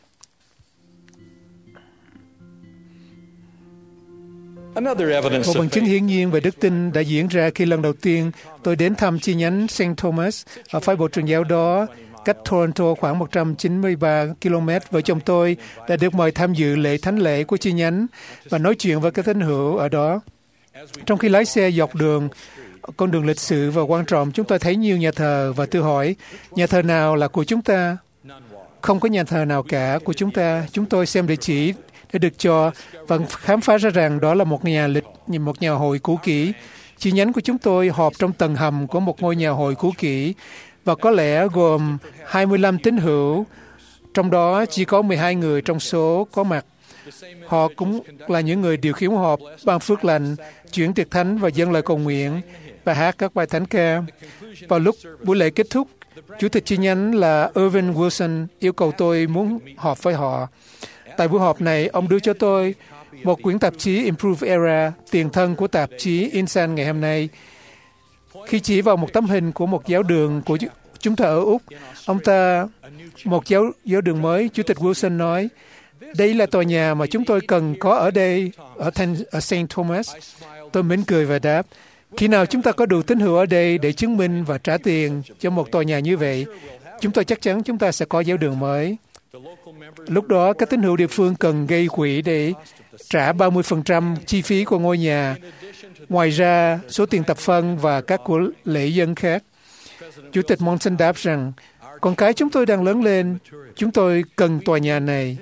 Một bằng chứng hiển nhiên về đức tin đã diễn ra khi lần đầu tiên tôi đến thăm chi nhánh Saint Thomas ở phái bộ truyền giáo đó, cách Toronto khoảng một trăm chín mươi ba ki lô mét. Vợ chồng tôi đã được mời tham dự lễ thánh lễ của chi nhánh và nói chuyện với các tín hữu ở đó. Trong khi lái xe dọc đường, con đường lịch sử và quan trọng, chúng tôi thấy nhiều nhà thờ và tôi hỏi, nhà thờ nào là của chúng ta? Không có nhà thờ nào cả của chúng ta. Chúng tôi xem địa chỉ để được cho và khám phá ra rằng đó là một nhà lịch, một nhà hội cũ kỹ. Chi nhánh của chúng tôi họp trong tầng hầm của một ngôi nhà hội cũ kỹ và có lẽ gồm hai mươi lăm tín hữu, trong đó chỉ có mười hai người trong số có mặt. Họ cũng là những người điều khiển họp, ban phước lành, chuyển tiệc thánh và dâng lời cầu nguyện và hát các bài thánh ca. Vào lúc buổi lễ kết thúc, Chủ tịch chi nhánh là Irvin Wilson yêu cầu tôi muốn họp với họ. Tại buổi họp này, ông đưa cho tôi một quyển tạp chí Improve Era, tiền thân của tạp chí Insan ngày hôm nay. Khi chỉ vào một tấm hình của một giáo đường của chúng ta ở Úc, ông ta, một giáo, giáo đường mới, Chủ tịch Wilson nói, đây là tòa nhà mà chúng tôi cần có ở đây, ở, ở Saint Thomas. Tôi mỉm cười và đáp, khi nào chúng ta có đủ tín hữu ở đây để chứng minh và trả tiền cho một tòa nhà như vậy, chúng tôi chắc chắn chúng ta sẽ có giáo đường mới. Lúc đó, các tín hữu địa phương cần gây quỹ để trả ba mươi phần trăm chi phí của ngôi nhà, ngoài ra số tiền tập phân và các của lễ dân khác. Chủ tịch Monson đáp rằng, con cái chúng tôi đang lớn lên, chúng tôi cần tòa nhà này,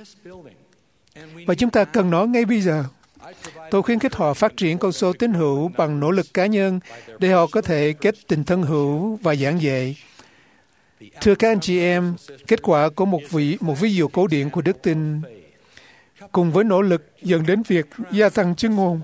và chúng ta cần nó ngay bây giờ. Tôi khuyến khích họ phát triển con số tín hữu bằng nỗ lực cá nhân để họ có thể kết tình thân hữu và giảng dạy. Thưa các anh chị em, kết quả của một ví, một ví dụ cổ điển của đức tin cùng với nỗ lực dẫn đến việc gia tăng chứng ngôn.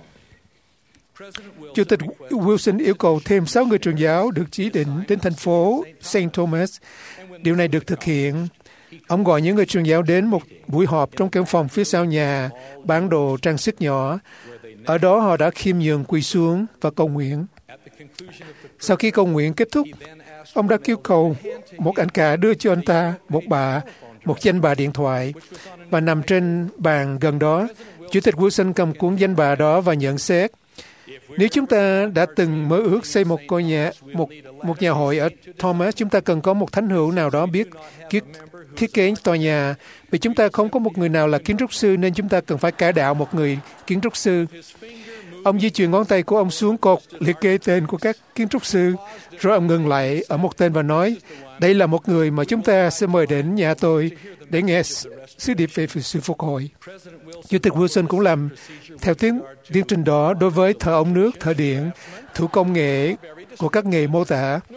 Chủ tịch Wilson yêu cầu thêm sáu người truyền giáo được chỉ định đến thành phố Saint Thomas. Điều này được thực hiện. Ông gọi những người truyền giáo đến một buổi họp trong căn phòng phía sau nhà, bán đồ trang sức nhỏ. Ở đó họ đã khiêm nhường quỳ xuống và cầu nguyện. Sau khi cầu nguyện kết thúc, ông đã kêu cầu một anh cả đưa cho anh ta một bà, một danh bạ điện thoại và nằm trên bàn gần đó. Chủ tịch Wilson cầm cuốn danh bạ đó và nhận xét. Nếu chúng ta đã từng mơ ước xây một ngôi nhà, một một nhà hội ở Thomas, chúng ta cần có một thánh hữu nào đó biết thiết, thiết kế tòa nhà. Vì chúng ta không có một người nào là kiến trúc sư nên chúng ta cần phải cải đạo một người kiến trúc sư. Ông di chuyển ngón tay của ông xuống cột liệt kê tên của các kiến trúc sư, rồi ông ngừng lại ở một tên và nói, đây là một người mà chúng ta sẽ mời đến nhà tôi để nghe sứ điệp về sự phục hồi. Chủ tịch Wilson cũng làm theo tiến, tiến trình đó đối với thợ ống nước, thợ điện, thủ công nghệ của các nghề mô tả.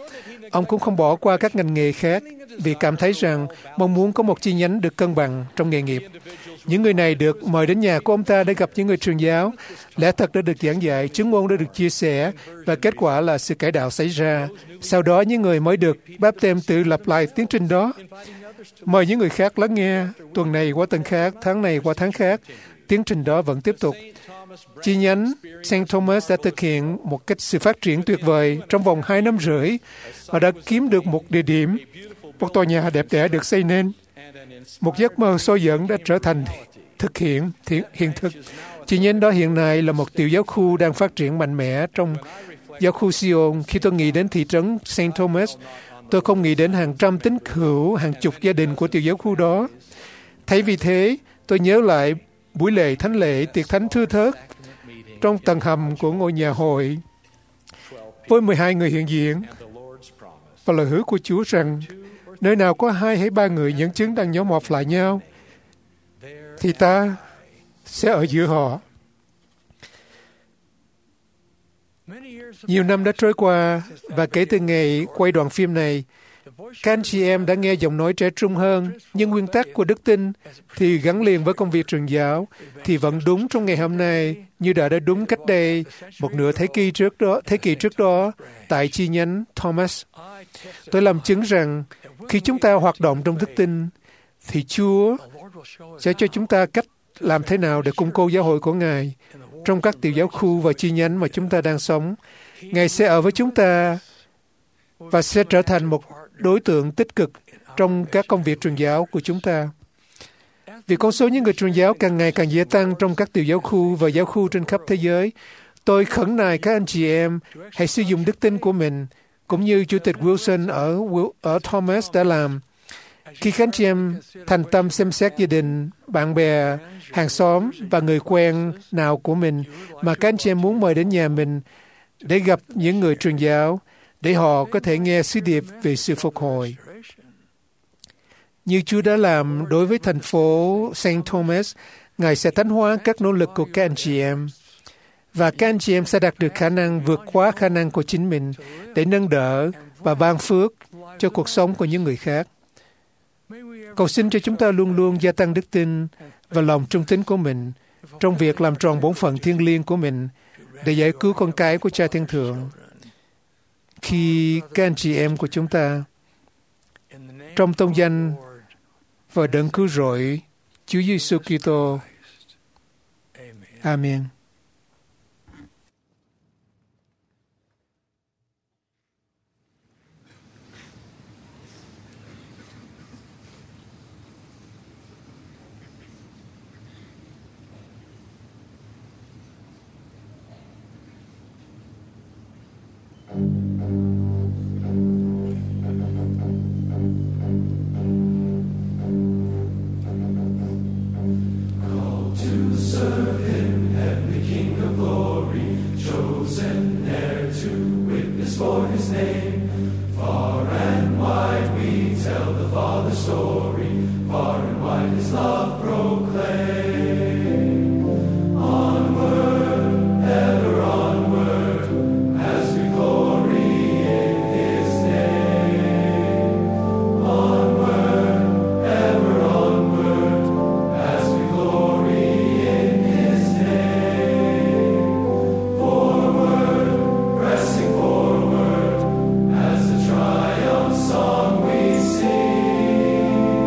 Ông cũng không bỏ qua các ngành nghề khác vì cảm thấy rằng mong muốn có một chi nhánh được cân bằng trong nghề nghiệp. Những người này được mời đến nhà của ông ta để gặp những người truyền giáo. Lẽ thật đã được giảng dạy, chứng ngôn đã được chia sẻ và kết quả là sự cải đạo xảy ra. Sau đó những người mới được báp têm tự lặp lại tiến trình đó. Mời những người khác lắng nghe, tuần này qua tuần khác, tháng này qua tháng khác. Tiến trình đó vẫn tiếp tục. Chi nhánh Saint Thomas đã thực hiện một cách sự phát triển tuyệt vời trong vòng hai năm rưỡi và đã kiếm được một địa điểm, một tòa nhà đẹp đẽ được xây nên. Một giấc mơ sôi dẫn đã trở thành thực hiện, thiện, hiện thực. Chi nhánh đó hiện nay là một tiểu giáo khu đang phát triển mạnh mẽ trong giáo khu Sion. Khi tôi nghĩ đến thị trấn Saint Thomas, tôi không nghĩ đến hàng trăm tín hữu, hàng chục gia đình của tiểu giáo khu đó. Thay vì thế, tôi nhớ lại buổi lễ thánh lễ tiệc thánh thưa thớt trong tầng hầm của ngôi nhà hội với mười hai người hiện diện và lời hứa của Chúa rằng nơi nào có hai hay ba người dẫn chứng đang nhóm họp lại nhau thì ta sẽ ở giữa họ. Nhiều năm đã trôi qua và kể từ ngày quay đoạn phim này, các anh chị em đã nghe giọng nói trẻ trung hơn, nhưng nguyên tắc của đức tin thì gắn liền với công việc truyền giáo thì vẫn đúng trong ngày hôm nay như đã đã đúng cách đây một nửa thế kỷ trước đó, thế kỷ trước đó tại chi nhánh Thomas. Tôi làm chứng rằng khi chúng ta hoạt động trong đức tin thì Chúa sẽ cho chúng ta cách làm thế nào để củng cố giáo hội của Ngài trong các tiểu giáo khu và chi nhánh mà chúng ta đang sống. Ngài sẽ ở với chúng ta và sẽ trở thành một đối tượng tích cực trong các công việc truyền giáo của chúng ta. Vì con số những người truyền giáo càng ngày càng gia tăng trong các tiểu giáo khu và giáo khu trên khắp thế giới, tôi khẩn nài các anh chị em hãy sử dụng đức tin của mình, cũng như Chủ tịch Wilson ở, ở Thomas đã làm. Khi các anh chị em thành tâm xem xét gia đình, bạn bè, hàng xóm và người quen nào của mình mà các anh chị em muốn mời đến nhà mình để gặp những người truyền giáo, để họ có thể nghe sứ điệp về sự phục hồi. Như Chúa đã làm đối với thành phố Saint Thomas, Ngài sẽ thánh hóa các nỗ lực của các anh chị em. Và các anh chị em sẽ đạt được khả năng vượt qua khả năng của chính mình để nâng đỡ và ban phước cho cuộc sống của những người khác. Cầu xin cho chúng ta luôn luôn gia tăng đức tin và lòng trung tín của mình trong việc làm tròn bổn phận thiêng liêng của mình để giải cứu con cái của Cha Thiên Thượng. Khi các anh chị em của chúng ta trong tông danh và đấng cứu rỗi Chúa Giêsu Kitô. Amen. Forward, as the triumph song we sing.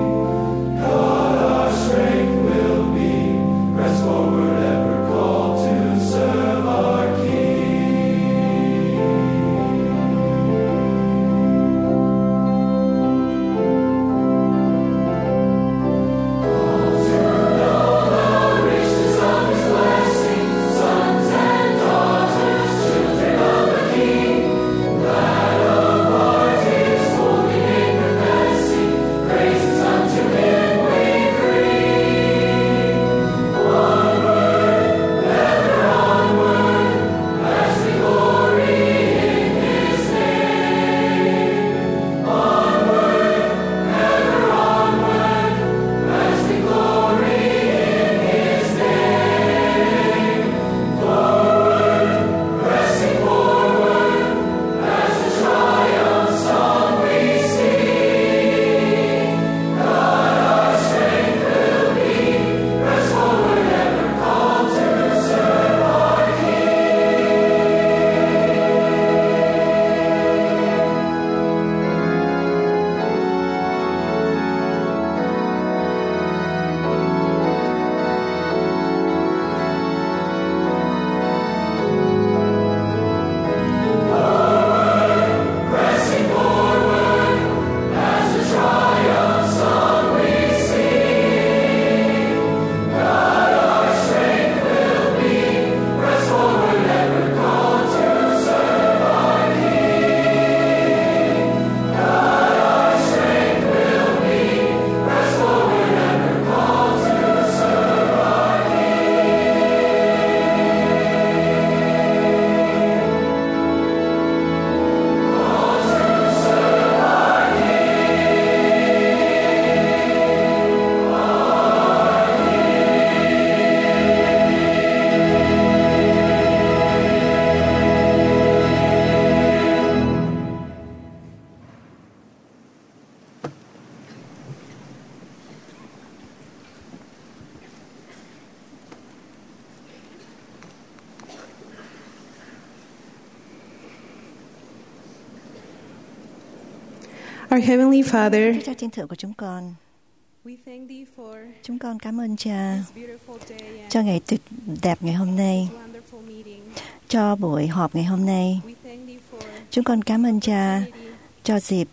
Our Heavenly Father, Chúa Cha thiên thượng của chúng con, chúng con cảm ơn Cha cho ngày tuyệt đẹp ngày hôm nay, cho buổi họp ngày hôm nay. Chúng con cảm ơn Cha cho dịp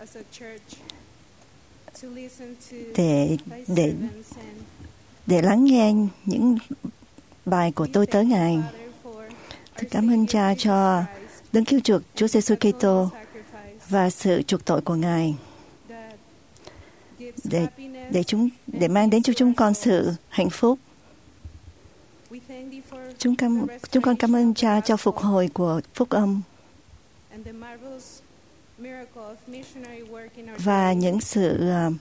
để để để lắng nghe những bài của tôi tới Ngài. Tôi cảm ơn Cha cho đấng cứu chuộc Chúa Giêsu Kitô và sự chuộc tội của Ngài, để để chúng để mang đến cho chúng con sự hạnh phúc. Chúng con chúng con cảm ơn Cha cho phục hồi của phúc âm và những sự uh,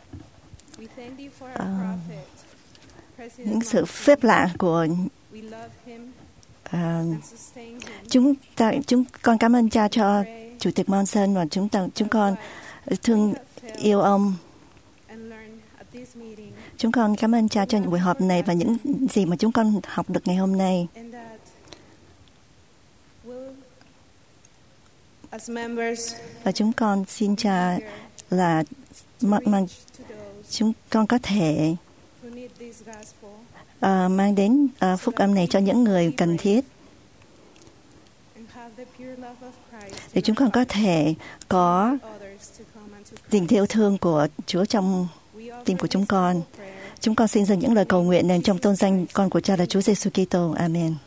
uh, những sự phép lạ của uh, chúng ta. Chúng con cảm ơn Cha cho Chủ tịch Monson, và chúng ta chúng con thương yêu ông. Chúng con cảm ơn Cha cho những buổi họp này và những gì mà chúng con học được ngày hôm nay. Và chúng con xin Cha là mang chúng con có thể uh, mang đến uh, phúc âm này cho những người cần thiết, để chúng con có thể có tình yêu thương của Chúa trong tim của chúng con. Chúng con xin dâng những lời cầu nguyện nên trong tôn danh con của Cha là Chúa Giêsu Kitô. Amen.